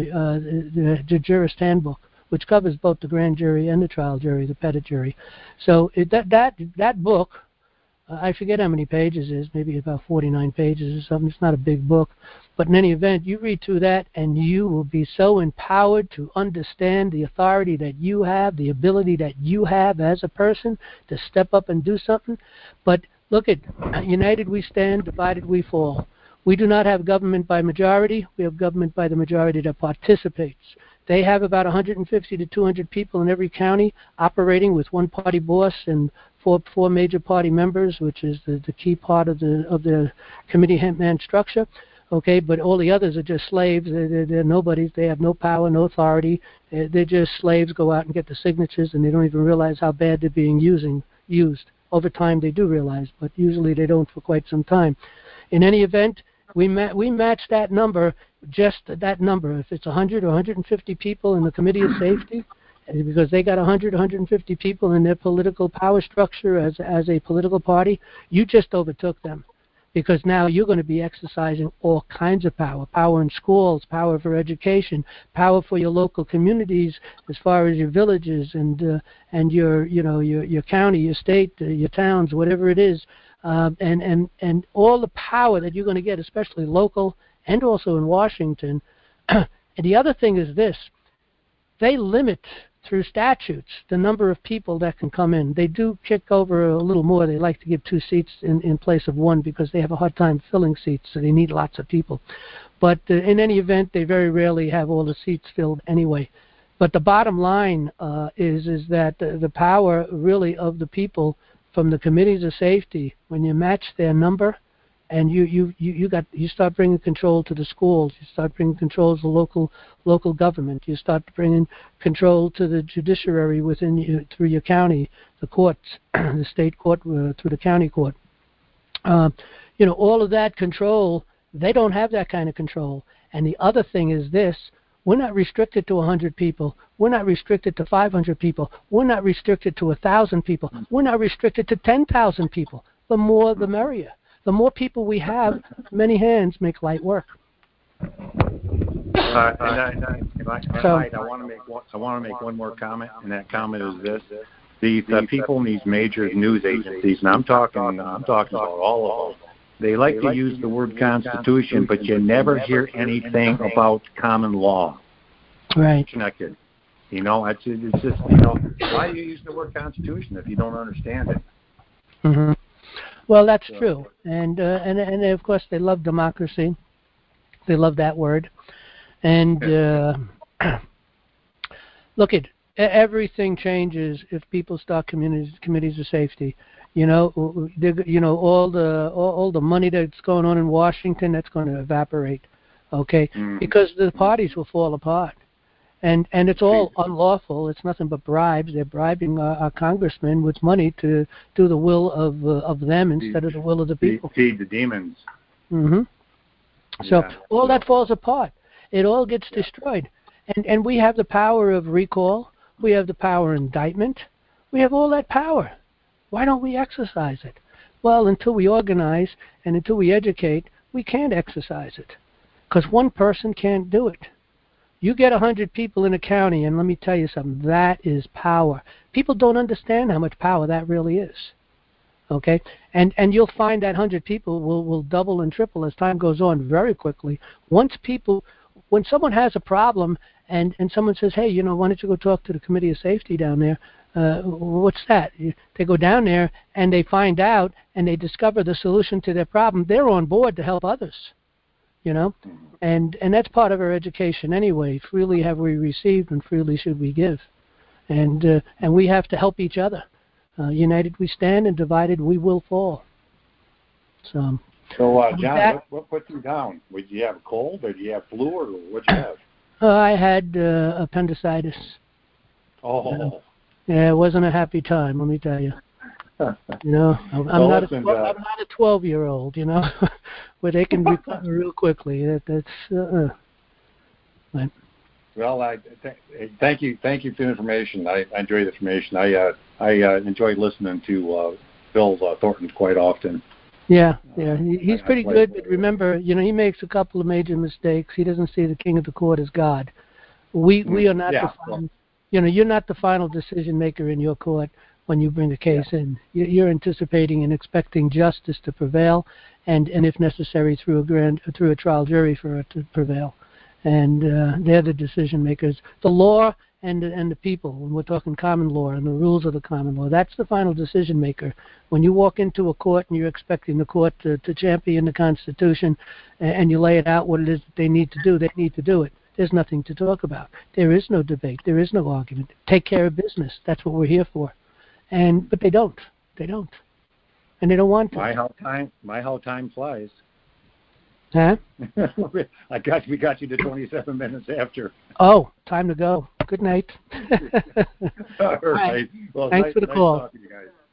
jurist handbook, which covers both the grand jury and the trial jury, the petit jury. So that book, I forget how many pages it is, maybe about 49 pages or something. It's not a big book. But in any event, you read through that and you will be so empowered to understand the authority that you have, the ability that you have as a person to step up and do something. But look at united we stand, divided we fall. We do not have government by majority. We have government by the majority that participates. They have about 150 to 200 people in every county operating with one party boss and four major party members, which is the key part of the committee man structure. Okay, but all the others are just slaves. They're nobodies. They have no power, no authority. They're just slaves. Go out and get the signatures, and they don't even realize how bad they're being used. Over time, they do realize, but usually they don't for quite some time. In any event, we match that number, just that number. If it's 100 or 150 people in the Committee of Safety, because they got 100, 150 people in their political power structure as a political party, you just overtook them. Because now you're going to be exercising all kinds of power in schools, power for education, power for your local communities as far as your villages and your county, your state, your towns, whatever it is. And all the power that you're going to get, especially local and also in Washington. And the other thing is this: they limit through statutes the number of people that can come in. They do kick over a little more. They like to give 2 seats in place of 1 because they have a hard time filling seats, so they need lots of people. But in any event, they very rarely have all the seats filled anyway. But the bottom line is that the power really of the people from the committees of safety, when you match their number, and you start bringing control to the schools, you start bringing control to the local government, you start bringing control to the judiciary within you through your county, the courts, the state court through the county court. All of that control, they don't have that kind of control. And the other thing is this: we're not restricted to 100 people. We're not restricted to 500 people. We're not restricted to 1,000 people. We're not restricted to 10,000 people. The more, the merrier. The more people we have, many hands make light work. I want to make one more comment, and that comment is this: these people in these major news agencies, and I'm talking about all of them. They like to use the word Constitution, but you never hear anything about common law. Right. Connected. It's just why do you use the word Constitution if you don't understand it? Mm-hmm. Well, that's true, and of course they love democracy. They love that word, and look at everything changes if people start committees of safety. All the money that's going on in Washington, that's going to evaporate, okay? Because the parties will fall apart. And it's all unlawful. It's nothing but bribes. They're bribing our congressmen with money to do the will of them instead of the will of the people. Feed the demons. Mm-hmm. So all that falls apart. It all gets destroyed. And we have the power of recall. We have the power of indictment. We have all that power. Why don't we exercise it? Well, until we organize and until we educate, we can't exercise it. Because one person can't do it. You get 100 people in a county, and let me tell you something, that is power. People don't understand how much power that really is. Okay? And you'll find that 100 people will double and triple as time goes on very quickly. When someone has a problem and someone says, hey, why don't you go talk to the Committee of Safety down there? What's that? They go down there and they find out and they discover the solution to their problem. They're on board to help others. And that's part of our education anyway. Freely have we received, and freely should we give. And we have to help each other. United we stand, and divided we will fall. So John, what put you down? Did you have a cold, or did you have flu, or what did you have? I had appendicitis. Oh. Yeah, it wasn't a happy time, let me tell you. I'm not a 12-year-old, where they can recover real quickly. Well, thank you for the information. I enjoy the information. I enjoy listening to Bill Thornton quite often. Yeah, he's pretty good. But remember, he makes a couple of major mistakes. He doesn't see the king of the court as God. We are not the final. You're not the final decision maker in your court when you bring a case in. You're anticipating and expecting justice to prevail, and if necessary, through a trial jury for it to prevail. And they're the decision makers. The law and the people, when we're talking common law and the rules of the common law, that's the final decision maker. When you walk into a court and you're expecting the court to champion the Constitution and you lay it out what it is that they need to do it. There's nothing to talk about. There is no debate. There is no argument. Take care of business. That's what we're here for. But they don't. And they don't want to. My how time flies. Huh? We got you to 27 minutes after. Oh, time to go. Good night. All right. Well, thanks for the call. Talking to you guys.